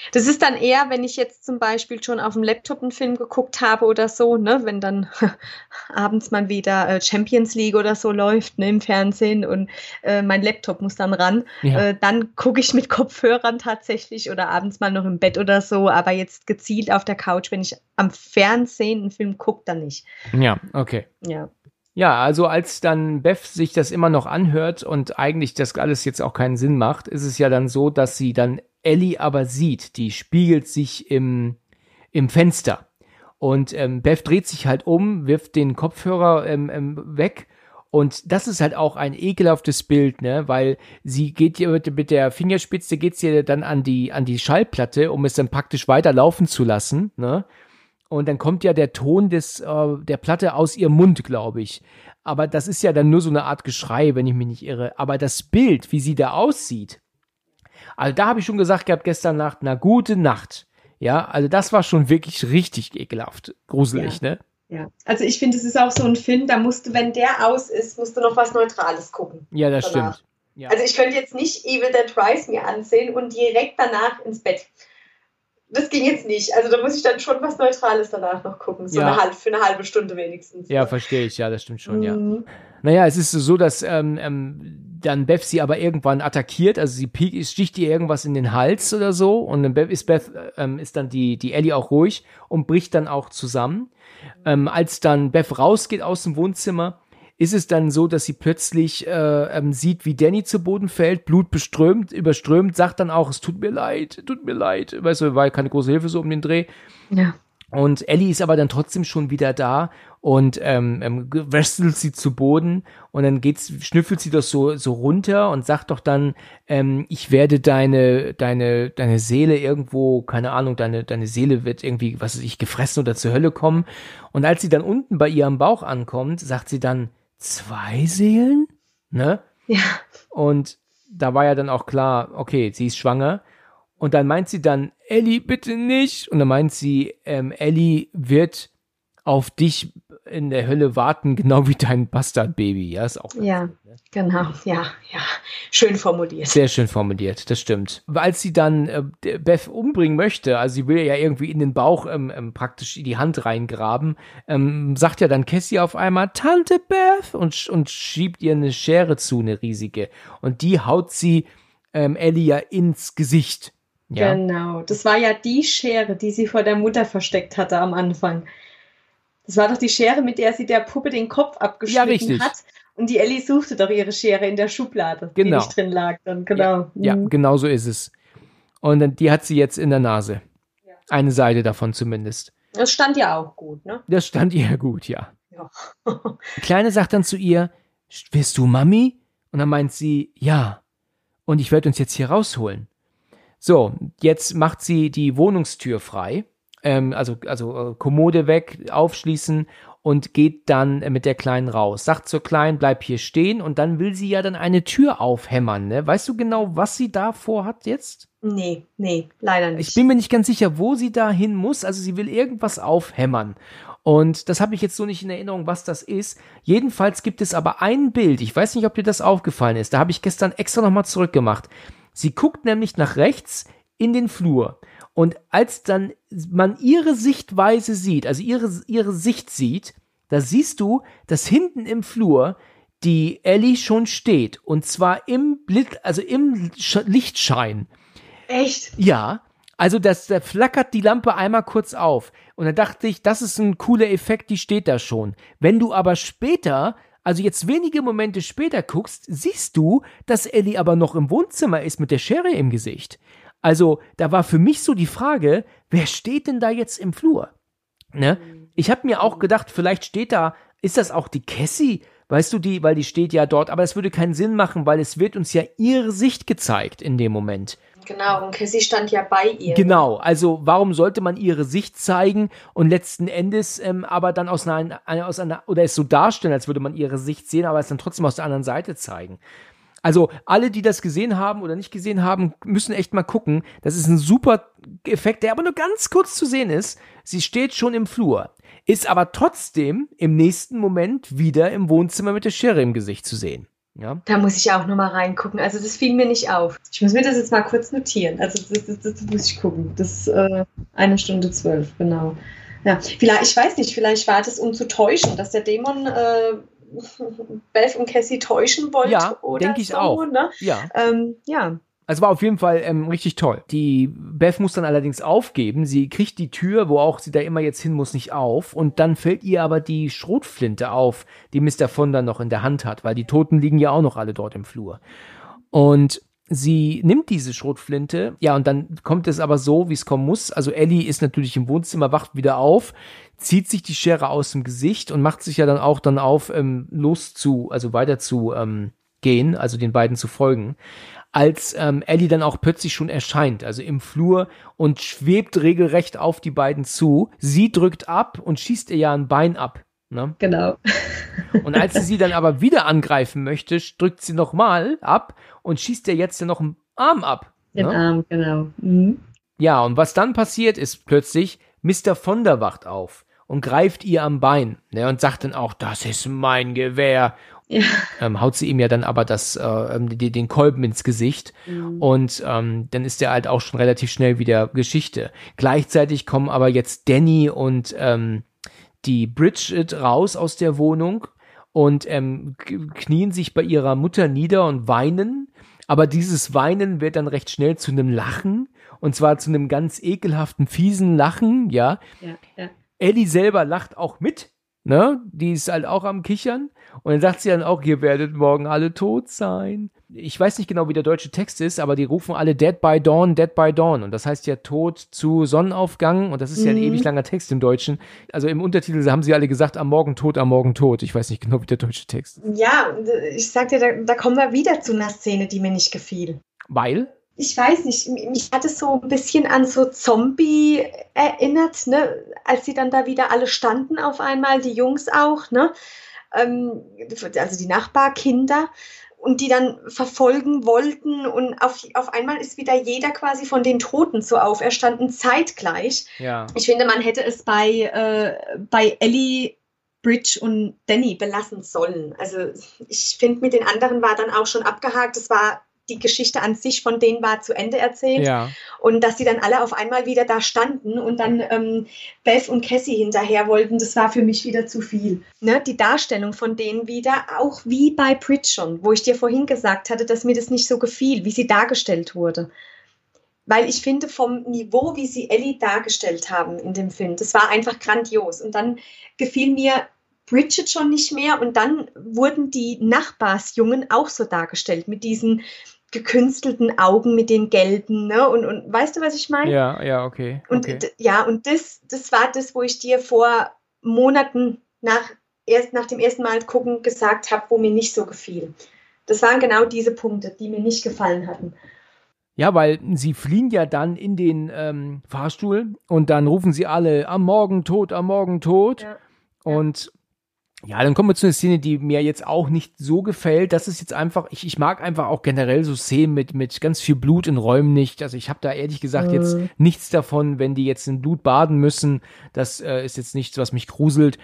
Das ist dann eher, wenn ich jetzt zum Beispiel schon auf dem Laptop einen Film geguckt habe oder so, ne, wenn dann abends mal wieder Champions League oder so läuft, ne, im Fernsehen und mein Laptop muss dann ran, dann gucke ich mit Kopfhörern tatsächlich oder abends mal noch im Bett oder so, aber jetzt gezielt auf der Couch, wenn ich am Fernsehen einen Film gucke, dann nicht. Ja, okay. Ja. Ja, also als dann Beth sich das immer noch anhört und eigentlich das alles jetzt auch keinen Sinn macht, ist es ja dann so, dass sie dann Ellie aber sieht, die spiegelt sich im Fenster und Beth dreht sich halt um, wirft den Kopfhörer weg und das ist halt auch ein ekelhaftes Bild, ne, weil sie geht hier mit der Fingerspitze geht sie dann an die Schallplatte, um es dann praktisch weiter laufen zu lassen, ne. Und dann kommt ja der Ton der Platte aus ihrem Mund, glaube ich. Aber das ist ja dann nur so eine Art Geschrei, wenn ich mich nicht irre. Aber das Bild, wie sie da aussieht, also da habe ich schon gesagt gehabt gestern Nacht, na gute Nacht. Ja, also das war schon wirklich richtig ekelhaft. Gruselig, ne? Ja, also ich finde, es ist auch so ein Film, da wenn der aus ist, musst du noch was Neutrales gucken. Ja, das stimmt. Ja. Also ich könnte jetzt nicht Evil Dead Rise mir ansehen und direkt danach ins Bett. Das ging jetzt nicht. Also da muss ich dann schon was Neutrales danach noch gucken. So für eine halbe Stunde wenigstens. Ja, verstehe ich. Ja, das stimmt schon, ja. Naja, es ist so, dass dann Beth sie aber irgendwann attackiert. Also sie sticht ihr irgendwas in den Hals oder so. Und dann ist dann die Ellie auch ruhig und bricht dann auch zusammen. Als dann Beth rausgeht aus dem Wohnzimmer, ist es dann so, dass sie plötzlich sieht, wie Danny zu Boden fällt, überströmt, sagt dann auch, es tut mir leid. Weißt du, war ja keine große Hilfe so um den Dreh. Ja. Und Ellie ist aber dann trotzdem schon wieder da und wrestelt sie zu Boden und dann schnüffelt sie das so runter und sagt doch dann, ich werde deine Seele irgendwo, keine Ahnung, deine Seele wird irgendwie, was weiß ich, gefressen oder zur Hölle kommen. Und als sie dann unten bei ihr am Bauch ankommt, sagt sie dann, 2 Seelen? Ne? Ja. Und da war ja dann auch klar, okay, sie ist schwanger. Und dann meint sie dann, Ellie, bitte nicht. Und dann meint sie, Ellie wird auf dich in der Hölle warten, genau wie dein Bastardbaby. Ja, ist auch gut, ne? Genau. Ja. Schön formuliert. Sehr schön formuliert, das stimmt. Als sie dann Beth umbringen möchte, also sie will ja irgendwie in den Bauch praktisch in die Hand reingraben, sagt ja dann Cassie auf einmal, Tante Beth, und schiebt ihr eine Schere zu, eine riesige. Und die haut sie Ellie ja ins Gesicht. Ja. Genau, das war ja die Schere, die sie vor der Mutter versteckt hatte am Anfang. Das war doch die Schere, mit der sie der Puppe den Kopf abgeschnitten hat. Und die Ellie suchte doch ihre Schere in der Schublade, die nicht drin lag. Dann, genau. Ja, genau so ist es. Und dann, die hat sie jetzt in der Nase. Ja. Eine Seite davon zumindest. Das stand ja auch gut, ne? Das stand ihr gut, ja. Die Kleine sagt dann zu ihr, willst du Mami? Und dann meint sie, ja. Und ich werde uns jetzt hier rausholen. So, jetzt macht sie die Wohnungstür frei, also Kommode weg, aufschließen und geht dann mit der Kleinen raus. Sagt zur Kleinen, bleib hier stehen und dann will sie ja dann eine Tür aufhämmern, ne? Weißt du genau, was sie da vorhat jetzt? Nee, leider nicht. Ich bin mir nicht ganz sicher, wo sie da hin muss, also sie will irgendwas aufhämmern. Und das habe ich jetzt so nicht in Erinnerung, was das ist. Jedenfalls gibt es aber ein Bild, ich weiß nicht, ob dir das aufgefallen ist, da habe ich gestern extra nochmal zurückgemacht. Sie guckt nämlich nach rechts in den Flur und als dann man ihre Sichtweise sieht, also ihre Sicht sieht, da siehst du, dass hinten im Flur die Ellie schon steht und zwar im Lichtschein. Echt? Ja, also da flackert die Lampe einmal kurz auf und da dachte ich, das ist ein cooler Effekt, die steht da schon. Wenn du aber später, also jetzt wenige Momente später guckst, siehst du, dass Ellie aber noch im Wohnzimmer ist mit der Schere im Gesicht. Also da war für mich so die Frage, wer steht denn da jetzt im Flur? Ne? Ich habe mir auch gedacht, vielleicht steht da, ist das auch die Cassie? Weißt du, weil die steht ja dort, aber es würde keinen Sinn machen, weil es wird uns ja ihre Sicht gezeigt in dem Moment. Genau, und Cassie stand ja bei ihr. Genau, also warum sollte man ihre Sicht zeigen und letzten Endes aber dann aus einer oder es so darstellen, als würde man ihre Sicht sehen, aber es dann trotzdem aus der anderen Seite zeigen. Also alle, die das gesehen haben oder nicht gesehen haben, müssen echt mal gucken. Das ist ein super Effekt, der aber nur ganz kurz zu sehen ist. Sie steht schon im Flur, ist aber trotzdem im nächsten Moment wieder im Wohnzimmer mit der Schere im Gesicht zu sehen. Ja? Da muss ich auch nochmal reingucken. Also das fiel mir nicht auf. Ich muss mir das jetzt mal kurz notieren. Also das muss ich gucken. Das ist 1:12, genau. Ja, vielleicht, ich weiß nicht, vielleicht war das, um zu täuschen, dass der Dämon Beth und Cassie täuschen wollte. Ja, oder denke ich so, auch. Ne? Ja. Ja. Also war auf jeden Fall richtig toll. Die Beth muss dann allerdings aufgeben. Sie kriegt die Tür, wo auch sie da immer jetzt hin muss, nicht auf. Und dann fällt ihr aber die Schrotflinte auf, die Mr. Fonda noch in der Hand hat, weil die Toten liegen ja auch noch alle dort im Flur. Und sie nimmt diese Schrotflinte, ja, und dann kommt es aber so, wie es kommen muss. Also Ellie ist natürlich im Wohnzimmer, wacht wieder auf, zieht sich die Schere aus dem Gesicht und macht sich ja dann auch auf, weiter zu gehen, also den beiden zu folgen. Als Ellie dann auch plötzlich schon erscheint, also im Flur, und schwebt regelrecht auf die beiden zu. Sie drückt ab und schießt ihr ja ein Bein ab. Ne? Genau. Und als sie dann aber wieder angreifen möchte, drückt sie nochmal ab und schießt ihr jetzt noch einen Arm ab. Den Arm, genau. Mhm. Ja, und was dann passiert ist plötzlich, Mr. Fonda wacht auf und greift ihr am Bein, ne, und sagt dann auch, das ist mein Gewehr. Ja. Haut sie ihm ja dann aber den Kolben ins Gesicht. Und dann ist der halt auch schon relativ schnell wieder Geschichte. Gleichzeitig kommen aber jetzt Danny und die Bridget raus aus der Wohnung und knien sich bei ihrer Mutter nieder und weinen. Aber dieses Weinen wird dann recht schnell zu einem Lachen. Und zwar zu einem ganz ekelhaften, fiesen Lachen, ja. Ja. Ellie selber lacht auch mit. Ne? Die ist halt auch am Kichern. Und dann sagt sie dann auch, ihr werdet morgen alle tot sein. Ich weiß nicht genau, wie der deutsche Text ist, aber die rufen alle Dead by Dawn, Dead by Dawn. Und das heißt ja Tod zu Sonnenaufgang. Und das ist ja ein ewig langer Text im Deutschen. Also im Untertitel haben sie alle gesagt, am Morgen tot, am Morgen tot. Ich weiß nicht genau, wie der deutsche Text ist. Ja, ich sag dir, da kommen wir wieder zu einer Szene, die mir nicht gefiel. Weil? Ich weiß nicht, mich hat es so ein bisschen an so Zombie erinnert, ne? Als sie dann da wieder alle standen auf einmal, die Jungs auch, ne? Also die Nachbarkinder, und die dann verfolgen wollten, und auf einmal ist wieder jeder quasi von den Toten so auferstanden, zeitgleich. Ja. Ich finde, man hätte es bei Ellie, Bridge und Danny belassen sollen. Also ich finde, mit den anderen war dann auch schon abgehakt. Es war die Geschichte an sich von denen war zu Ende erzählt. Ja. Und dass sie dann alle auf einmal wieder da standen und dann Beth und Cassie hinterher wollten, das war für mich wieder zu viel. Ne? Die Darstellung von denen wieder, auch wie bei Bridge schon, wo ich dir vorhin gesagt hatte, dass mir das nicht so gefiel, wie sie dargestellt wurde. Weil ich finde, vom Niveau, wie sie Ellie dargestellt haben in dem Film, das war einfach grandios. Und dann gefiel mir Bridget schon nicht mehr, und dann wurden die Nachbarsjungen auch so dargestellt, mit diesen gekünstelten Augen, mit den gelben, ne? Und weißt du, was ich meine? Ja, okay. Und das war das, wo ich dir vor Monaten nach dem ersten Mal gucken gesagt habe, wo mir nicht so gefiel. Das waren genau diese Punkte, die mir nicht gefallen hatten. Ja, weil sie fliehen ja dann in den Fahrstuhl und dann rufen sie alle, am Morgen tot, am Morgen tot. Ja. Und ja, dann kommen wir zu einer Szene, die mir jetzt auch nicht so gefällt. Das ist jetzt einfach, ich mag einfach auch generell so Szenen mit ganz viel Blut in Räumen nicht. Also ich habe da ehrlich gesagt jetzt nichts davon, wenn die jetzt in Blut baden müssen. Das ist jetzt nichts, was mich gruselt.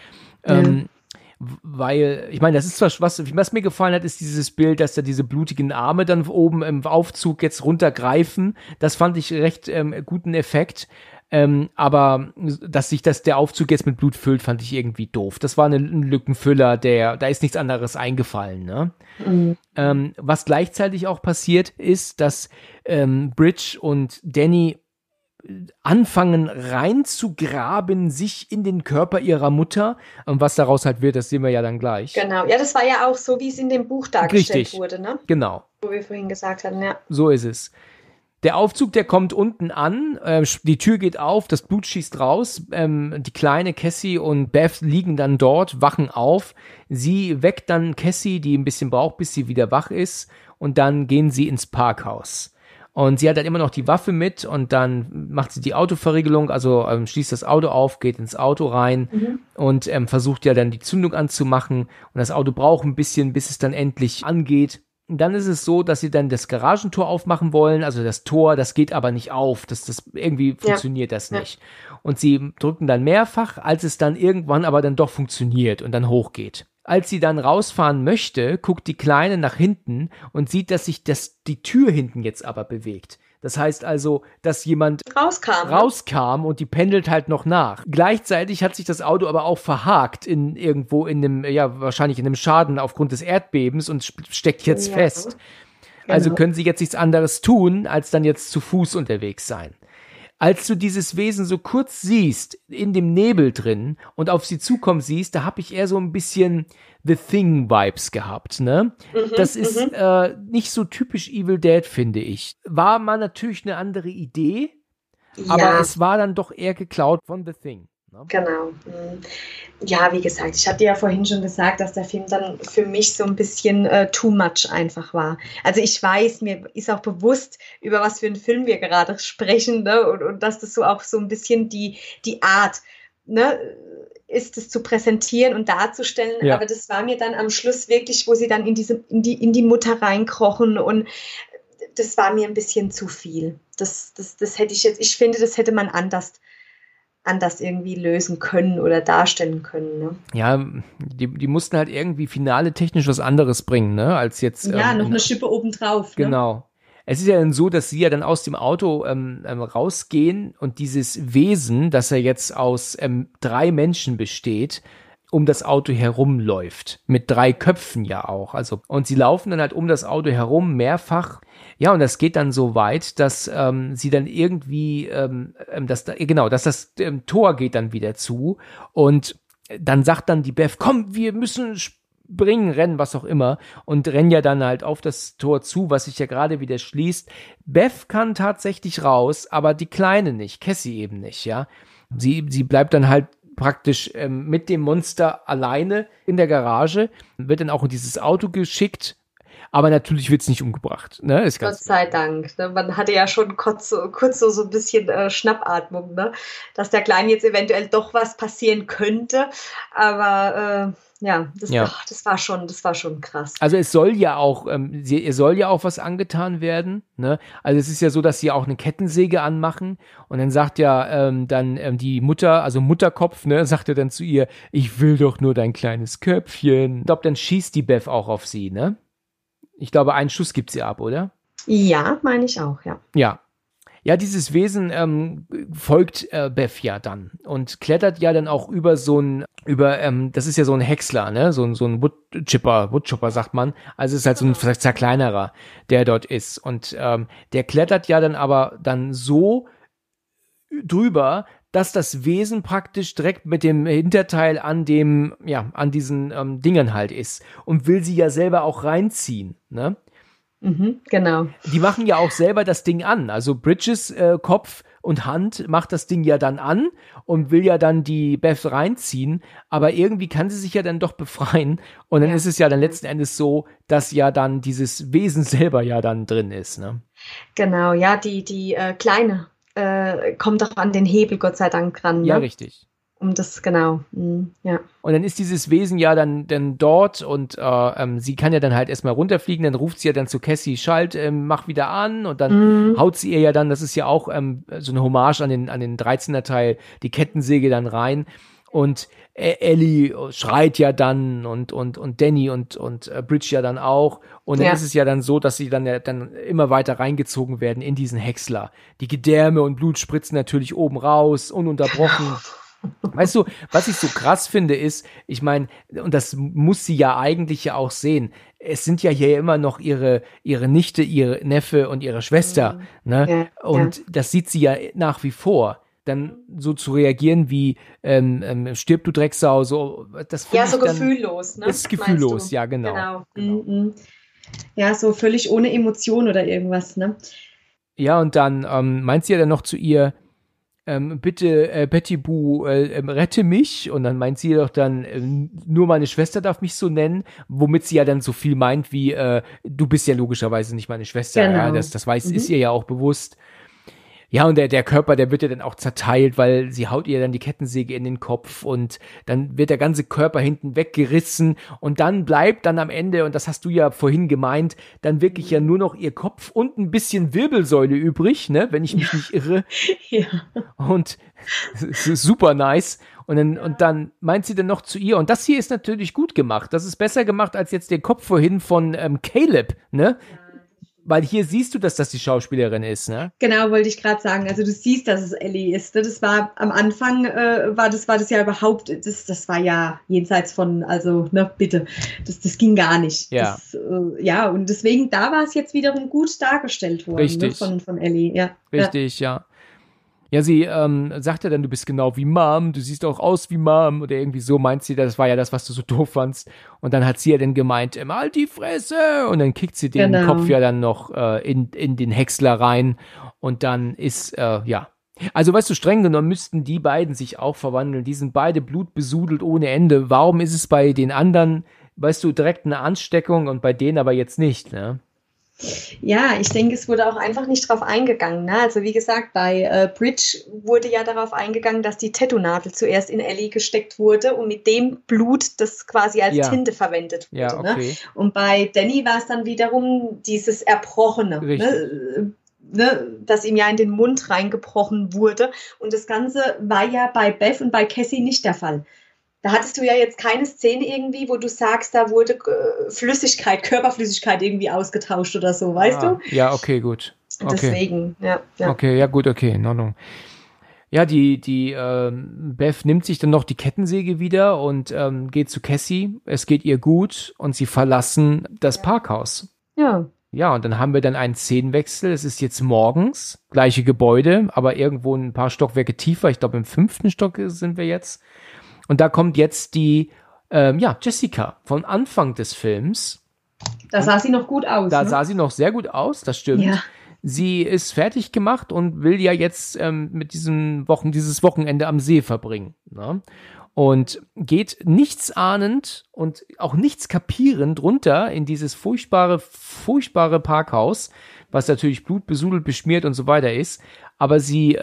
Weil, ich meine, das ist zwar, was mir gefallen hat, ist dieses Bild, dass da diese blutigen Arme dann oben im Aufzug jetzt runtergreifen. Das fand ich recht guten Effekt. Aber dass sich der Aufzug jetzt mit Blut füllt, fand ich irgendwie doof. Das war ein Lückenfüller, da ist nichts anderes eingefallen. Ne? Was gleichzeitig auch passiert ist, dass Bridge und Danny anfangen reinzugraben, sich in den Körper ihrer Mutter. Und was daraus halt wird, das sehen wir ja dann gleich. Genau, ja, das war ja auch so, wie es in dem Buch dargestellt wurde. Ne? Genau. Wo wir vorhin gesagt hatten, ja. So ist es. Der Aufzug, der kommt unten an, die Tür geht auf, das Blut schießt raus, die kleine Cassie und Beth liegen dann dort, wachen auf. Sie weckt dann Cassie, die ein bisschen braucht, bis sie wieder wach ist, und dann gehen sie ins Parkhaus. Und sie hat dann immer noch die Waffe mit, und dann macht sie die Autoverriegelung, also schließt das Auto auf, geht ins Auto rein und versucht ja dann die Zündung anzumachen. Und das Auto braucht ein bisschen, bis es dann endlich angeht. Und dann ist es so, dass sie dann das Garagentor aufmachen wollen, also das Tor, das geht aber nicht auf, das irgendwie funktioniert das nicht. Und sie drücken dann mehrfach, als es dann irgendwann aber dann doch funktioniert und dann hochgeht. als sie dann rausfahren möchte, guckt die Kleine nach hinten und sieht, dass sich die Tür hinten jetzt aber bewegt. Das heißt also, dass jemand rauskam und die pendelt halt noch nach. Gleichzeitig hat sich das Auto aber auch verhakt wahrscheinlich in einem Schaden aufgrund des Erdbebens und steckt jetzt fest. Also können sie jetzt nichts anderes tun, als dann jetzt zu Fuß unterwegs sein. Als du dieses Wesen so kurz siehst, in dem Nebel drin und auf sie zukommen siehst, da habe ich eher so ein bisschen The Thing-Vibes gehabt, ne? Das ist nicht so typisch Evil Dead, finde ich. War mal natürlich eine andere Idee, aber es war dann doch eher geklaut von The Thing. Ne? Genau. Ja, wie gesagt, ich hatte ja vorhin schon gesagt, dass der Film dann für mich so ein bisschen too much einfach war. Also ich weiß, mir ist auch bewusst, über was für einen Film wir gerade sprechen, ne? Und dass das so auch so ein bisschen die Art, ne, ist es zu präsentieren und darzustellen, aber das war mir dann am Schluss wirklich, wo sie dann in die Mutter reinkrochen und das war mir ein bisschen zu viel. Das hätte ich finde, das hätte man anders irgendwie lösen können oder darstellen können. Ne? Ja, die mussten halt irgendwie finale technisch was anderes bringen, ne, als jetzt. Ja, noch eine Schippe obendrauf. Genau. Ne? Es ist ja dann so, dass sie ja dann aus dem Auto rausgehen und dieses Wesen, das ja jetzt aus 3 Menschen besteht, um das Auto herumläuft. Mit 3 Köpfen ja auch. Also, und sie laufen dann halt um das Auto herum mehrfach. Ja, und das geht dann so weit, dass sie dann irgendwie, dass das Tor geht dann wieder zu. Und dann sagt dann die Beth, komm, wir müssen springen, rennen, was auch immer. Und rennen ja dann halt auf das Tor zu, was sich ja gerade wieder schließt. Beth kann tatsächlich raus, aber die Kleine nicht. Cassie eben nicht, ja. Sie bleibt dann halt praktisch mit dem Monster alleine in der Garage, wird dann auch in dieses Auto geschickt, aber natürlich wird es nicht umgebracht. Ne? Ist Gott sei Dank. Ne? Man hatte ja schon kurz so ein bisschen Schnappatmung, ne? Dass der Kleinen jetzt eventuell doch was passieren könnte, aber das war schon krass. Also es soll ja auch, ihr soll ja auch was angetan werden, ne? Also es ist ja so, dass sie auch eine Kettensäge anmachen und dann sagt ja die Mutter, also Mutterkopf, ne, sagt ja dann zu ihr, ich will doch nur dein kleines Köpfchen. Ich glaube, dann schießt die Beth auch auf sie, ne? Ich glaube, einen Schuss gibt sie ab, oder? Ja, meine ich auch, ja. Ja, dieses Wesen folgt Beth ja dann und klettert ja dann auch über das ist ja so ein Häcksler, ne, so ein Woodchipper sagt man, also es ist halt so ein Zerkleinerer, der dort ist und der klettert ja dann aber dann so drüber, dass das Wesen praktisch direkt mit dem Hinterteil an diesen Dingern halt ist und will sie ja selber auch reinziehen, ne? Genau. Die machen ja auch selber das Ding an. Also Bridges Kopf und Hand macht das Ding ja dann an und will ja dann die Beth reinziehen, aber irgendwie kann sie sich ja dann doch befreien und dann ist es ja dann letzten Endes so, dass ja dann dieses Wesen selber ja dann drin ist, ne? Genau, ja, die Kleine kommt doch an den Hebel, Gott sei Dank, ran. Ne? Ja, richtig. Genau, ja. Und dann ist dieses Wesen ja dann dort und sie kann ja dann halt erstmal runterfliegen, dann ruft sie ja dann zu Cassie, mach wieder an und dann haut sie ihr ja dann, das ist ja auch so eine Hommage an den 13er Teil, die Kettensäge dann rein und Ellie schreit ja dann und Danny und Bridge ja dann auch und dann ist es ja dann so, dass sie dann immer weiter reingezogen werden in diesen Häcksler. Die Gedärme und Blut spritzen natürlich oben raus, ununterbrochen. Weißt du, was ich so krass finde ist, ich meine, und das muss sie ja eigentlich ja auch sehen, es sind ja hier immer noch ihre Nichte, ihre Neffe und ihre Schwester, ne? Und das sieht sie ja nach wie vor. Dann so zu reagieren wie stirb du Drecksau, so das finde ich so dann, gefühllos, ne? Ist gefühllos, ja, genau. Ja, so völlig ohne Emotion oder irgendwas, ne? Ja, und dann meint sie ja dann noch zu ihr, bitte, Betty Boo, rette mich. Und dann meint sie doch dann, nur meine Schwester darf mich so nennen, womit sie ja dann so viel meint wie, du bist ja logischerweise nicht meine Schwester. Genau. Ja, das ist ihr ja auch bewusst. Ja, und der Körper, der wird ja dann auch zerteilt, weil sie haut ihr dann die Kettensäge in den Kopf und dann wird der ganze Körper hinten weggerissen und dann bleibt dann am Ende, und das hast du ja vorhin gemeint, dann wirklich ja nur noch ihr Kopf und ein bisschen Wirbelsäule übrig, ne, wenn ich mich nicht irre. Ja. Und es ist super nice. Und dann meint sie dann noch zu ihr, und das hier ist natürlich gut gemacht. Das ist besser gemacht als jetzt der Kopf vorhin von Caleb, ne? Weil hier siehst du, dass das die Schauspielerin ist, ne? Genau, wollte ich gerade sagen. Also du siehst, dass es Ellie ist. Ne? Das war am Anfang, war das ja überhaupt, das war ja jenseits von, also, ne, bitte, das ging gar nicht. Ja. Ja, und deswegen, da war es jetzt wiederum gut dargestellt worden. Richtig. Ne? Von Ellie, ja. Richtig, ja. Ja, sie sagt ja dann, du bist genau wie Mom, du siehst auch aus wie Mom oder irgendwie so, meint sie, das war ja das, was du so doof fandst. Und dann hat sie ja dann gemeint, halt die Fresse! Und dann kickt sie den Kopf ja dann noch in den Häcksler rein und dann ist, ja. Also weißt du, streng genommen müssten die beiden sich auch verwandeln. Die sind beide blutbesudelt ohne Ende. Warum ist es bei den anderen, weißt du, direkt eine Ansteckung und bei denen aber jetzt nicht, ne? Ja, ich denke, es wurde auch einfach nicht drauf eingegangen. Ne? Also wie gesagt, bei Bridge wurde ja darauf eingegangen, dass die Tattoo-Nadel zuerst in Ellie gesteckt wurde und mit dem Blut das quasi als Tinte verwendet wurde. Ja, okay. Ne? Und bei Danny war es dann wiederum dieses Erbrochene, ne, das ihm ja in den Mund reingebrochen wurde. Und das Ganze war ja bei Beth und bei Cassie nicht der Fall. Da hattest du ja jetzt keine Szene irgendwie, wo du sagst, da wurde Flüssigkeit, Körperflüssigkeit irgendwie ausgetauscht oder so, weißt du? Ja, okay, gut. Okay. Deswegen, ja. Okay, ja gut, okay, in Ordnung. Ja, die Beth nimmt sich dann noch die Kettensäge wieder und geht zu Cassie. Es geht ihr gut und sie verlassen das Parkhaus. Ja. Ja, und dann haben wir dann einen Szenenwechsel. Es ist jetzt morgens, gleiche Gebäude, aber irgendwo ein paar Stockwerke tiefer. Ich glaube, im 5. Stock sind wir jetzt. Und da kommt jetzt die, Jessica von Anfang des Films. Da sah sie noch gut aus. Da sah sie noch sehr gut aus, das stimmt. Ja. Sie ist fertig gemacht und will ja jetzt mit dieses Wochenende am See verbringen. Ne? Und geht nichts ahnend und auch nichts kapierend runter in dieses furchtbare Parkhaus, was natürlich blutbesudelt, beschmiert und so weiter ist. Aber sie,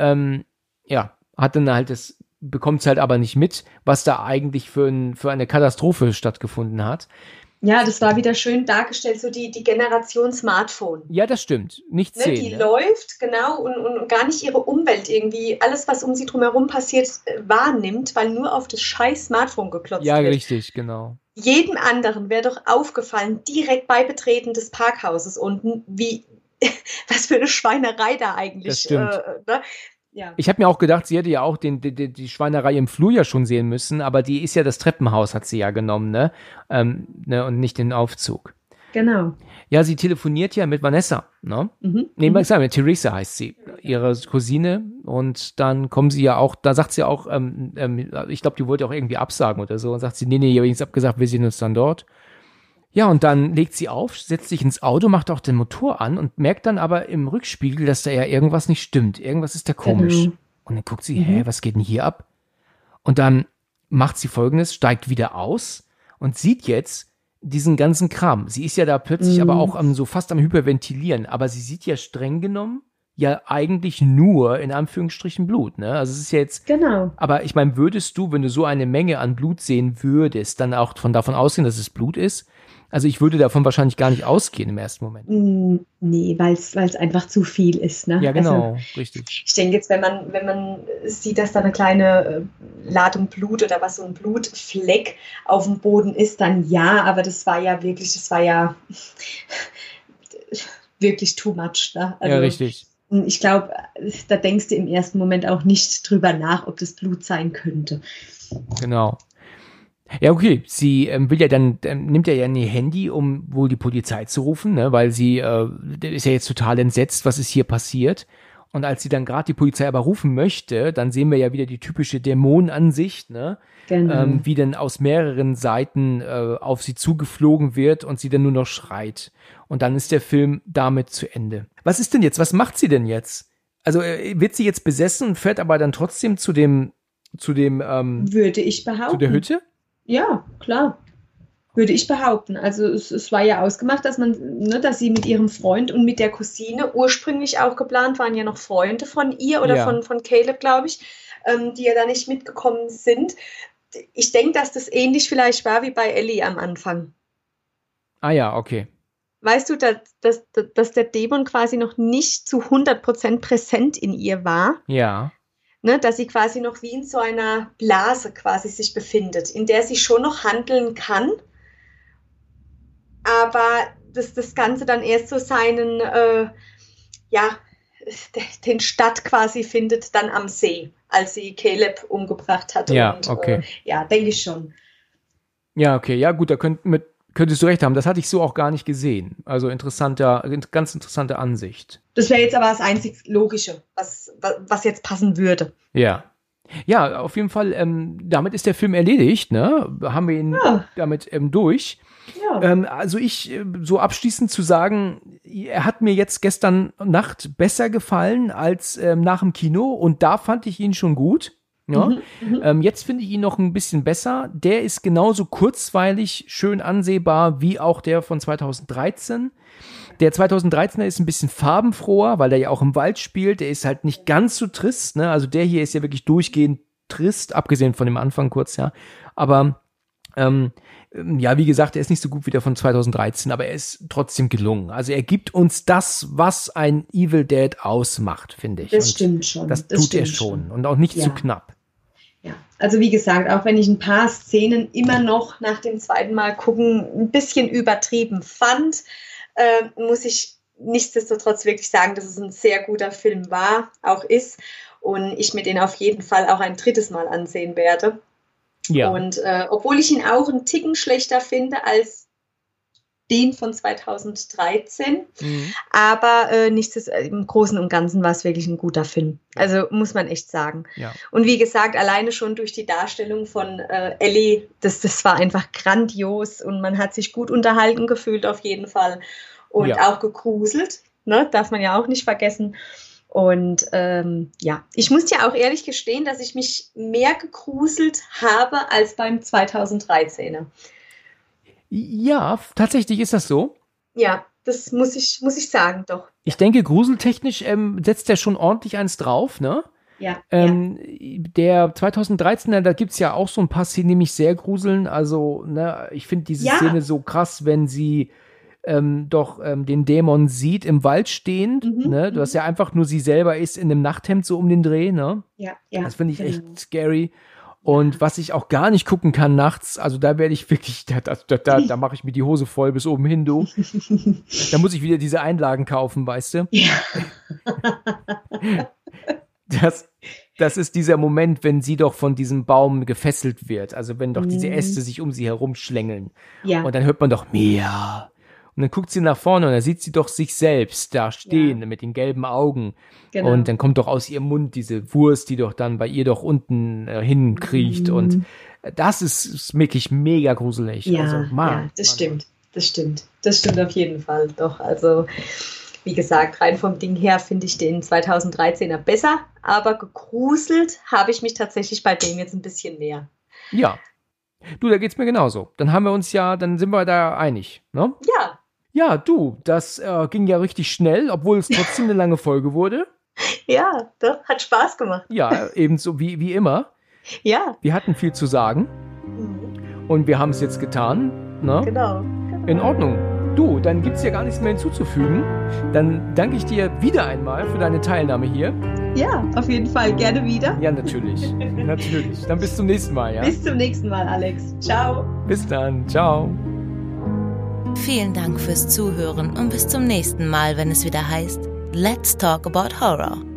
hat dann halt bekommt es halt aber nicht mit, was da eigentlich für eine Katastrophe stattgefunden hat. Ja, das war wieder schön dargestellt, so die Generation Smartphone. Ja, das stimmt. Nicht ne, sehen. Die läuft, genau, und gar nicht ihre Umwelt irgendwie, alles, was um sie drumherum passiert, wahrnimmt, weil nur auf das scheiß Smartphone geklotzt wird. Ja, richtig, genau. Jedem anderen wäre doch aufgefallen, direkt bei Betreten des Parkhauses unten, was für eine Schweinerei da eigentlich. Das stimmt. Ne? Ja. Ich habe mir auch gedacht, sie hätte ja auch die Schweinerei im Flur ja schon sehen müssen, aber die ist ja das Treppenhaus, hat sie ja genommen, ne? Und nicht den Aufzug. Genau. Ja, sie telefoniert ja mit Vanessa, ne? Nebenbei gesagt, mit Theresa heißt sie, ihre Cousine, und dann kommen sie ja auch, da sagt sie auch, ich glaube, die wollte auch irgendwie absagen oder so, und sagt sie, nee, ich habe nichts abgesagt, wir sehen uns dann dort. Ja, und dann legt sie auf, setzt sich ins Auto, macht auch den Motor an und merkt dann aber im Rückspiegel, dass da ja irgendwas nicht stimmt. Irgendwas ist da komisch. Und dann guckt sie, was geht denn hier ab? Und dann macht sie Folgendes, steigt wieder aus und sieht jetzt diesen ganzen Kram. Sie ist ja da plötzlich aber auch so fast am Hyperventilieren. Aber sie sieht ja streng genommen ja eigentlich nur in Anführungsstrichen Blut, ne? Also es ist ja jetzt. Genau. Aber ich meine, würdest du, wenn du so eine Menge an Blut sehen würdest, dann auch davon ausgehen, dass es Blut ist? Also ich würde davon wahrscheinlich gar nicht ausgehen im ersten Moment. Nee, weil es einfach zu viel ist, ne? Ja, genau, also, richtig. Ich denke jetzt, wenn man sieht, dass da eine kleine Ladung Blut oder was, so ein Blutfleck auf dem Boden ist, dann ja, aber das war ja wirklich too much, ne? Also, ja, richtig. Ich glaube, da denkst du im ersten Moment auch nicht drüber nach, ob das Blut sein könnte. Genau. Ja, okay. Sie nimmt ja ihr Handy, um wohl die Polizei zu rufen, ne? Weil sie ist ja jetzt total entsetzt, was ist hier passiert. Und als sie dann gerade die Polizei aber rufen möchte, dann sehen wir ja wieder die typische Dämonenansicht, ne? Genau. Wie dann aus mehreren Seiten auf sie zugeflogen wird und sie dann nur noch schreit. Und dann ist der Film damit zu Ende. Was ist denn jetzt? Was macht sie denn jetzt? Also wird sie jetzt besessen und fährt aber dann trotzdem zu dem würde ich behaupten. Zu der Hütte? Ja, klar. Würde ich behaupten. Also es war ja ausgemacht, dass dass sie mit ihrem Freund und mit der Cousine ursprünglich auch geplant waren, ja noch Freunde von ihr oder von Caleb, glaube ich, die ja da nicht mitgekommen sind. Ich denke, dass das ähnlich vielleicht war wie bei Ellie am Anfang. Ah ja, okay. Weißt du, dass der Dämon quasi noch nicht zu 100% präsent in ihr war? Ja. Ne, dass sie quasi noch wie in so einer Blase quasi sich befindet, in der sie schon noch handeln kann, aber das Ganze dann erst so seinen, den Start quasi findet dann am See, als sie Caleb umgebracht hat. Ja, und, okay. Denke ich schon. Ja, okay, ja gut, da könntest du recht haben, das hatte ich so auch gar nicht gesehen. Also ganz interessante Ansicht. Das wäre jetzt aber das einzig Logische, was jetzt passen würde. Ja. Ja, auf jeden Fall, damit ist der Film erledigt, ne? Haben wir ihn damit durch. Ja. Also so abschließend zu sagen, er hat mir jetzt gestern Nacht besser gefallen als nach dem Kino und da fand ich ihn schon gut. Ja. Jetzt finde ich ihn noch ein bisschen besser. Der ist genauso kurzweilig, schön ansehbar wie auch der von 2013. Der 2013er ist ein bisschen farbenfroher, weil der ja auch im Wald spielt. Der ist halt nicht ganz so trist, ne? Also der hier ist ja wirklich durchgehend trist, abgesehen von dem Anfang kurz, ja. Aber wie gesagt, er ist nicht so gut wie der von 2013, aber er ist trotzdem gelungen. Also er gibt uns das, was ein Evil Dead ausmacht, finde ich. Das stimmt schon. Das tut er schon und auch nicht zu knapp. Ja, also wie gesagt, auch wenn ich ein paar Szenen immer noch nach dem zweiten Mal gucken ein bisschen übertrieben fand, muss ich nichtsdestotrotz wirklich sagen, dass es ein sehr guter Film war, auch ist und ich mir den auf jeden Fall auch ein drittes Mal ansehen werde. Ja. Und obwohl ich ihn auch einen Ticken schlechter finde als den von 2013, aber im Großen und Ganzen war es wirklich ein guter Film. Also muss man echt sagen. Ja. Und wie gesagt, alleine schon durch die Darstellung von Ellie, das war einfach grandios und man hat sich gut unterhalten gefühlt auf jeden Fall und auch gegruselt, ne? Darf man ja auch nicht vergessen. Und ich muss dir auch ehrlich gestehen, dass ich mich mehr gegruselt habe als beim 2013er. Ja, tatsächlich ist das so. Ja, das muss ich sagen, doch. Ich denke, gruseltechnisch setzt er schon ordentlich eins drauf, ne? Ja. Der 2013er, da gibt's ja auch so ein paar Szenen, die mich sehr gruseln. Also, ne, ich finde diese Szene so krass, wenn sie den Dämon sieht im Wald stehend, ne? Was ja einfach nur sie selber ist in einem Nachthemd so um den Dreh, ne? Ja. Das finde ich echt scary. Und was ich auch gar nicht gucken kann nachts, also da werde ich wirklich, da mache ich mir die Hose voll bis oben hin, du. Da muss ich wieder diese Einlagen kaufen, weißt du? Ja. Das ist dieser Moment, wenn sie doch von diesem Baum gefesselt wird. Also wenn doch diese Äste sich um sie herumschlängeln. Ja. Und dann hört man doch Mia. Und dann guckt sie nach vorne und da sieht sie doch sich selbst da stehen mit den gelben Augen. Genau. Und dann kommt doch aus ihrem Mund diese Wurst, die doch dann bei ihr doch unten hinkriecht. Und das ist wirklich mega gruselig. Ja, also, das stimmt. Das stimmt auf jeden Fall. Doch, also wie gesagt, rein vom Ding her finde ich den 2013er besser. Aber gegruselt habe ich mich tatsächlich bei dem jetzt ein bisschen mehr. Ja. Du, da geht's mir genauso. Dann sind wir da einig, ne? Ja. Ja, du, das ging ja richtig schnell, obwohl es trotzdem eine lange Folge wurde. Ja, doch, hat Spaß gemacht. Ja, ebenso wie immer. Ja. Wir hatten viel zu sagen und wir haben es jetzt getan, ne? Genau. In Ordnung. Du, dann gibt's ja gar nichts mehr hinzuzufügen. Dann danke ich dir wieder einmal für deine Teilnahme hier. Ja, auf jeden Fall. Gerne wieder. Ja, natürlich. Natürlich. Dann bis zum nächsten Mal, ja? Bis zum nächsten Mal, Alex. Ciao. Bis dann. Ciao. Vielen Dank fürs Zuhören und bis zum nächsten Mal, wenn es wieder heißt Let's Talk About Horror.